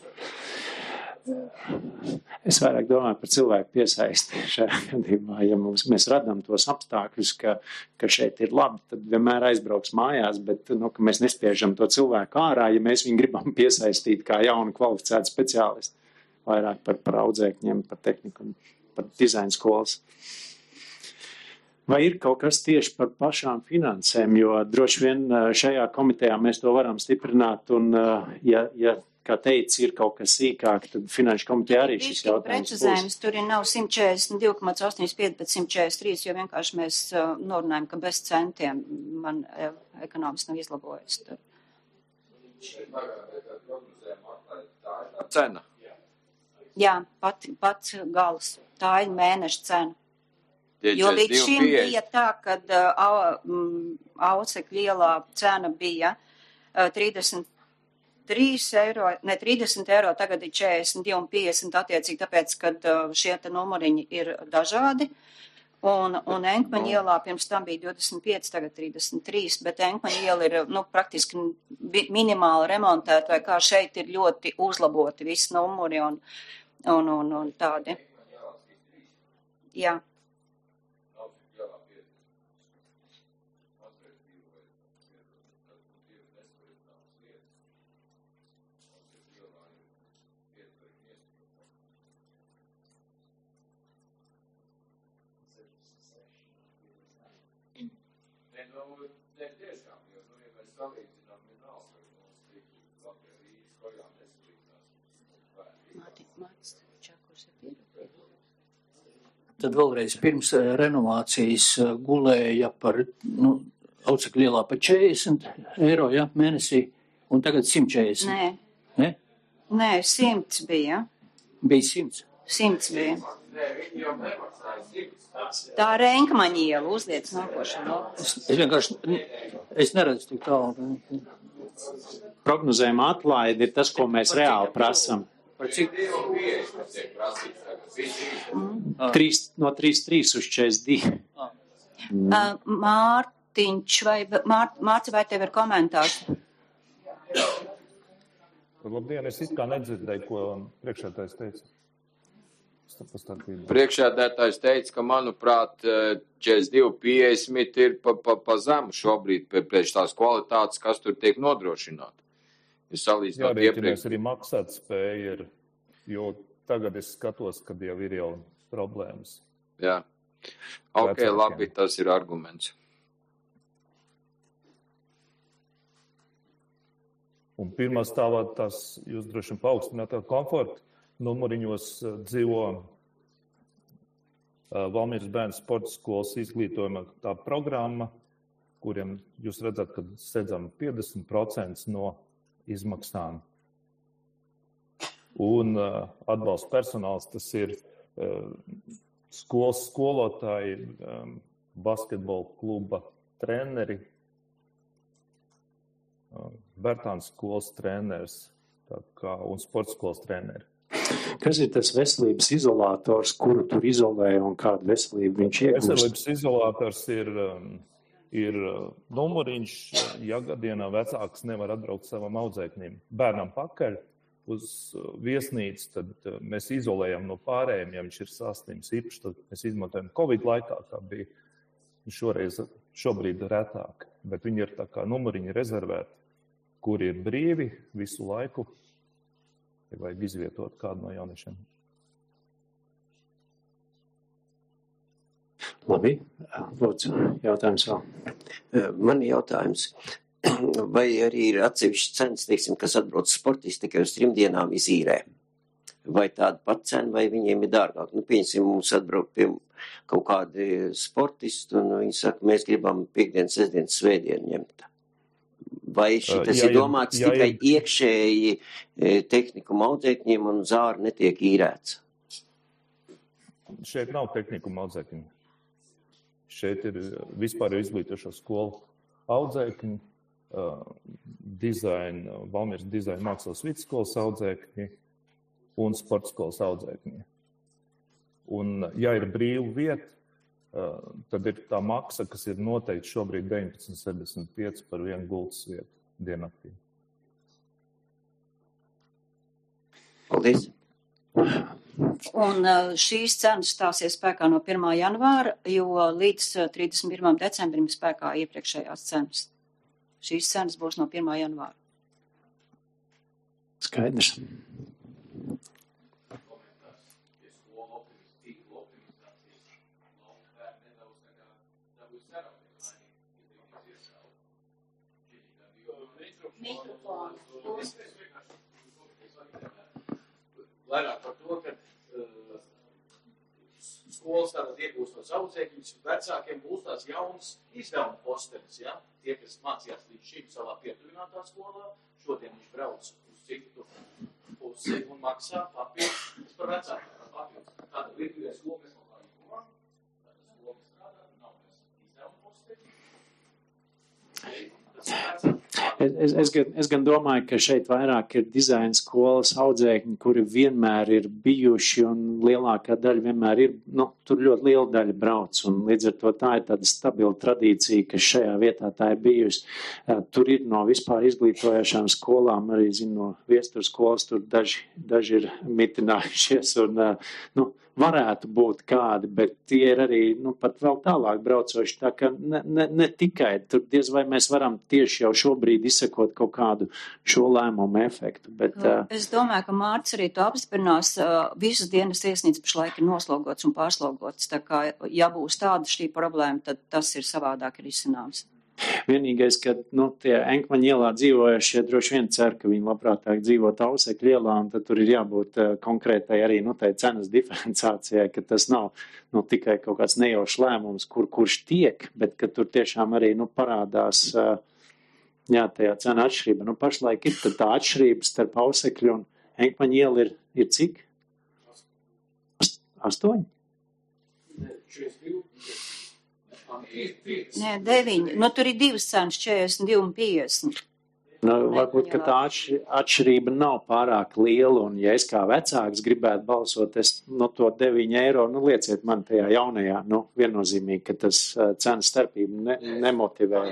Es vairāk domāju par cilvēku piesaisti šajā gadījumā, ja mums, mēs radām tos apstākļus, ka, ka šeit ir labi, tad vienmēr aizbrauks mājās, bet, nu, ka mēs nespiežam to cilvēku ārā, ja mēs viņu gribam piesaistīt kā jaunu kvalificētu speciālistu, vairāk par, par audzēkņiem, par tehniku un par dizaina skolas. Vai ir kaut kas tieši par pašām finansēm, jo droši vien šajā komitejā mēs to varam stiprināt un, ja, ja kā teica, ir kaut kas sīkāk, tad finanšu komiteja arī šis jautājums būs. Tur ir nav simt četrdesmit divi komats astoņdesmit pieci, bet simt četrdesmit trīs, jo vienkārši mēs uh, norunājam, ka bez centiem man uh, ekonomiski nav izlabojas. Tur. Cena. Jā, pat, pats gals. Tā ir mēneša cena. Tie jo līdz šim bija tā, kad uh, Ausekļa ielā cena bija uh, trīsdesmit trīs eiro, ne trīsdesmit eiro, tagad ir četrdesmit divi un piecdesmit attiecīgi, tāpēc, kad šie te numuriņi ir dažādi. Un, un Enkmaņa ielā pirms tam bija divdesmit pieci, tagad trīsdesmit trīs, bet Enkmaņa iela ir, nu, praktiski minimāli remontēta, vai kā šeit ir ļoti uzlaboti visi numuri un, un, un, un tādi. Jā. Tad vēlreiz pirms renovācijas gulēja par, nu, aucekļu ielā par četrdesmit eiro, ja, mēnesī, un tagad simt četrdesmit. Nē. Ne? Nē, simts bija. Bija simts. Simts bija. Tā Renkmaņa iela uzliec nākošā lapu. Es, es vienkārši, es neredzu tik tālu. Prognozējuma atlaide ir tas, ko mēs reāli prasam. Par cik? Trīs, no trīs trīs uz četrdesmit divi. Mm. Uh, Mārtiņš, vai, Mār, Mārci, vai tev ir komentārs? Labdien, es it kā nedzirdēju, ko priekšētājs teica. Priekšēdētājs teica, ka, manuprāt, četrdesmit divi piecdesmit ir pa, pa, pa zemu šobrīd pēc tās kvalitātes, kas tur tiek nodrošināta. Es salīdzinot iepriekš. Jārēķinās arī maksāt spēja ir, jo tagad es skatos, kad jau ir jau problēmas. Jā. Ok, vecākiem. Labi, tas ir arguments. Un pirmā stāvā tas, jūs droši vien paaugstinātā komforta numuriņos dzīvo Valmieras bērnu sporta skolas izglītojuma tā programma, kuriem jūs redzat, ka sēdzam piecdesmit procenti no izmaksām. Un uh, atbalsta personāls, tas ir uh, skolas skolotāji, um, basketbola kluba treneri, uh, Bērtānas skolas treneris tā kā, un sporta skolas treneri. Kas ir tas veselības izolators, kuru tur izolē un kādu veselību viņš iegūst? Veselības izolators ir, ir numuriņš, ja gadienā vecāks nevar atbraukt savam audzēknim bērnam pakaļ uz viesnīcu, tad mēs izolējam no pārējiem, ja viņš ir saslims īpaši, tad mēs izmantojam Covid laikā, kā bija šoreiz, šobrīd retāk, bet viņi ir tā kā numuriņi rezervēti, kuri ir brīvi visu laiku. Vajag izvietot kādu no jauniešiem. Labi, lūdzu, jautājums vēl. Man ir jautājums, vai arī ir atsevišķi cenas, teiksim, kas atbrauc sportisti tikai uz trim dienām izīrē? Vai tāda pat cena, vai viņiem ir dārgāk? Nu, pieņemsim, mums atbrauc pie kaut kādi sportisti, un viņi saka, mēs gribam piekdienas, sestdienas, svētdienu ņemt. Vai šitas jā, ir domāts jā, tikai jā. Iekšēji tehnikuma audzēkņiem un zāri netiek īrēts? Šeit nav tehnikuma audzēkņi. Šeit ir vispār izglītošo skolu audzēkņi, uh, dizaina, Valmieras dizaina mākslas vidusskolas audzēkņi un sporta skolas audzēkņi. Un, ja ir brīva vieta, Uh, tad ir tā maksa, kas ir noteikti šobrīd deviņpadsmit septiņdesmit pieci par vienu gultas vietu diennaktī. Paldies. Un uh, šīs cenas stāsies spēkā no pirmā janvāra, jo līdz trīsdesmit pirmajam decembrim spēkā iepriekšējās cenas. Šīs cenas būs no pirmā janvāra. Skaidrs. Vairāk par to, ka uh, skolas tātad iegūst tos audzēkņus, vecākiem būs tās jaunas izdevuma postenis, ja? Tie, kas mācījās līdz šim savā pietuvinātā skolā, šodien viņš brauc uz citu pusi un maksā papildus par vecākiem par papildus. Tātad virkvīdē skola mēs kaut kā ikumam, tātad skola strādā, nav mēs izdevuma posteni. Tas ir vecākiem. Es, es, es, gan, es gan domāju, ka šeit vairāk ir dizaina skolas audzēkņi, kuri vienmēr ir bijuši un lielākā daļa vienmēr ir, nu, tur ļoti liela daļa brauc un līdz ar to tā ir tāda stabila tradīcija, ka šajā vietā tā ir bijusi. Tur ir no vispār izglītojošām skolām, arī, zinu, no viestur skolas, tur daži, daži ir mitinājušies un, nu, varētu būt kādi, bet tie ir arī, nu, pat vēl tālāk braucoši, tā ka ne, ne, ne tikai, tur diez vai mēs varam tieši jau šobrīd izsekot kaut kādu šo lēmumu efektu, bet... Uh, es domāju, ka Mārts arī to apstiprinās, uh, visas dienas iesnīcas pašlaik ir noslogots un pārslogots, tā kā, ja būs tāda šī problēma, tad tas ir savādāk risināms. Vienīgais, ka nu, tie Enkmaņa ielā dzīvojušie droši vien cer, ka viņi labprātāk dzīvot Ausekļa ielā, un tad tur ir jābūt uh, konkrētai arī nu, tai cenas diferenciācijai, ka tas nav nu, tikai kaut kāds nejaušs lēmums, kur, kurš tiek, bet ka tur tiešām arī nu, parādās uh, jā, tajā cena atšķirība. Nu, pašlaik ir tad tā atšķirība starp Ausekļu un Enkmaņa ielu ir, ir cik? Astoņi? Nē, deviņi. Nu, tur ir divas cenas, četrdesmit divi un piecdesmit. Nu, varbūt, ka tā atšķirība nav pārāk liela, un ja es kā vecāks gribētu balsot, es no to deviņi eiro, nu, lieciet man tajā jaunajā, nu, viennozīmīgi, ka tas uh, cenas starpība ne, nemotivē.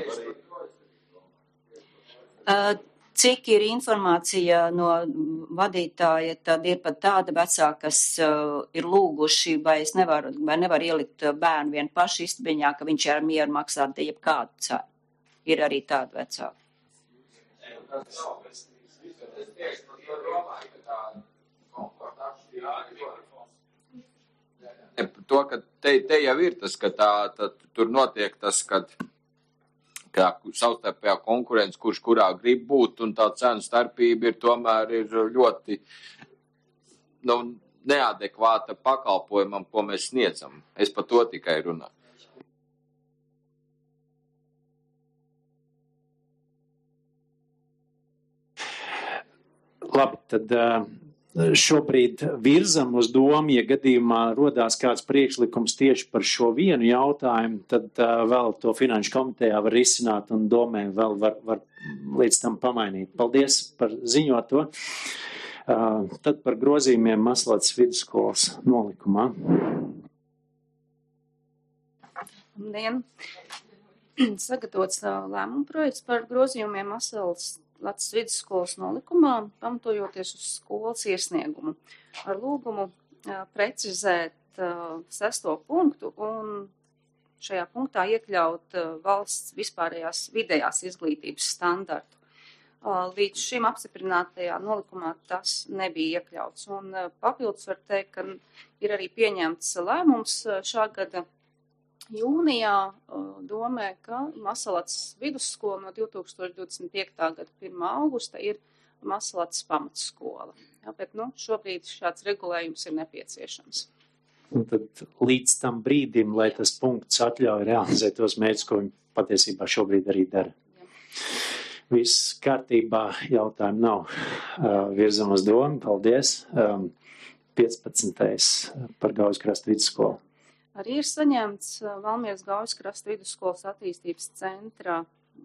Uh, Cik ir informācija no vadītāja, tad ir pat tāda vecāka, kas uh, ir lūguši, vai es nevaru, vai nevaru ielikt bērnu vien paši istabiņā, ka viņš ar mieru maksāt jebkādu cenu. Ir arī tāda vecāka. To, ka te, te jau ir tas, ka tā, tā, tur notiek tas, kad kā savstarpējā konkurence, kurš kurā grib būt, un tā cenu starpība ir tomēr ir ļoti nu, neadekvāta pakalpojumam, ko mēs sniedzam. Es par to tikai runāju. Labi, tad šobrīd virzam uz domu, ja gadījumā rodās kāds priekšlikums tieši par šo vienu jautājumu, tad uh, vēl to finanšu komitejā var risināt un domē vēl var, var līdz tam pamainīt. Paldies par ziņoto. Uh, tad par grozījumiem Maslats vidusskolas nolikumā. Labdien! Sagatavots lēmuma projekts par grozījumiem Maslats Latvijas vidusskolas nolikumā, pamatojoties uz skolas iesniegumu, ar lūgumu uh, precizēt uh, sesto punktu un šajā punktā iekļaut uh, valsts vispārējās vidējās izglītības standartu. Uh, līdz šim apstiprinātajā nolikumā tas nebija iekļauts. Un uh, papildus var teikt, ka ir arī pieņemts lēmums uh, šā gada jūnijā domē, ka Masalats vidusskola no divi tūkstoši divdesmit piekta gada pirmā augusta ir Masalats pamatskola. Jā, bet nu, šobrīd šāds regulējums ir nepieciešams. Un tad līdz tam brīdim, lai tas punkts atļauj realizēt tos mērķus, ko viņi patiesībā šobrīd arī dara. Jā. Viss kārtībā, jautājumu nav. Uh, virzam uz domu, paldies. Um, piecpadsmitais par Gauzkrastu vidusskolu. Arī ir saņemts Valmieras Gauzkrasta vidusskolas attīstības centra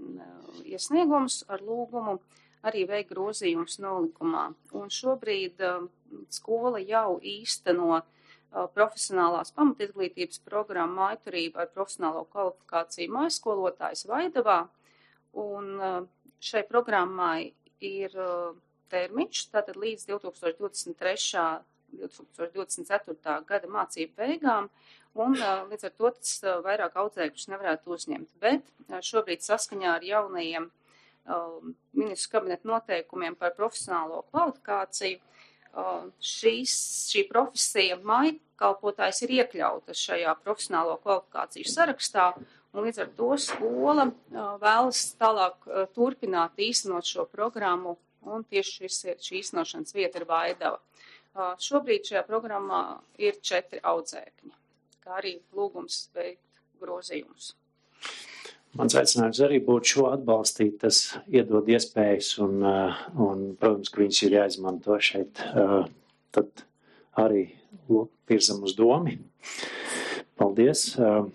iesniegums ar lūgumu arī veikt grozījumus nolikumā. Un šobrīd skola jau īsteno profesionālās pamatizglītības programmu mājturību ar profesionālo kvalifikāciju mājaskolotājs Vaidavā. Un šai programmai ir termiņš, tātad līdz divi tūkstoši divdesmit trešā divi tūkstoši divdesmit ceturtā gada mācību beigām, un līdz ar to tas vairāk audzēkļus nevarētu uzņemt. Bet šobrīd saskaņā ar jaunajiem um, ministru kabineta noteikumiem par profesionālo kvalifikāciju um, šīs, šī profesija mājkalpotājs ir iekļauta šajā profesionālo kvalifikāciju sarakstā, un līdz ar to skola uh, vēlas tālāk uh, turpināt īstenot šo programmu, un tieši šis, šī īstenošanas vieta ir Vaidava. Uh, šobrīd šajā programmā ir četri audzēkņi, kā arī lūgums veikt grozījumus. Mans aicinājums arī būtu šo atbalstīt, tas iedod iespējas un, un protams, ka viņas ir jāizmanto šeit. Tad arī virzam uz domi. Paldies.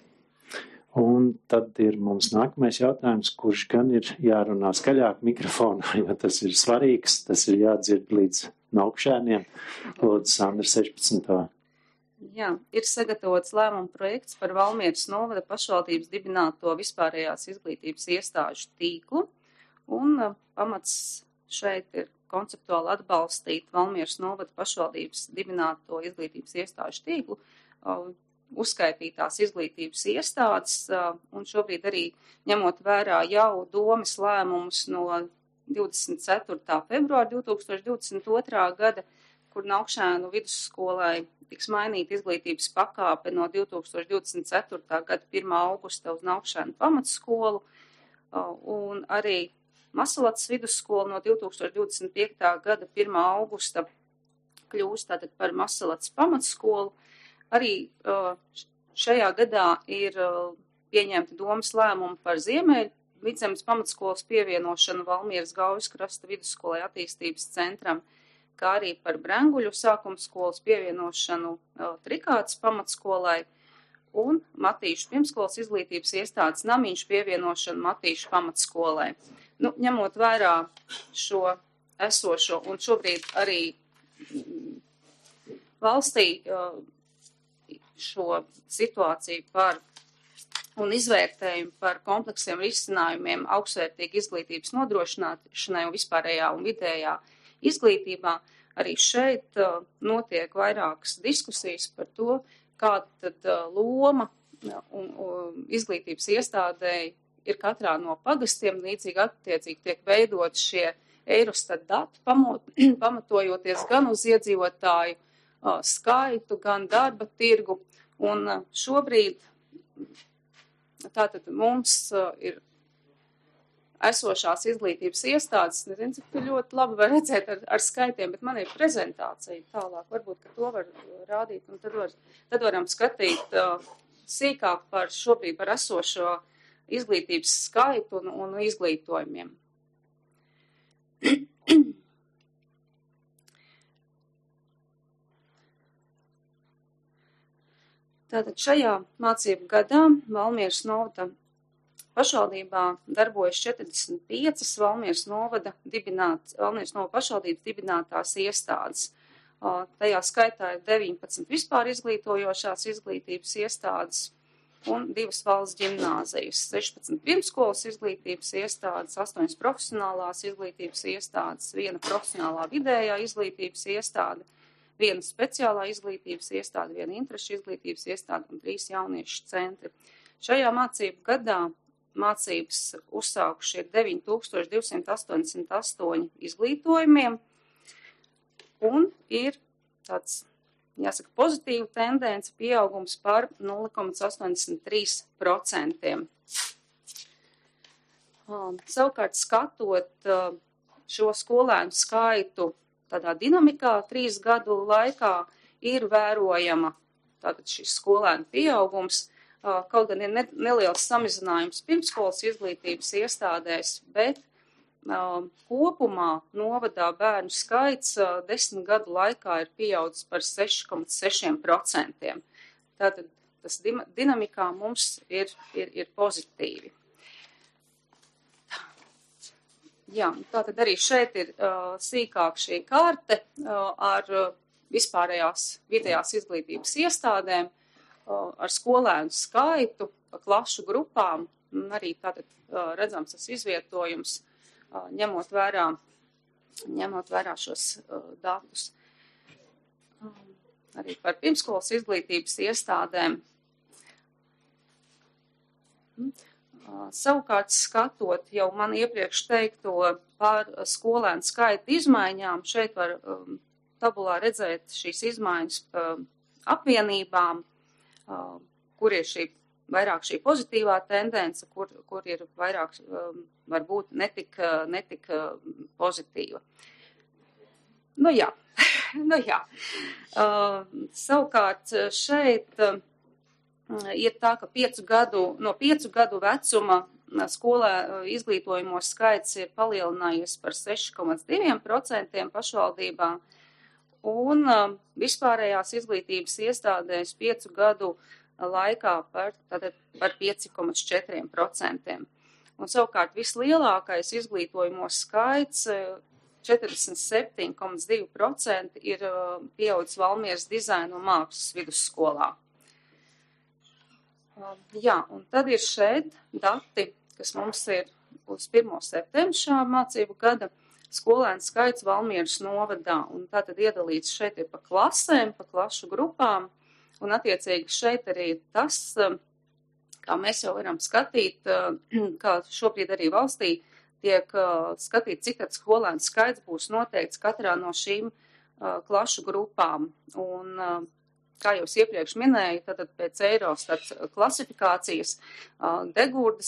Un tad ir mums nākamais jautājums, kurš gan ir jārunā skaļāk mikrofonā, jo tas ir svarīgs, tas ir jādzird līdz augšēniem. Lūdzu, Sandra sešpadsmitā. Jā, ir sagatavots lēmuma projekts par Valmieras novada pašvaldības dibināto vispārējās izglītības iestāžu tīklu, un uh, pamats šeit ir konceptuāli atbalstīt Valmieras novada pašvaldības dibināto izglītības iestāžu tīklu, uh, uzskaitītās izglītības iestādes, uh, un šobrīd arī ņemot vērā jau domes lēmumus no divdesmit ceturtā februāra divi tūkstoši divdesmit otrā gada, kur Naukšēnu vidusskolai tiks mainīta izglītības pakāpe no divi tūkstoši divdesmit ceturtā gada pirmā augusta uz Naukšēnu pamatskolu. un arī Masalacas vidusskola no divi tūkstoši divdesmit piektā gada pirmā augusta kļūst tātad par Masalacas pamatskolu. Arī šajā gadā ir pieņemta domas lēmumi par Ziemeļu Vidzemes pamatskolas pievienošanu Valmieras Gaujas krasta vidusskolai attīstības centram, kā arī par Brenguļu sākuma skolas pievienošanu Trikātas pamatskolai un Matīšu pirmskolas izglītības iestādes Namiņš pievienošanu Matīšu pamatskolai. Nu, ņemot vērā šo esošo un šobrīd arī valstī šo situāciju par un izvērtējumu par kompleksiem risinājumiem augstvērtīgu izglītības nodrošināšanai un vispārējā un vidējā izglītībā, arī šeit uh, notiek vairākas diskusijas par to, kāda tad uh, loma un, un izglītības iestādēji ir katrā no pagastiem, līdzīgi attiecīgi tiek veidot šie Eirostat dati, pamatojoties gan uz iedzīvotāju uh, skaitu, gan darba tirgu, un uh, šobrīd tātad mums uh, ir esošās izglītības iestādes, nezinu, cik tu ļoti labi var redzēt ar, ar skaitiem, bet man ir prezentācija tālāk, varbūt, ka to var rādīt, un tad, var, tad varam skatīt uh, sīkāk par šobrīd par esošo izglītības skaitu un, un izglītojumiem. Tātad šajā mācību gadā Valmieras novada pašvaldībā darbojas četrdesmit piecas Valmieras novada dibināt, Valmieras novada pašvaldības dibinātās iestādes. Tajā skaitā ir deviņpadsmit vispār izglītojošās izglītības iestādes un divas valsts ģimnāzijas, sešpadsmit pirmskolas izglītības iestādes, astoņas profesionālās izglītības iestādes, viena profesionālā vidējā izglītības iestāde, viena speciālā izglītības iestāde, viena interešu izglītības iestāde un trīs jauniešu centri. Šajā mācību gadā mācības uzsākuši ir deviņi tūkstoši divsimt astoņdesmit astoņi izglītojumiem un ir tāds, jāsaka, pozitīva tendence pieaugums par nulle komats astoņdesmit trīs procenti. Savukārt skatot šo skolēnu skaitu tādā dinamikā trīs gadu laikā ir vērojama tātad šis skolēnu pieaugums, kaut gan ir ne, neliels samazinājums pirmskolas izglītības iestādēs, bet kopumā novadā bērnu skaits desmit gadu laikā ir pieaudzis par seši komats seši procenti. Tātad tas dinamikā mums ir, ir, ir pozitīvi. Jā, tātad arī šeit ir uh, sīkāk šī karte uh, ar uh, vispārējās vidējās izglītības iestādēm, uh, ar skolēnu skaitu, klašu grupām, un arī tātad uh, redzams tas izvietojums, uh, ņemot vērā, ņemot vērā šos uh, datus. Um, arī par pirmskolas izglītības iestādēm. Mm. Savukārt skatot jau man iepriekš teikto par skolēnu skaitu izmaiņām, šeit var um, tabulā redzēt šīs izmaiņas um, apvienībām, um, kur ir šī, vairāk šī pozitīvā tendence, kur, kur ir vairāk um, varbūt netik, netik pozitīva. Nu jā, nu jā. Uh, savukārt šeit uh, ir tā, ka piecu gadu, no piecu gadu vecuma skolē izglītojumos skaits ir palielinājies par seši komats divi procenti pašvaldībā un vispārējās izglītības iestādēs piecu gadu laikā par, tātad, par pieci komats četri procenti. Un savukārt vislielākais izglītojumos skaits četrdesmit septiņi komats divi procenti ir pieaudzis Valmieras dizaina un mākslas vidusskolā. Jā, un tad ir šeit dati, kas mums ir uz pirmo septembra šā mācību gada skolēnu skaits Valmieras novadā, un tātad iedalīts šeit ir pa klasēm, pa klašu grupām, un attiecīgi šeit arī tas, kā mēs jau varam skatīt, kā šobrīd arī valstī tiek skatīt, cik tad skolēnu skaits būs noteikts katrā no šīm klašu grupām, un kā jau es iepriekš minēju, tad pēc Eirostat klasifikācijas Degurdas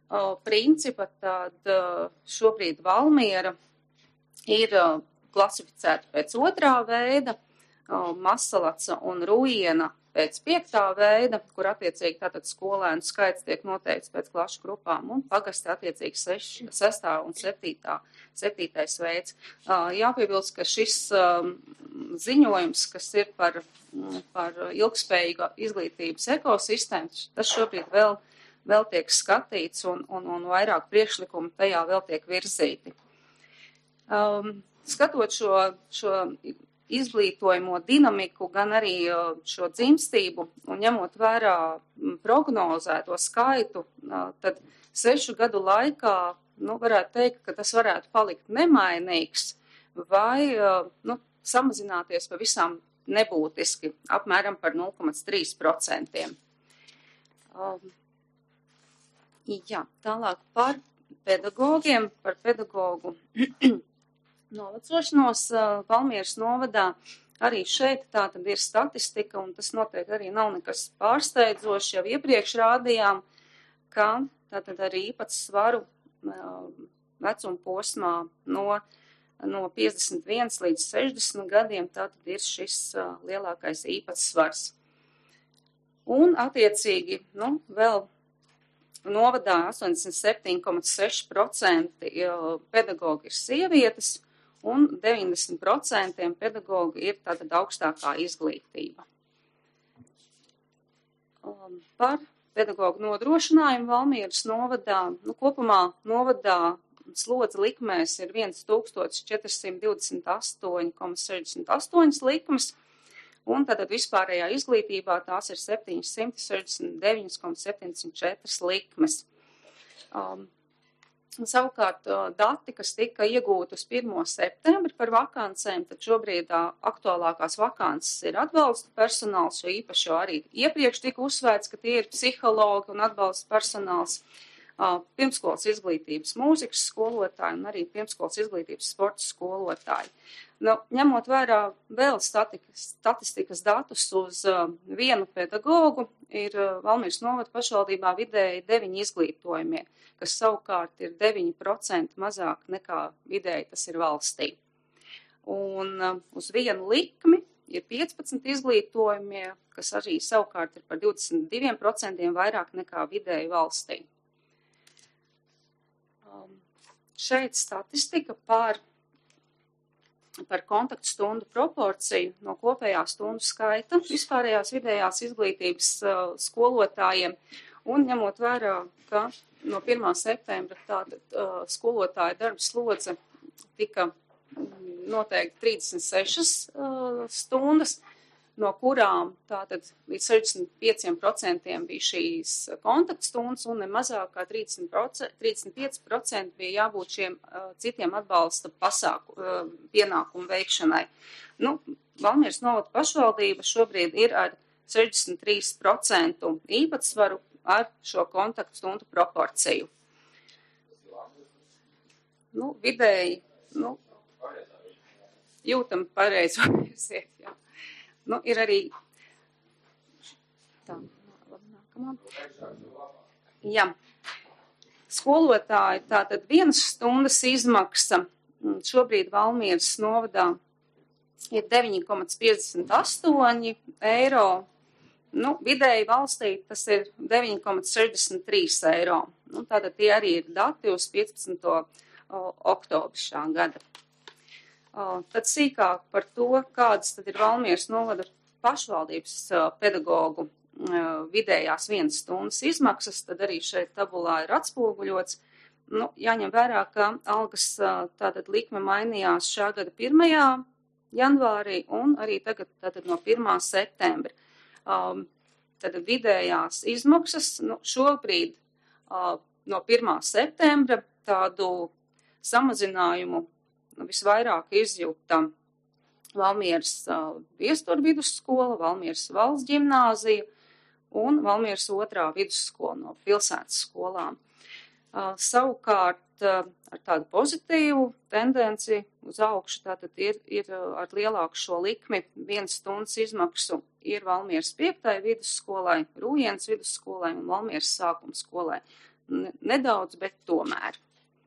principa, tad šobrīd Valmiera ir klasificēta pēc otrā veida, Masalaca un Rūjiena pēc piektā veida, kur attiecīgi tātad skolēnu skaits tiek noteikts pēc klašu grupām, un pagasta attiecīgi seš, sestā un septītā, septītais veids. Jāpiebilst, ka šis ziņojums, kas ir par, par ilgspējīgu izglītības ekosistēmu, tas šobrīd vēl, vēl tiek skatīts, un, un, un vairāk priekšlikumu tajā vēl tiek virzīti. Um, skatot šo, šo izglītojamo dinamiku, gan arī šo dzimstību un ņemot vērā prognozēto skaitu, tad sešu gadu laikā, nu, varētu teikt, ka tas varētu palikt nemainīgs vai, nu, samazināties pavisam nebūtiski, apmēram par nulle komats trīs procenti. Um, jā, tālāk par pedagogiem, par pedagogu novecošanos Valmieras novadā. Arī šeit tā tad ir statistika, un tas noteikti arī nav nekas pārsteidzošs. Jau iepriekš rādījām, ka tātad arī īpatsvaru vecuma posmā no, no piecdesmit viens līdz sešdesmit gadiem tātad ir šis lielākais īpatsvars. Un attiecīgi, nu, vēl novadā astoņdesmit septiņi komats seši procenti pedagogi ir sievietes, un deviņdesmit procenti pedagogi ir tātad augstākā izglītība. Um, par pedagogu nodrošinājumu Valmieras novadā, nu, kopumā novadā slodze likmēs ir tūkstoš četri simti divdesmit astoņi komats sešdesmit astoņi likmes, un tātad vispārējā izglītībā tās ir septiņsimt sešdesmit deviņi komats septiņdesmit četri likmes. Um, Savukārt dati, kas tika iegūti uz pirmo septembri par vakancēm, tad šobrīd aktuālākās vakances ir atbalsta personāls, jo īpaši jau arī iepriekš tika uzsvērts, ka tie ir psihologi un atbalsta personāls, pirmskolas izglītības mūzikas skolotāji un arī pirmskolas izglītības sporta skolotāji. Nu, ņemot vērā vēl statikas, statistikas datus uz vienu pedagogu, ir Valmieras novada pašvaldībā vidēji deviņi izglītojumie, kas savukārt ir deviņi procenti mazāk nekā vidēji tas ir valstī. Un uz vienu likmi ir piecpadsmit izglītojumie, kas arī savukārt ir par divdesmit diviem procentiem vairāk nekā vidēji valstī. Um, šeit statistika par, par kontaktstundu proporciju no kopējā stundu skaita vispārējās vidējās izglītības uh, skolotājiem, un ņemot vērā, ka no pirmā septembra tātad uh, skolotāja darba slodze tika noteikti trīsdesmit sešas uh, stundas, no kurām tātad līdz sešdesmit pieciem procentiem bija šīs kontaktstundas un ne mazāk kā trīsdesmit pieci procenti bija jābūt šiem uh, citiem atbalsta pasāku, uh, pienākumu veikšanai. Nu, Valmieras novada pašvaldība šobrīd ir ar sešdesmit trīs procentu īpatsvaru ar šo kontaktstundu proporciju. Nu, vidēji, nu, jūtam pareizo virziet, jā. Nu, ir arī tā, labi, nākamā. Jā. Skolotāji, tātad vienas stundas izmaksa šobrīd Valmieras novadā ir deviņi komats piecdesmit astoņi eiro. Nu, vidēji valstī tas ir deviņi komats sešdesmit trīs eiro. Nu, tātad tie arī ir dati uz piecpadsmito oktobri šā gada. Tad sīkāk par to, kādas tad ir Valmieras novada pašvaldības pedagogu vidējās vienas stundas izmaksas, tad arī šeit tabulā ir atspoguļots. Nu, jāņem vērā, ka algas tātad likme mainījās šā gada pirmajā janvārī un arī tagad tātad no pirmā septembra. Um, tad vidējās izmaksas, nu, šobrīd uh, no pirmā septembra tādu samazinājumu nu, visvairāk izjūta Valmieras uh, Viestura vidusskola, Valmieras valsts ģimnāzija un Valmieras otrā vidusskola no pilsētas skolām. Uh, savukārt uh, ar tādu pozitīvu tendenci uz augšu tātad ir, ir ar lielāku šo likmi vienas stundas izmaksu ir Valmieras piektai vidusskolai, Rūjienas vidusskolai un Valmieras sākuma skolai. nedaudz, bet tomēr.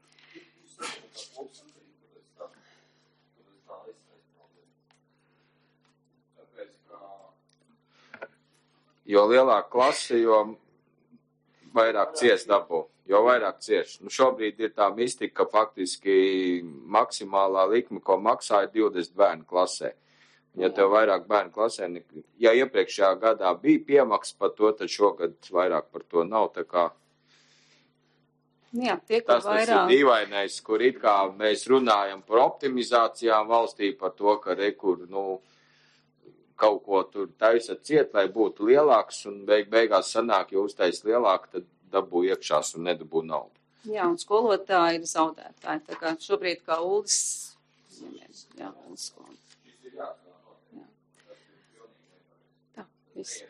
Jo lielāka klase, jo vairāk cieš dabū, jo vairāk cieš. Nu, šobrīd ir tā mistika, ka faktiski maksimālā likme, ko maksā, ir divdesmit bērnu klasē. Ja tev vairāk bērnu klasē, ja iepriekšējā gadā bija piemaks par to, tad šogad vairāk par to nav. Tā kā Jā, tie, tas, vairāk... tas ir dīvainais, kur it kā mēs runājam par optimizācijām valstī, par to, ka rekur, nu, kaut ko tur taisat ciet, lai būtu lielāks, un beig, beigās sanāk, ja uztais lielāk, tad dabū iekšās un nedabū naudu. Jā, un skolotāji ir zaudētāji. Tā kā šobrīd kā Uldis, jā, Uldis skola. Jā. Tā, viss.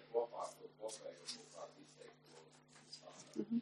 Mhm.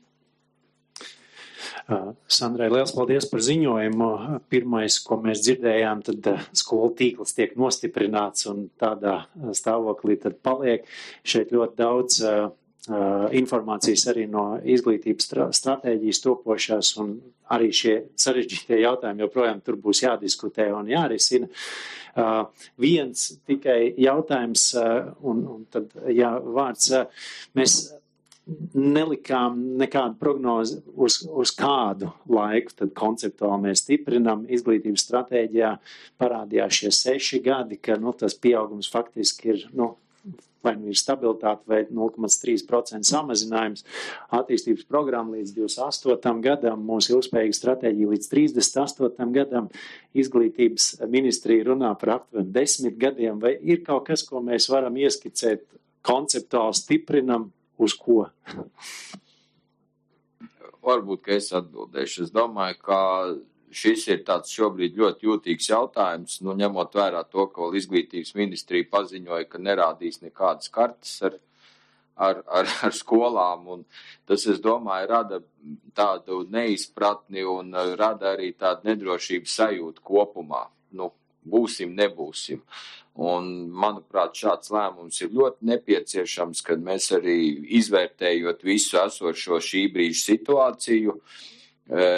Sandrai, liels paldies par ziņojumu. Pirmais, ko mēs dzirdējām, tad skolu tīkls tiek nostiprināts un tādā stāvoklī tad paliek. Šeit ļoti daudz uh, informācijas arī no izglītības stratēģijas topošās, un arī šie sarežģītie jautājumi joprojām tur būs jādiskutē un jārisina. Uh, viens tikai jautājums, uh, un, un tad jā, vārds, uh, mēs nelikām nekādu prognozi uz, uz kādu laiku, tad konceptuāli mēs stiprinām. Izglītības stratēģijā parādījās šie seši gadi, ka nu, tas pieaugums faktiski ir, nu, vai nu ir stabilitāte vai nulle komats trīs procenti samazinājums. Attīstības programma līdz divdesmit astotam gadam, mūsu ilgspējīga stratēģija līdz trīsdesmit astotam gadam, izglītības ministrija runā par aptuveni desmit gadiem, vai ir kaut kas, ko mēs varam ieskicēt konceptuāli stiprinam, uz ko? Varbūt, ka es atbildēšu. Es domāju, ka šis ir tāds šobrīd ļoti jūtīgs jautājums, nu, ņemot vērā to, ka vēl izglītības ministrija paziņoja, ka nerādīs nekādas kartes ar, ar, ar, ar skolām, un tas, es domāju, rada tādu neizpratni un rada arī tādu nedrošības sajūtu kopumā. Nu, būsim, nebūsim. Un, manuprāt, šāds lēmums ir ļoti nepieciešams, kad mēs arī izvērtējot visu esošo šī brīža situāciju, e,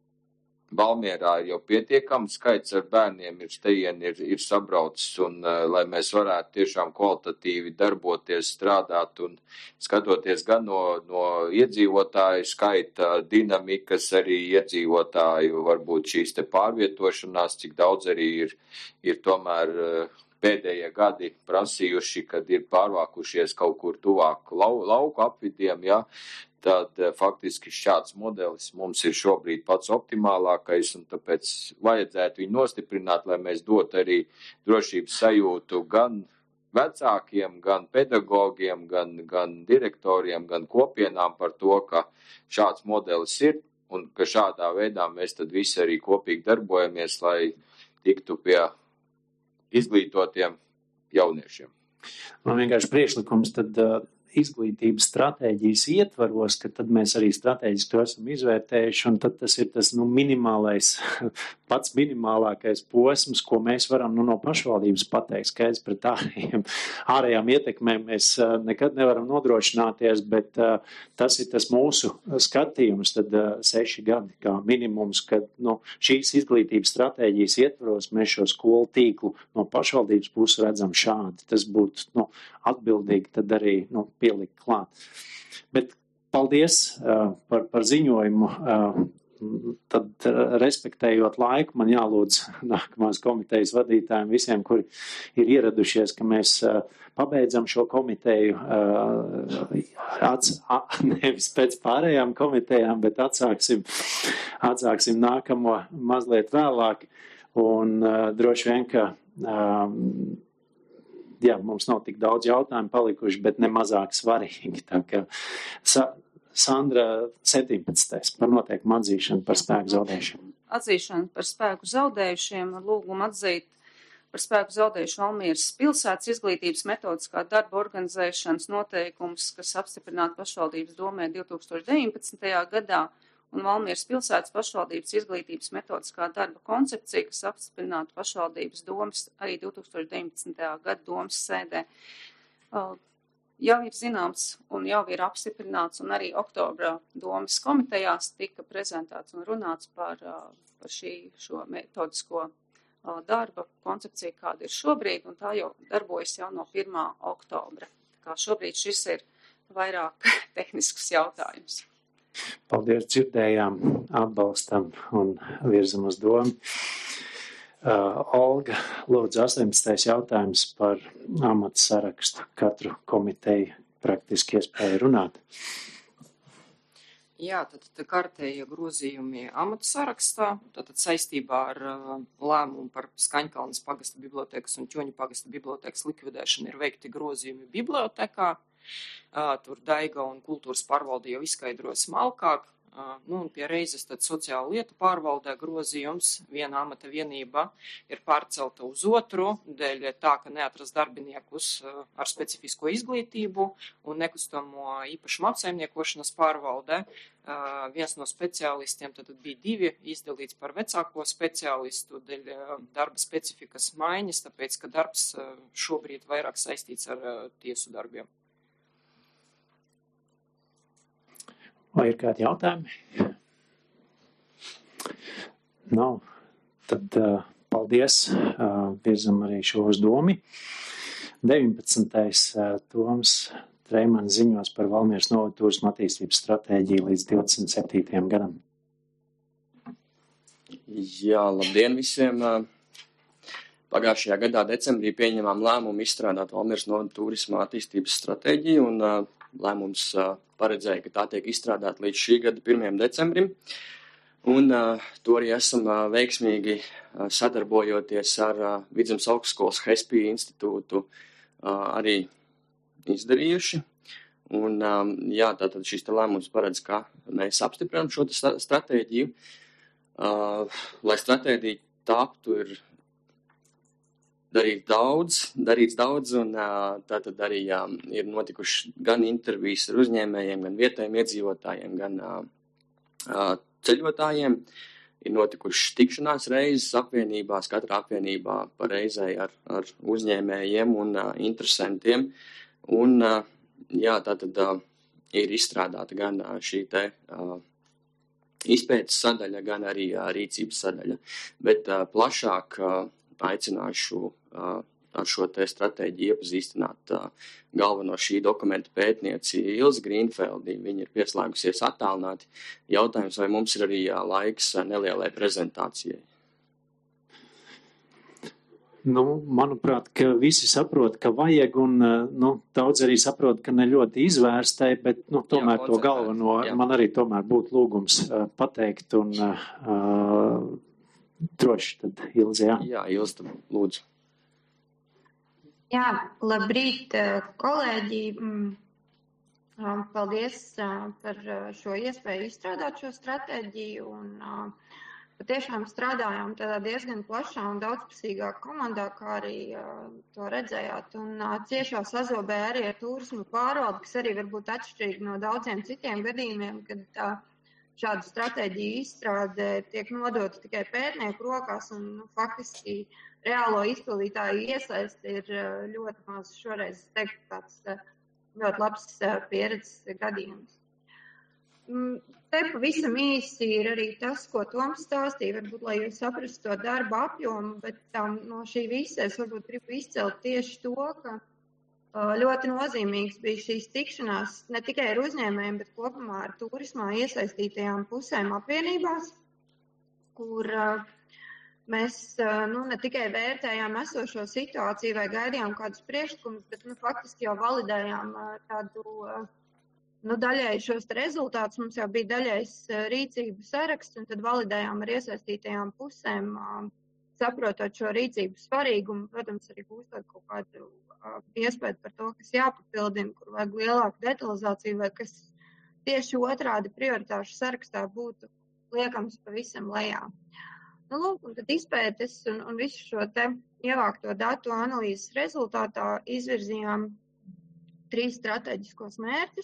Valmierā ir jau pietiekams skaits ar bērniem, ir stejien, ir, ir sabraucis, un e, lai mēs varētu tiešām kvalitatīvi darboties, strādāt un skatoties gan no, no iedzīvotāju skaita dinamikas, arī iedzīvotāju varbūt šīs te pārvietošanās, cik daudz arī ir, ir tomēr pēdējie gadi prasījuši, kad ir pārvākušies kaut kur tuvāk lau, lauku apvidiem, ja, tad faktiski šāds modelis mums ir šobrīd pats optimālākais, un tāpēc vajadzētu viņu nostiprināt, lai mēs dotu arī drošības sajūtu gan vecākiem, gan pedagogiem, gan, gan direktoriem, gan kopienām par to, ka šāds modelis ir, un ka šādā veidā mēs tad visi arī kopīgi darbojamies, lai tiktu pie izglītotiem jauniešiem. Man vienkārši priekšlikums tad uh, izglītības stratēģijas ietvaros, ka tad mēs arī strateģiski to esam izvērtējuši, un tad tas ir tas, nu, minimālais, pats minimālākais posms, ko mēs varam, nu, no pašvaldības pateikt. Skaidrs, pret ārējiem, ārējām ietekmēm mēs uh, nekad nevaram nodrošināties, bet uh, tas ir tas mūsu skatījums, tad uh, seši gadi kā minimums, kad, nu, šīs izglītības stratēģijas ietvaros mēs šo skolu tīklu no pašvaldības puses redzam šādi. Tas būtu, nu, atbildīgi tad arī, nu, pielikt klāt. Bet paldies uh, par, par ziņojumu. Uh, tad, uh, respektējot laiku, man jālūdz nākamās komitejas vadītājiem visiem, kuri ir ieradušies, ka mēs uh, pabeidzam šo komiteju uh, ats, a, nevis pēc pārējām komitejām, bet atsāksim, atsāksim nākamo mazliet vēlāk. Un uh, droši vien, ka uh, jā, mums nav tik daudz jautājumu palikuši, bet ne mazāk svarīgi. Tā kā Sa- Sandra septiņpadsmitais par noteikumu atzīšanu par spēku zaudējušiem. Atzīšana par spēku zaudējušiem, lūgumu atzīt par spēku zaudējušu Valmieras pilsētas izglītības metodiskā darba organizēšanas noteikums, kas apstiprināta pašvaldības domē divi tūkstoši deviņpadsmitajā gadā, un Valmieras pilsētas pašvaldības izglītības metodiskā darba koncepcija, kas apstiprināta pašvaldības domas arī divi tūkstoši deviņpadsmitajā gada domas sēdē. jau ir zināms un jau ir apstiprināts, un arī oktobra domas komitejās tika prezentēts un runāts par, par šī, šo metodisko darba koncepciju, kāda ir šobrīd, un tā jau darbojas jau no pirmā oktobra. Tā kā šobrīd šis ir vairāk tehnisks jautājums. Paldies, dzirdējām, atbalstam un virzam uz domu. Uh, Olga, lūdzu, astoņpadsmitais jautājums par amatu sarakstu. Katru komiteju praktiski iespēja runāt. Jā, tad kārtēja grozījumi amatu sarakstā, tātad saistībā ar uh, lēmumu par Skaņkalnes pagasta bibliotēkas un Ķoņu pagasta bibliotēkas likvidēšanu ir veikti grozījumi bibliotekā. Uh, tur Daiga un kultūras pārvalde jau izskaidroja smalkāk. Uh, nu, un pie reizes tad sociāla lietu pārvaldē grozījums, viena amata vienība ir pārcelta uz otru, dēļ tā, ka neatrast darbiniekus uh, ar specifisko izglītību un nekustamo īpašumu apsaimniekošanas pārvaldē. Uh, viens no speciālistiem tad bija divi izdalīts par vecāko speciālistu dēļ uh, darba specifikas maiņas, tāpēc, ka darbs uh, šobrīd vairāk saistīts ar uh, tiesu darbiem. Vai ir kādi jautājumi? Nav. Tad uh, paldies. Uh, virzam arī šo uz domi. deviņpadsmitais Uh, Toms Treimans ziņos par Valmieras novada turisma attīstības stratēģiju līdz divdesmit septītajam gadam. Jā, labdien visiem. Pagājušajā gadā decembrī pieņemām lēmumu izstrādāt Valmieras novada turisma attīstības stratēģiju, un uh, lēmums uh, paredzēja, ka tā tiek izstrādāta līdz šī gada pirmajam decembrim. Un uh, to arī esam uh, veiksmīgi uh, sadarbojoties ar uh, Vidzemes augstskolas Hespija institūtu uh, arī izdarījuši. Un, um, jā, tātad šis te lēmums paredz, ka mēs apstiprinām šo stratēģiju. Uh, lai stratēģija taptu, ir darīt daudz, darīts daudz, un uh, tātad arī jā, ir notikuši gan intervijas ar uzņēmējiem, gan vietējiem iedzīvotājiem, gan uh, uh, ceļotājiem. Ir notikuši tikšanās reizes apvienībās, katrā apvienībā pa reizei ar, ar uzņēmējiem un uh, interesantiem. Un, uh, jā, tātad uh, ir izstrādāta gan uh, šī te uh, izpētes sadaļa, gan arī uh, rīcības sadaļa. Bet uh, plašāk uh, aicināšu uh, ar šo te stratēģiju iepazīstināt uh, galveno šī dokumenta pētnieci Ilzi Grīnfeldi. Viņa ir pieslēgusies attālināti. Jautājums, vai mums ir arī uh, laiks uh, nelielai prezentācijai? Nu, manuprāt, ka visi saprot, ka vajag, un nu, daudz arī saprot, ka ne ļoti izvērstai, bet nu, tomēr jā, to galveno jā. Man arī tomēr būtu lūgums uh, pateikt un uh, droši tad Ilzi, jā. Jā, Ilzi, lūdzu. Jā, labrīt, kolēģi. Paldies par šo iespēju izstrādāt šo stratēģiju. Un, patiešām strādājām tādā diezgan plašā un daudzpusīgā komandā, kā arī to redzējāt. Un ciešā sazobē arī ar turismu pārvaldi, kas arī varbūt atšķirīgi no daudziem citiem gadījumiem, kad tā šādu stratēģiju izstrāde tiek nodota tikai pētnieku rokās un nu, faktiski reālo izpildītāju iesaisti ir ļoti maz. Šoreiz es teiktu tāds ļoti labs pieredzes gadījums. Te pavisam īsi ir arī tas, ko Toms stāstīja, varbūt, lai jūs saprastu to darba apjomu, bet um, no šī visa es varbūt gribu izcelt tieši to, ka uh, ļoti nozīmīgs bija šīs tikšanās ne tikai ar uzņēmējiem, bet kopumā ar turismā iesaistītajām pusēm apvienībās, kur uh, mēs uh, nu, ne tikai vērtējām esošo situāciju vai gaidījām kādus priekšlikumus, bet nu, faktiski jau validējām uh, tādu uh, Nu, daļai šos rezultātus mums jau bija daļais rīcību saraksts, un tad validējām ar iesaistītajām pusēm, saprotot šo rīcību svarīgumu, protams, arī gūstot kaut kādu iespēju par to, kas jāpapildina, kur vajag lielāku detalizāciju, vai kas tieši otrādi prioritāšu sarakstā būtu liekams pavisam lejā. Nu, lūk, un tad izpētes un, un visu šo te ievākto datu analīzes rezultātā izvirzījām trīs strateģiskos mērķus.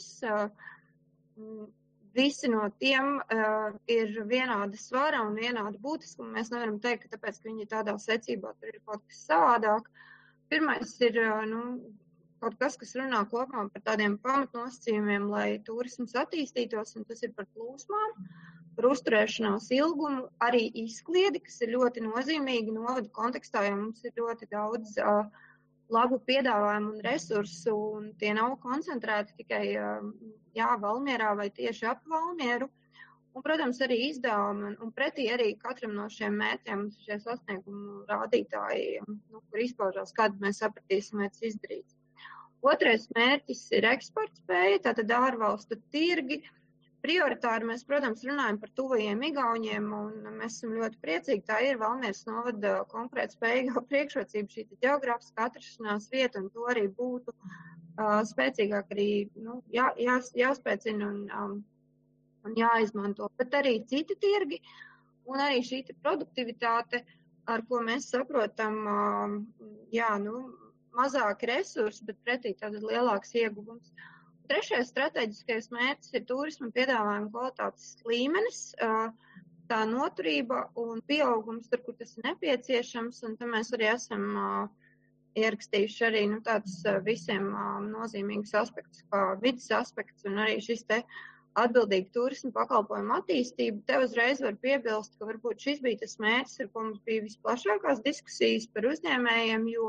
Visi no tiem uh, ir vienāda svara un vienāda būtiskuma. Mēs nevaram teikt, ka tāpēc, ka viņi tādā secībā tur ir kaut kas savādāk. Pirmais ir, uh, nu, kaut kas, kas runā kopumā par tādiem pamatnosacījumiem, lai turisms attīstītos, un tas ir par plūsmām, par uzturēšanās ilgumu, arī izkliedi, kas ir ļoti nozīmīgi novada kontekstā, jo mums ir ļoti daudz uh, labu piedāvājumu un resursu, un tie nav koncentrēti tikai uh, jā, Valmierā vai tieši ap Valmieru. Un, protams, arī izdevumi, un, un pretī arī katram no šiem mērķiem šie sasniegumu rādītāji, nu, kur izpaužās, kādu mēs sapratīsim, vai tas izdarīts. Otrais mērķis ir eksporta spēja, tātad ārvalstu tirgi. Prioritāri mēs, protams, runājam par tuvajiem Igauņiem, un mēs esam ļoti priecīgi. Tā ir Valmieras novada konkurētspējīgā priekšrocība, šī ģeogrāfiskā atrašanās vieta, un to arī būtu uh, spēcīgāk arī nu, jā, jā, jāspēcina un, um, un jāizmanto. Bet arī citi tirgi, un arī šī produktivitāte, ar ko mēs saprotam, um, jā, nu, mazāk resursi, bet pretī tātad lielāks ieguvums. Trešais strateģiskais mērķis ir turisma piedāvājuma kvalitātes līmenis, tā noturība un pieaugums tur, kur tas ir nepieciešams, un tam mēs arī esam ierakstījuši arī nu, tāds visiem nozīmīgus aspektus, kā vidas aspekts un arī šis te atbildīgi turisma pakalpojumu attīstība. Te uzreiz var piebilst, ka varbūt šis bija tas mērķis, ar ko mums bija visplašākās diskusijas par uzņēmējiem, jo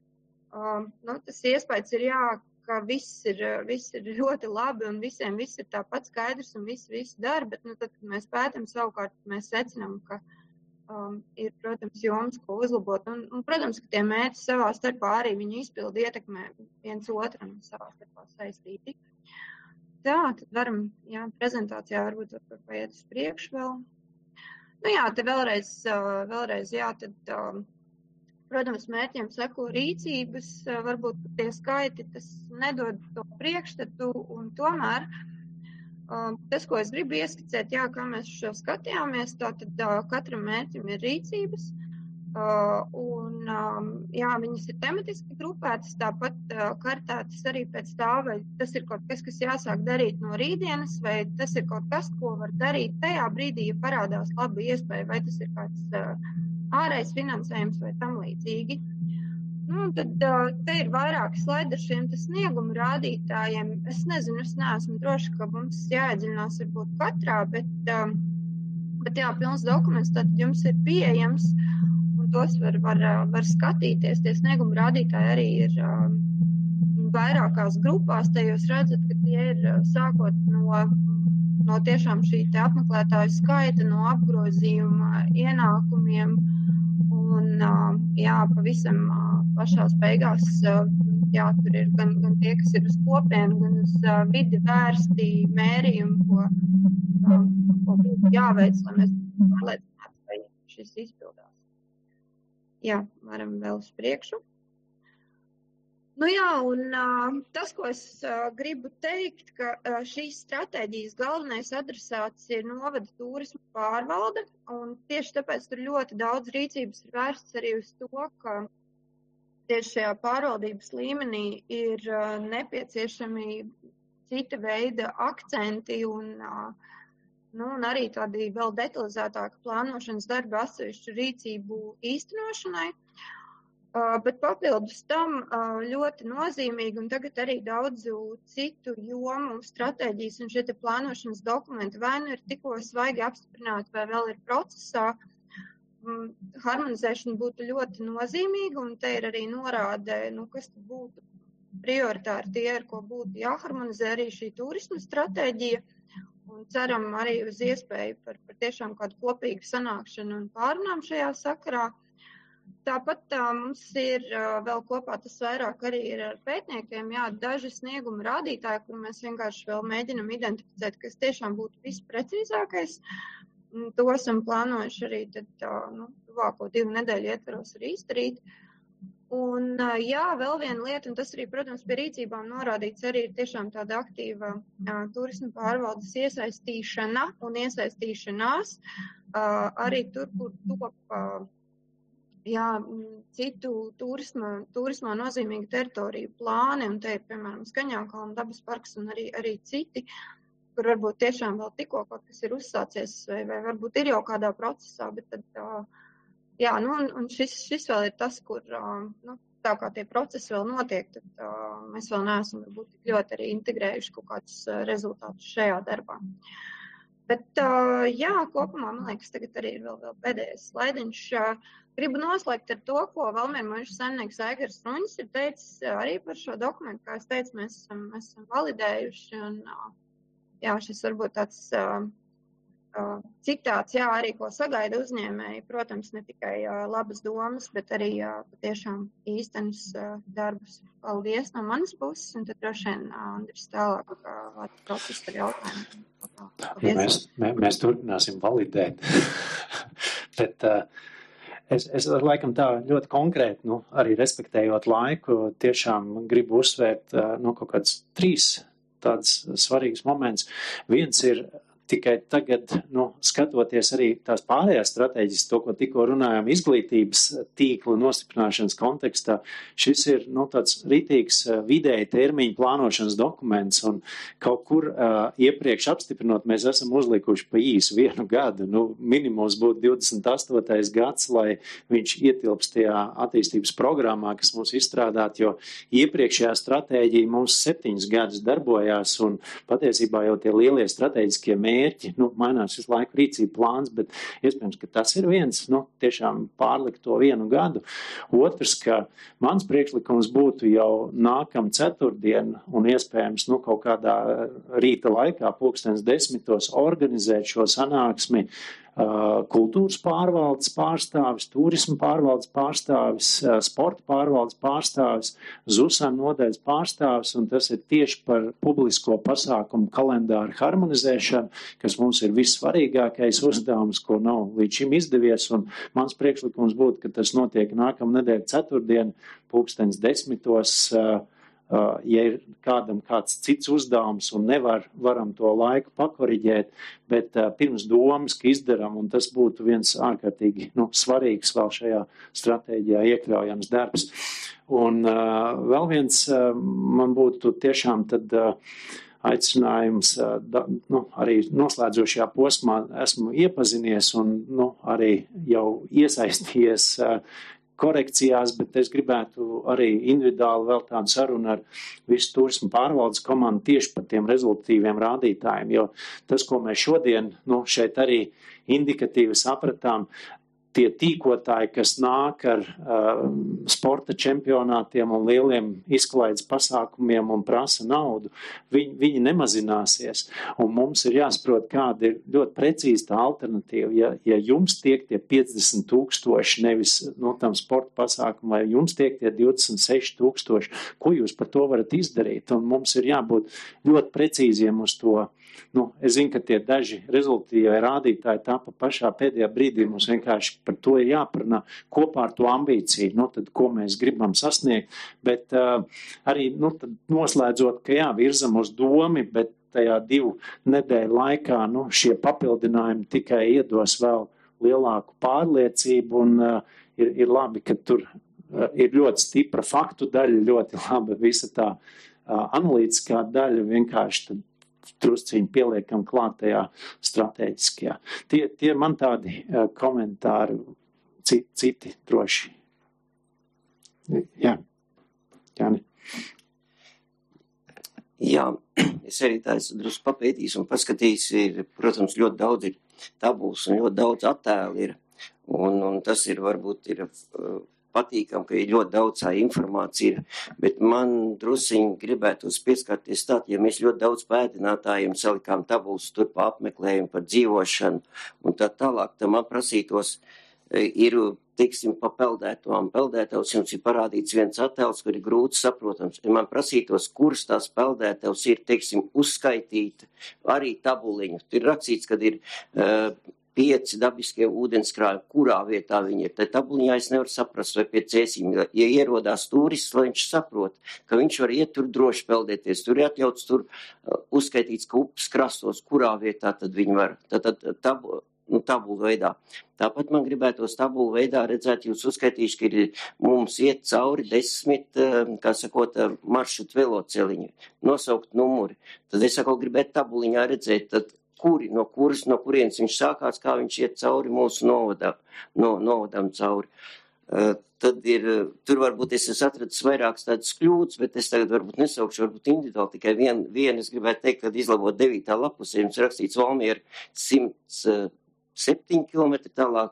nu, tas iespējas ir jā, ka viss ir, viss ir ļoti labi un visiem viss ir tāpat skaidrs un viss, viss dara, bet nu, tad, kad mēs pētam savukārt, mēs secinām, ka um, ir, protams, jomas, ko uzlabot. Un, un, protams, ka tie mērķi savā starpā arī viņu izpildi ietekmē viens otram savā starpā saistīti. Tā, tad varam, jā, prezentācijā varbūt var paiet uz priekšu vēl. Nu jā, te vēlreiz, vēlreiz jā, tad... Um, Protams, mērķiem seko rīcības, varbūt tie skaiti, tas nedod to priekšstatu, un tomēr tas, ko es gribu ieskicēt, jā, kā mēs šo skatījāmies, tātad katram mērķim ir rīcības, un jā, viņas ir tematiski grupētas, tāpat kartētas arī pēc tā, vai tas ir kaut kas, kas jāsāk darīt no rītdienas, vai tas ir kaut kas, ko var darīt tajā brīdī, ja parādās laba iespēja, vai tas ir kāds ārējais finansējums vai tam līdzīgi. Nu, tad te ir vairāki slaidi ar šiem sniegumu rādītājiem. Es nezinu, es neesmu droši, ka mums jāiedziļinās varbūt katrā, bet, bet jā, pilns dokuments tad jums ir pieejams, un tos var, var, var skatīties. Tie sniegumu rādītāji arī ir vairākās grupās. Te jūs redzat, ka tie ir sākot no, no tiešām šī te apmeklētāju skaita, no apgrozījuma ienākumiem, un jā, pavisam pašās beigās, jā, tur ir gan, gan tie, kas ir uz kopienu, gan uz vidi vērsti mērījumi, ko, ko būtu jāveic, lai mēs pārliecinātu, vai šis izpildās. Jā, varam vēl uz priekšu. Nu jā, un uh, tas, ko es uh, gribu teikt, ka uh, šīs stratēģijas galvenais adresāts ir novada turisma pārvalde, un tieši tāpēc tur ļoti daudz rīcības ir vērsts arī uz to, ka tieši šajā pārvaldības līmenī ir uh, nepieciešami cita veida akcenti un, uh, nu, un arī tādi vēl detalizētāka plānošanas darba atsevišķu rīcību īstenošanai. Uh, bet papildus tam uh, ļoti nozīmīgi, un tagad arī daudzu citu jomu stratēģijas un šie te plānošanas dokumenti vai nu ir tikko svaigi apstiprināti, vai vēl ir procesā. Um, harmonizēšana būtu ļoti nozīmīga, un te ir arī norāde, nu, kas tad būtu prioritāri tie, ar ko būtu jāharmonizē arī šī turisma stratēģija, un ceram arī uz iespēju par, par tiešām kādu kopīgu sanākšanu un pārunām šajā sakarā. Tāpat tā, mums ir uh, vēl kopā tas vairāk arī ir ar pētniekiem, jā, daži snieguma rādītāji, kur mēs vienkārši vēl mēģinam identificēt, kas tiešām būtu visprecīzākais. To esam plānojuši arī tad, uh, nu, tuvāko divu nedēļu ietveros arī izdarīt. Un uh, jā, vēl viena lieta, un tas arī, protams, pie rīcībām norādīts arī ir tiešām tāda aktīva uh, turisma pārvaldes iesaistīšana un iesaistīšanās uh, arī tur, kur top uh, jā, citu turisma, turismā nozīmīgu teritoriju plāni, un te ir, piemēram, Skaņākalna dabas parks un arī, arī citi, kur varbūt tiešām vēl tikko kaut kas ir uzsācies, vai, vai varbūt ir jau kādā procesā, bet tad, jā, nu, un, un šis, šis vēl ir tas, kur, nu, tā kā tie procesi vēl notiek, tad uh, mēs vēl neesam varbūt tik ļoti arī integrējuši kaut kādus uh, rezultātus šajā darbā. Bet, uh, jā, kopumā, man liekas, tagad arī ir vēl, vēl pēdējais slaidiņš. Uh, gribu noslēgt ar to, ko Valmieru muižu saimnieks Aigars Ruņs ir teicis uh, arī par šo dokumentu. Kā es teicu, mēs esam, mēs esam validējuši. Un, uh, jā, šis varbūt tāds uh, uh, citāts, jā, arī ko sagaida uzņēmēji. Protams, ne tikai uh, labas domas, bet arī uh, patiešām īstenas uh, darbus. Paldies no manas puses, un tad droši vien uh, Andris tālāk uh, procesu ar jautājumu. Mēs, mē, mēs turpināsim validēt. Bet uh, es, es laikam tā ļoti konkrēti, nu, arī respektējot laiku, tiešām gribu uzsvērt uh, nu, kaut kāds trīs tāds svarīgs moments. Viens ir tikai tagad, nu, skatoties arī tās pārējās stratēģijas, to, ko tikko runājām, izglītības tīklu nostiprināšanas kontekstā, šis ir, nu, tāds rītīgs vidēji termiņu plānošanas dokuments, un kaut kur uh, iepriekš apstiprinot, mēs esam uzlikuši pa īsu vienu gadu, nu, minimums būtu divdesmit astotais gads, lai viņš ietilps tajā attīstības programmā, kas mums izstrādāt, jo iepriekšējā stratēģija mums septiņus gadus darbojās, un patiesībā jau tie lielie stratēģiskie mērķi mērķi, nu, mainās visu laiku rīcība plāns, bet iespējams, ka tas ir viens, nu, tiešām pārlikt to vienu gadu. Otrs, ka mans priekšlikums būtu jau nākam ceturtdien un iespējams, nu, kaut kādā rīta laikā, pulkstens desmitos, organizēt šo sanāksmi kultūras pārvaldes pārstāvis, turisma pārvaldes pārstāvis, sporta pārvaldes pārstāvis, ZUSAN nodaļas pārstāvis, un tas ir tieši par publisko pasākumu kalendāru harmonizēšanu, kas mums ir vissvarīgākais uzdevums, ko nav līdz šim izdevies, un mans priekšlikums būtu, ka tas notiek nākamā nedēļa ceturtdien, pulkstens desmitos, Uh, ja ir kādam kāds cits uzdevums un nevar, varam to laiku pakoriģēt, bet uh, pirms domas, ka izdaram, un tas būtu viens ārkārtīgi, nu, svarīgs vēl šajā stratēģijā iekļaujams darbs. Un uh, vēl viens uh, man būtu tiešām tad uh, aicinājums, uh, da, nu, arī noslēdzošajā posmā esmu iepazinies un, nu, arī jau iesaistījies uh, korekcijās, bet es gribētu arī individuāli vēl tādu sarunu ar visu turismu pārvaldes komandu tieši par tiem rezultatīviem rādītājiem, jo tas, ko mēs šodien, nu, šeit arī indikatīvi sapratām, tie tīkotāji, kas nāk ar uh, sporta čempionātiem un lieliem izklaides pasākumiem un prasa naudu, viņi, viņi nemazināsies. Un mums ir jāsaprot, kāda ir ļoti precīza tā alternatīva. Ja, ja jums tiek tie piecdesmit tūkstoši, nevis no tam sporta pasākumu, vai jums tiek tie divdesmit seši tūkstoši, ko jūs par to varat izdarīt? Un mums ir jābūt ļoti precīziem uz to. Nu, es zinu, ka tie daži rezultātīvie rādītāji tāpa pašā pēdējā brīdī mums vienkārši par to ir jāparunā kopā ar to ambīciju, nu, tad, ko mēs gribam sasniegt, bet uh, arī, nu, tad noslēdzot, ka jā, virzam uz domi, bet tajā divu nedēļu laikā, nu, šie papildinājumi tikai iedos vēl lielāku pārliecību un uh, ir, ir labi, ka tur uh, ir ļoti stipra faktu daļa, ļoti laba visa tā uh, analītiskā daļa, vienkārši tad trusciņi pieliekam klātajā stratēģiskajā. Tie, tie man tādi uh, komentāri, citi, citi droši. Jā, Jāni. Jā, es arī tā esmu drusku papētījis un paskatījis, ir, protams, ļoti daudz ir tabulas un ļoti daudz attēli ir. Un, un tas ir varbūt ir uh, patīkam, ka ir ļoti daudz tā informācija, bet man drusiņi gribētos pieskarties tā, ja mēs ļoti daudz pēdinātājiem salikām tabulas tur pa apmeklējumu, par dzīvošanu un tā tālāk, tad man prasītos ir, teiksim, pa peldētām. Peldētavs jums ir parādīts viens attēls, kur ir grūti saprotams. Man prasītos, kuras tās peldētavs ir, teiksim, uzskaitīta arī tabuliņu. Tur ir rakstīts, kad ir uh, pieci dabiskie ūdenskrāji, kurā vietā viņi ir. Tad tabuliņā es nevaru saprast, vai pie cēsīm, ja ierodās turists, lai viņš saprot, ka viņš var iet tur droši peldēties. Tur ir atļauts tur uh, uzskaitīts, ka upes krastos, kurā vietā tad viņi var. Tad, tad tabu, nu, tabulu veidā. Tāpat man gribētos tabulu veidā redzēt, jūs uzskaitīšu, ka ir mums iet cauri desmit, uh, kā sakot, uh, maršrutu veloceliņu, nosaukt numuri. Tad es atkal gribētu tabuliņā redzēt, tad kuri, no kuras, no kurienes viņš sākās, kā viņš iet cauri mūsu novadam, no, novadam cauri. Tad ir, tur varbūt es esmu atradis vairākas tādas kļūdas, bet es tagad varbūt nesaukšu, varbūt individuāli tikai vien, vien es gribētu teikt, kad izlabot devītā lapusē, jums rakstīts Valmiera simts septiņi kilometri, tālāk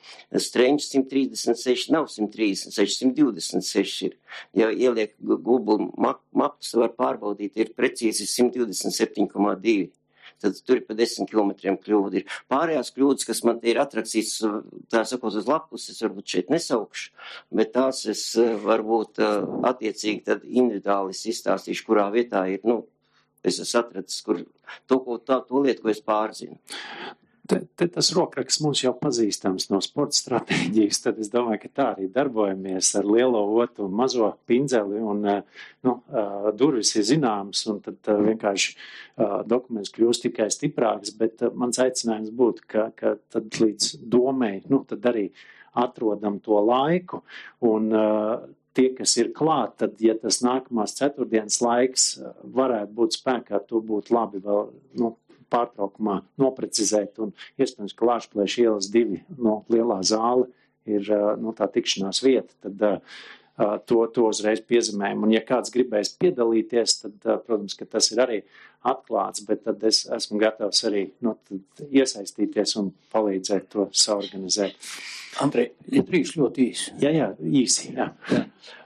Streņš simt trīsdesmit seši, nav simt trīsdesmit seši, simt divdesmit seši ir. Ja ieliek Google mapas, var pārbaudīt, ir precīzi simt divdesmit septiņi komā divi. Tad tur ir pa desmit kilometriem kļūda. Ir pārējās kļūdas, kas man te ir atrakstīts, tā sakot, uz lapus, es varbūt šeit nesaukšu, bet tās es varbūt attiecīgi tad individuāli izstāstīšu, kurā vietā ir, nu, es esmu atradis, kur to, ko, tā, to lietu, ko es pārzinu. Te, te tas rokraksts mums jau pazīstams no sporta stratēģijas, tad es domāju, ka tā arī darbojamies ar lielo otu un mazo pindzeli, un nu, durvis ir zināmas, un tad vienkārši dokuments kļūst tikai stiprāks, bet mans aicinājums būtu, ka, ka tad līdz domai, nu, tad arī atrodam to laiku, un tie, kas ir klāt, tad, ja tas nākamās ceturtdienas laiks varētu būt spēkā, to būtu labi vēl, nu, pārtraukumā noprecizēt, un iespējams, ka Lāčplēša ielas divi no lielā zāle ir no tā tikšanās vieta, tad uh, to, to uzreiz piezemējam. Un ja kāds gribēs piedalīties, tad, uh, protams, ka tas ir arī atklāts, bet tad es esmu gatavs arī no, iesaistīties un palīdzēt to saorganizēt. Andrej, ja drīkst ļoti īsi. Jā, jā, īsi, jā. jā.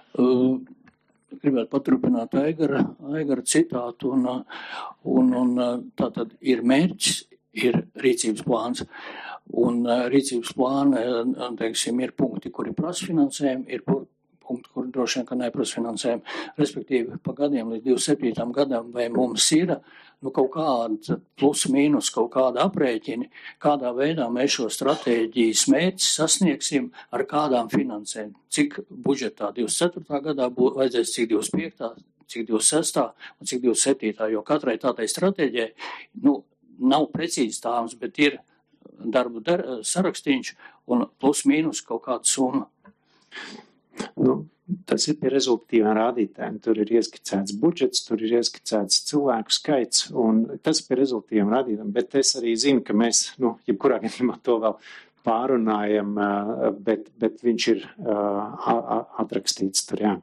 Uh, Gribētu paturpināt Aigara, Aigara citātu, un, un, un tā tad ir mērķis, ir rīcības plāns, un rīcības plāna, teiksim, ir punkti, kuri prasa finansējumu, ir punkti, kuri droši vien, ka neprasa finansējumu, respektīvi pa gadiem līdz divdesmit septītajam gadam, vai mums ir, nu, kaut kāda plus mīnus, kaut kāda aprēķini, kādā veidā mēs šo stratēģijas mērķi sasniegsim ar kādām finansēm. Cik budžetā divdesmit ceturtajā gadā būs vajadzēs, cik divdesmit piektā, cik divdesmit sestā un cik divdesmit septītā, jo katrai tādai stratēģijai, nu, nav precīzi stāvums, bet ir darbu dar, sarakstīņš un plus mīnus kaut kāda summa. Nu, tas ir pie rezultatīviem rādītājiem. Tur ir ieskicēts budžets, tur ir ieskicēts cilvēku skaits, un tas ir pie rezultatīviem rādītājiem. Bet es arī zinu, ka mēs, nu, jebkurā gadījumā to vēl pārunājam, bet, bet viņš ir atrakstīts tur, jā.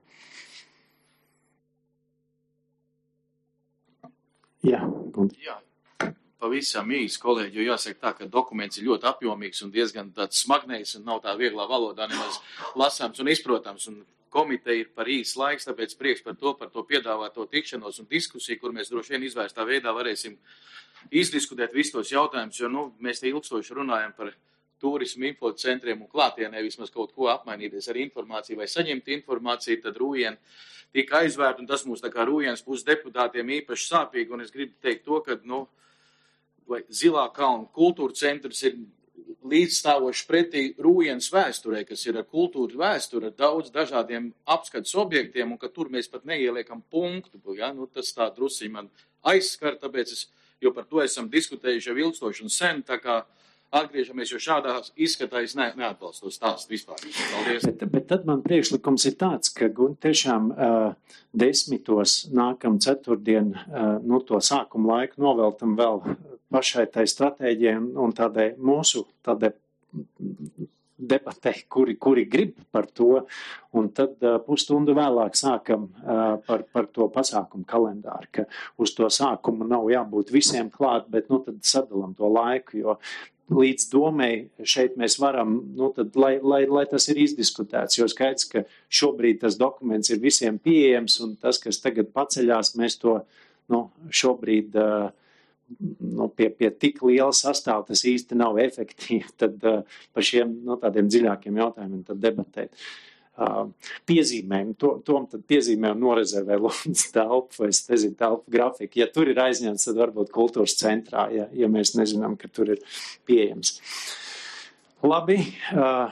Jā, Gundi. Jā. Pavisam īsi, kolēģi, jo jāsaka tā, ka dokuments ir ļoti apjomīgs un diezgan tāds smagnējs un nav tā vieglā valodā nemaz lasāms un izprotams. Un komiteja ir par īsi laiks, tāpēc prieks par to, par to piedāvāto tikšanos un diskusiju, kur mēs droši vien izvērstā veidā varēsim izdiskutēt visus tos jautājumus, jo, nu, mēs te ilgstoši runājam par turismu infocentriem un klātienē vismaz kaut ko apmainīties ar informāciju vai saņemt informāciju, tad Rūjien tika aizvērt, un tas mums tā kā Rūjienas puses deputātiem īpaši sāpīgi, un es gribu teikt to, ka, nu, vai Zilā kalna kultūra centrs ir līdzstāvošs pretī Rūjienas vēsturē, kas ir ar kultūru vēsturi, ar daudz dažādiem apskates objektiem, un ka tur mēs pat neieliekam punktu. Ja? Nu, tas tā drusiņ man aizskar, tāpēc es, jo par to esam diskutējuši jau ilgstoši un sen, tā kā atgriežamies, jo šādā izskatā es ne, neatbalstu to stāstu vispār. Paldies. Bet, bet tad man priekšlikums ir tāds, ka tiešām uh, desmitos nākam ceturtdien uh, nu, to sākumu laiku noveltam vēl pašai tai stratēģijai un, un tādai mūsu tādai debatei, kuri, kuri grib par to, un tad uh, pusstundu vēlāk sākam uh, par, par to pasākumu kalendāru, ka uz to sākumu nav jābūt visiem klāt, bet nu, tad sadalam to laiku, jo līdz domai šeit mēs varam, nu tad, lai, lai, lai tas ir izdiskutēts, jo skaidrs, ka šobrīd tas dokuments ir visiem pieejams, un tas, kas tagad paceļās, mēs to, nu, šobrīd, uh, nu, pie, pie tik liela sastāva tas īsti nav efektīvi, tad uh, par šiem, nu, tādiem dziļākiem jautājumiem tad debatēt. Uh, piezīmēm, to, tom tad piezīmēm norezervē Lundas telpu, vai es nezinu, telpu grafiku. Ja tur ir aizņemts, tad varbūt kultūras centrā, ja, ja mēs nezinām, ka tur ir pieejams. Labi, uh,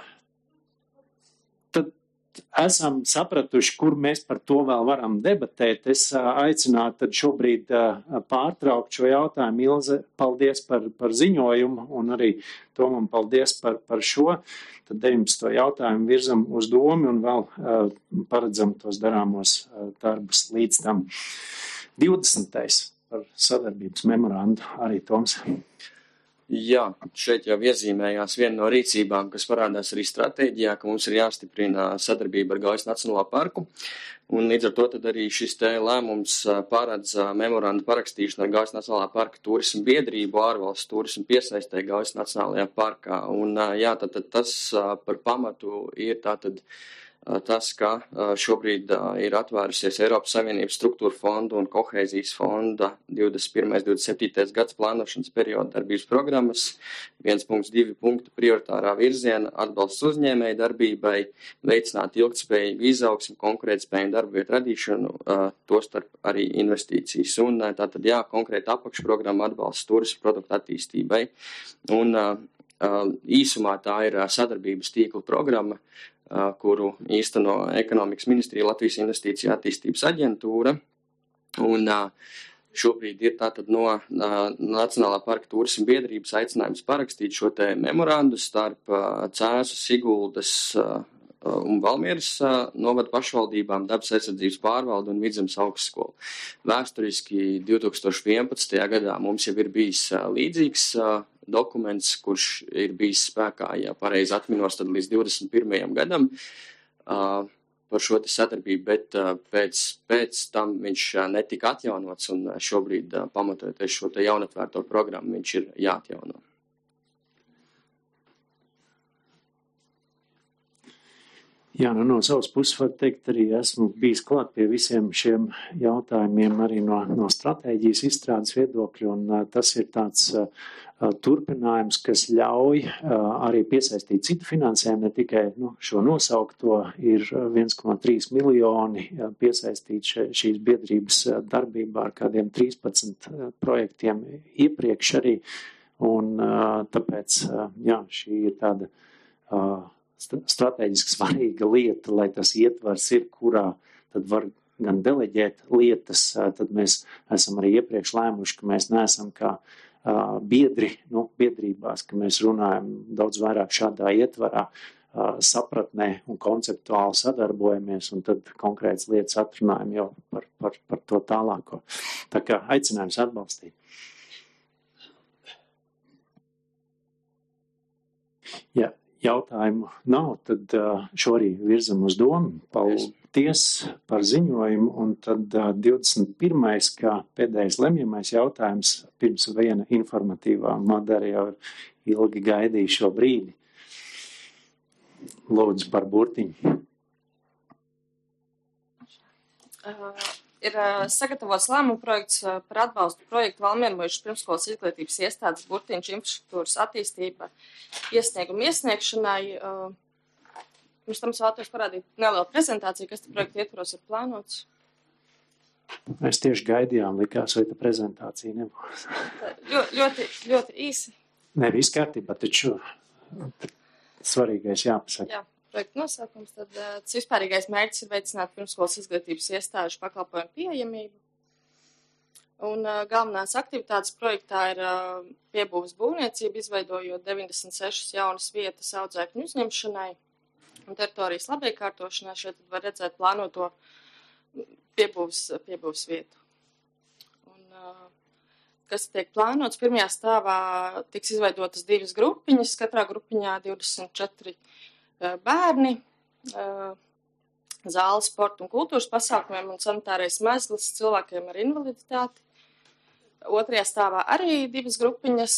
tad esam sapratuši, kur mēs par to vēl varam debatēt. Es uh, aicinātu tad šobrīd uh, pārtraukt šo jautājumu. Ilze, paldies par, par ziņojumu, un arī Tomam paldies par, par šo. Tad deviņpadsmito jautājumu virzam uz domu un vēl uh, paredzam tos darāmos uh, darbus līdz tam. divdesmitais par sadarbības memorandu arī Toms. Jā, šeit jau iezīmējās viena no rīcībām, kas parādās arī stratēģijā, ka mums ir jāstiprina sadarbība ar Gaujas Nacionālo parku. Un līdz ar to tad arī šis te lēmums paredz memorandu parakstīšanu ar Gaujas Nacionālā parka turismu biedrību ārvalstu turismu piesaistē Gaujas Nacionālajā parkā. Un jā, tad, tad tas par pamatu ir tātad tas, ka šobrīd ir atvērusies Eiropas Savienības struktūra fonda un kohēzijas fonda divdesmit pirmais divdesmit septītais gads plānošanas perioda darbības programmas, viens punkts divi punktu prioritārā virziena, atbalsts uzņēmēju darbībai, veicināt ilgtspējīgu izaugsmu, konkurētspēju un darba vietu radīšanu, tostarp arī investīcijas. Un tātad, jā, konkrēta apakšprogramma atbalsts turismu produktu attīstībai. Un īsumā tā ir sadarbības tīkla programma, kuru īsteno Ekonomikas ministrija Latvijas Investīcija attīstības aģentūra. Un šobrīd ir tātad no Nacionālā parka turismu biedrības aicinājums parakstīt šo te memorandu starp Cēsu, Siguldas un Valmieras novada pašvaldībām, dabas aizsardzības pārvaldu un Vidzemes augstskolu. Vēsturiski divi tūkstoši vienpadsmitajā gadā mums jau ir bijis līdzīgs dokuments, kurš ir bijis spēkā, ja pareizi atminos, tad līdz divdesmit pirmajam gadam uh, par šo te sadarbību, bet uh, pēc, pēc tam viņš uh, netika atjaunots un uh, šobrīd, uh, pamatojoties šo te jaunatvērto programmu, viņš ir jāatjauno. Jā, nu no savas puses var teikt, arī esmu bijis klāt pie visiem šiem jautājumiem arī no, no stratēģijas izstrādes viedokļa, un uh, tas ir tāds uh, turpinājums, kas ļauj uh, arī piesaistīt citu finansējumu, ne tikai nu, šo nosaukto ir viens komats trīs miljoni uh, piesaistīt še, šīs biedrības uh, darbībā ar kādiem trīspadsmit uh, projektiem iepriekš arī, un uh, tāpēc, uh, jā, šī ir tāda uh, strateģiski svarīga lieta, lai tas ietvars ir, kurā tad var gan deleģēt lietas, tad mēs esam arī iepriekš lēmuši, ka mēs neesam kā uh, biedri, nu, biedrībās, ka mēs runājam daudz vairāk šādā ietvarā, uh, sapratnē un konceptuāli sadarbojamies, un tad konkrētas lietas atrunājam jau par, par, par to tālāko. Tā kā aicinājums atbalstīt. Jā. Jautājumu nav, tad šo arī virzam uz domu. Paldies par ziņojumu. Un tad divdesmit pirmais kā pēdējais lemjamais jautājums pirms viena informatīvā. Madara jau ilgi gaidīja šo brīdi. Lūdzu par burtiņu. Uh, ir uh, sagatavots lēmumu projekts uh, par atbalstu projektu Valmiermuižas pirmskolas izglītības iestādes burtiņš infrastruktūras attīstība iesniegumu iesniegšanai. Uh, pirms tam es vēlētos parādīt nelielu prezentāciju, kas te projekta ietvaros ir plānots. Mēs tieši gaidījām, likās, vai ta prezentācija nebūs. Ļo, ļoti, ļoti īsi. Ne, viss kārtībā, taču svarīgais jāpasaka. Jā. Projekta nosaukums, tad tas vispārīgais mērķis ir veicināt pirmskolas izglītības iestāžu pakalpojumu pieejamību. Un uh, galvenās aktivitātes projektā ir uh, piebūves būvniecība, izveidojot deviņdesmit sešas jaunas vietas audzēkņu uzņemšanai un teritorijas labiekārtošanai. Šeit var redzēt plānoto piebūves, piebūves vietu. Un, uh, kas tiek plānots, pirmajā stāvā tiks izveidotas divas grupiņas, katrā grupiņā divdesmit četri bērni, zāles, sporta un kultūras pasākumiem un sanitārais mezgls cilvēkiem ar invaliditāti. Otrajā stāvā arī divas grupiņas,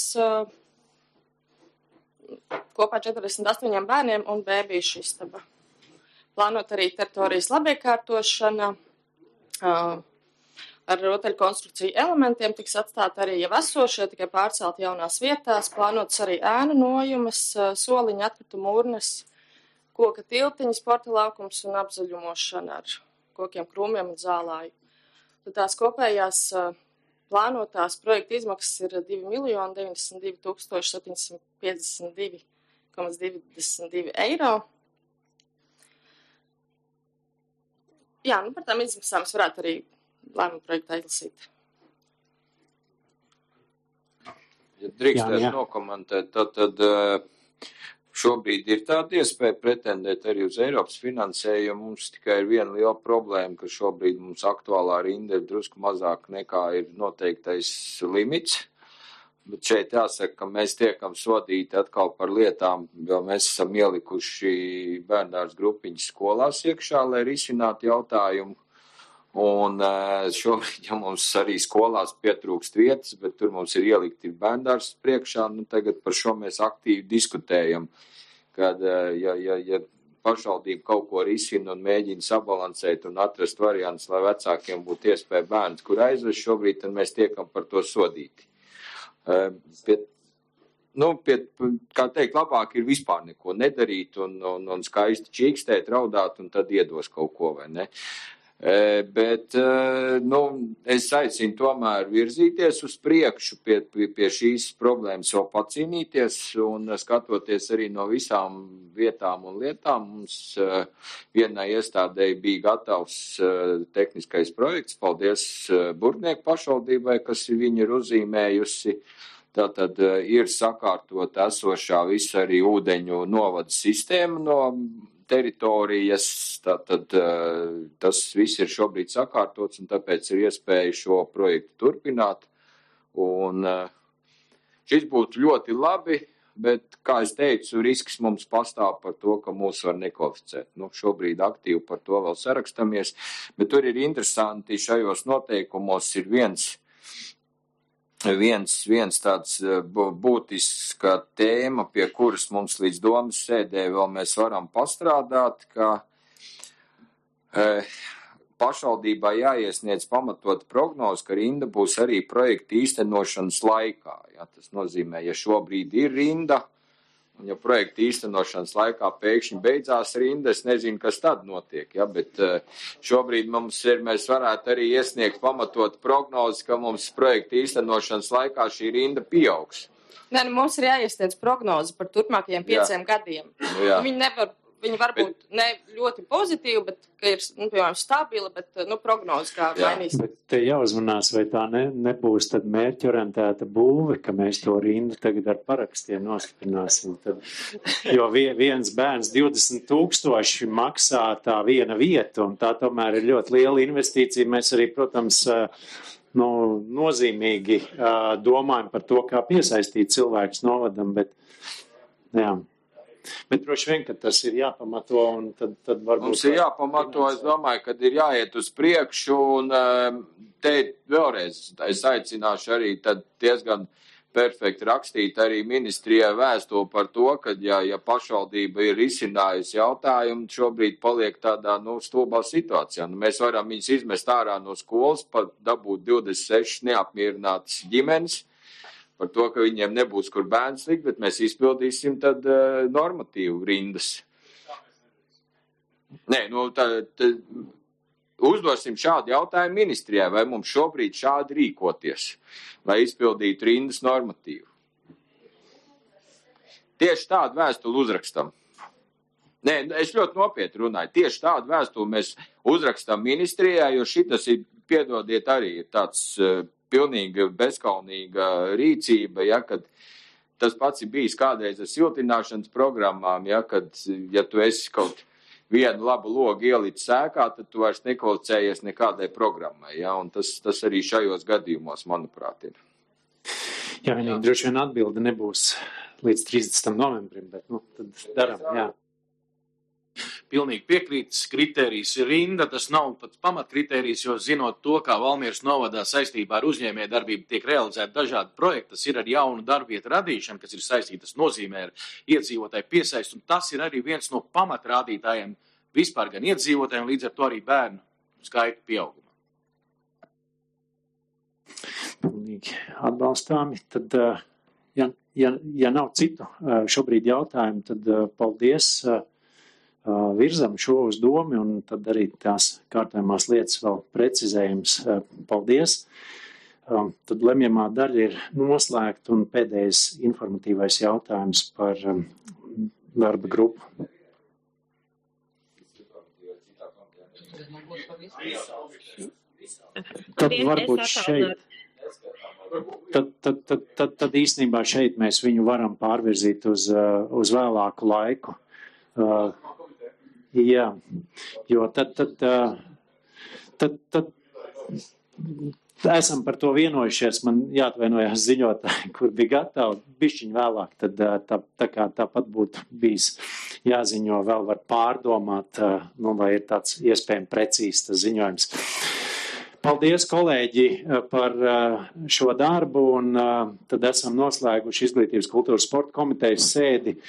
kopā četrdesmit astoņiem bērniem un bēbīšu istaba. Plānot arī teritorijas labiekārtošana, ar rotaļkonstrukciju elementiem tiks atstāt arī jau esošie, tikai pārcelt jaunās vietās, plānotas arī ēnu nojumes, soliņa atkritumu urnes, koka tiltiņa, sporta laukums un apzaļumošana ar kokiem, krūmiem un zālāju. Tad tās kopējās plānotās projekta izmaksas ir divi miljoni deviņdesmit divi tūkstoši septiņsimt piecdesmit divi komats divdesmit divi eiro. Jā, nu par tām izmaksām es varētu arī lēmumu projektā izlasīt. Ja drīkstētu nokomentēt, tad, tad šobrīd ir tāda iespēja pretendēt arī uz Eiropas finansējumu. Mums tikai ir viena liela problēma, ka šobrīd mums aktuālā rinda ir drusku mazāk nekā ir noteiktais limits Bet šeit jāsaka, ka mēs tiekam sodīti atkal par lietām, jo mēs esam ielikuši bērndārs grupiņas skolās iekšā, lai risinātu jautājumu. Un šobrīd, ja mums arī skolās pietrūkst vietas, bet tur mums ir ielikti bērndārs priekšā, nu tagad par šo mēs aktīvi diskutējam, kad, ja, ja, ja pašvaldība kaut ko risina un mēģina sabalansēt un atrast variants, lai vecākiem būtu iespēja bērns, kur aizvest šobrīd, tad mēs tiekam par to sodīti. Pie, nu, pie, kā teikt, labāk ir vispār neko nedarīt un, un, un skaisti čīkstēt, raudāt un tad iedos kaut ko, vai ne? Bet, nu, es aicinu tomēr virzīties uz priekšu pie, pie, pie šīs problēmas vēl pacīnīties un skatoties arī no visām vietām un lietām. Mums vienai iestādēji bija gatavs tehniskais projekts, paldies Burtnieku pašvaldībai, kas viņu ir uzzīmējusi. Tātad ir sakārtot esošā visa arī ūdeņu novada sistēma no teritorijas, tātad tas viss ir šobrīd sakārtots un tāpēc ir iespēja šo projektu turpināt. Un šis būtu ļoti labi, bet, kā es teicu, risks mums pastāv par to, ka mūs var nekvalificēt. Nu, šobrīd aktīvi par to vēl sarakstamies, bet tur ir interesanti, šajos noteikumos ir viens Viens, viens tāds būtiska tēma, pie kuras mums līdz domas sēdē vēl mēs varam pastrādāt, ka e, pašvaldībā jāiesniedz pamatot prognozi, ka rinda būs arī projekta īstenošanas laikā. Ja, tas nozīmē, ja šobrīd ir rinda, un ja projekta īstenošanas laikā pēkšņi beidzās rinda, es nezinu, kas tad notiek, ja, bet šobrīd mums ir, mēs varētu arī iesniegt pamatot prognozi, ka mums projekta īstenošanas laikā šī rinda pieaugs. Nē, nu mums ir jāiesniedz prognozi par turpmākajiem pieciem Jā. gadiem. Jā. Viņi nevar, viņi var būt bet, ne ļoti pozitīvi, bet, ka ir, nu, piemēram, stabila, bet, nu, prognozi kā mainīs. Bet te jāuzmanās, vai tā ne, nebūs tad mērķorientēta būve, ka mēs to rindu tagad ar parakstiem nostiprināsim. Tad, jo viens bērns divdesmit tūkstoši maksā tā viena vieta, un tā tomēr ir ļoti liela investīcija. Mēs arī, protams, nu, nozīmīgi domājam par to, kā piesaistīt cilvēkus novadam, bet, jā. Bet droši vien, ka tas ir jāpamato un tad, tad varbūt... Mums ir jāpamato, es domāju, kad ir jāiet uz priekšu un te vēlreiz es aicināšu arī tad diezgan perfekti rakstīt arī ministrijai vēstuli par to, ka ja, ja pašvaldība ir izcinājusi jautājumu, šobrīd paliek tādā, nu, stulbā situācijā. Nu, mēs varam viņus izmest ārā no skolas, pat dabūt divdesmit sešas neapmierinātas ģimenes, par to, ka viņiem nebūs kur bērns likt, bet mēs izpildīsim tad uh, normatīvu rindas. Nē, nu, tad, tad uzdosim šādu jautājumu ministrijai, vai mums šobrīd šādi rīkoties, lai izpildītu rindas normatīvu. Tieši tādu vēstuli uzrakstam. Nē, es ļoti nopietni runāju. Tieši tādu vēstuli mēs uzrakstam ministrijai, jo šitas ir, piedodiet, arī ir tāds... Uh, pilnīga bezkaunīga rīcība, ja, kad tas pats ir bijis kādreiz ar siltināšanas programmām, ja, kad, ja tu esi kaut vienu labu logu ielicis sēkā, tad tu vairs nekvalificējies nekādai programmai, ja, un tas, tas arī šajos gadījumos, manuprāt, ir. Jā, vienīgi droši vien atbilde nebūs līdz trīsdesmitam novembrim, bet, nu, tad daram, jā. Pilnīgi piekrītas, kritērijs ir rinda, tas nav pats pamatkritērijs, jo zinot to, kā Valmieras novadā saistībā ar uzņēmēju darbību tiek realizēti dažādi projekti, tas ir ar jaunu darbvietu radīšanu, kas ir saistītas nozīmē ar iedzīvotāju piesaistu, un tas ir arī viens no pamatrādītājiem vispār gan iedzīvotājiem, līdz ar to arī bērnu skaitu pieaugumā. Pilnīgi atbalstāmi, tad, ja, ja, ja nav citu šobrīd jautājumu, tad paldies. Virzam šo uz domu un tad arī tās kārtējumās lietas vēl precizējums. Paldies. Tad lemjamā daļa ir noslēgta un pēdējais informatīvais jautājums par darba grupu. Tad varbūt šeit, tad, tad, tad, tad, tad īstenībā šeit mēs viņu varam pārvirzīt uz, uz vēlāku laiku. Jā, jo tad, tad, tad, tad esam par to vienojušies. Man jāatvainojas ziņotāji, kur bija gatavi bišķiņ vēlāk, tad tā, tā kā tāpat būtu bijis jāziņo, vēl var pārdomāt, nu, vai ir tāds iespējami precīzs tas ziņojums. Paldies, kolēģi, par šo darbu, un tad esam noslēguši Izglītības, kultūras, sporta komitejas sēdi.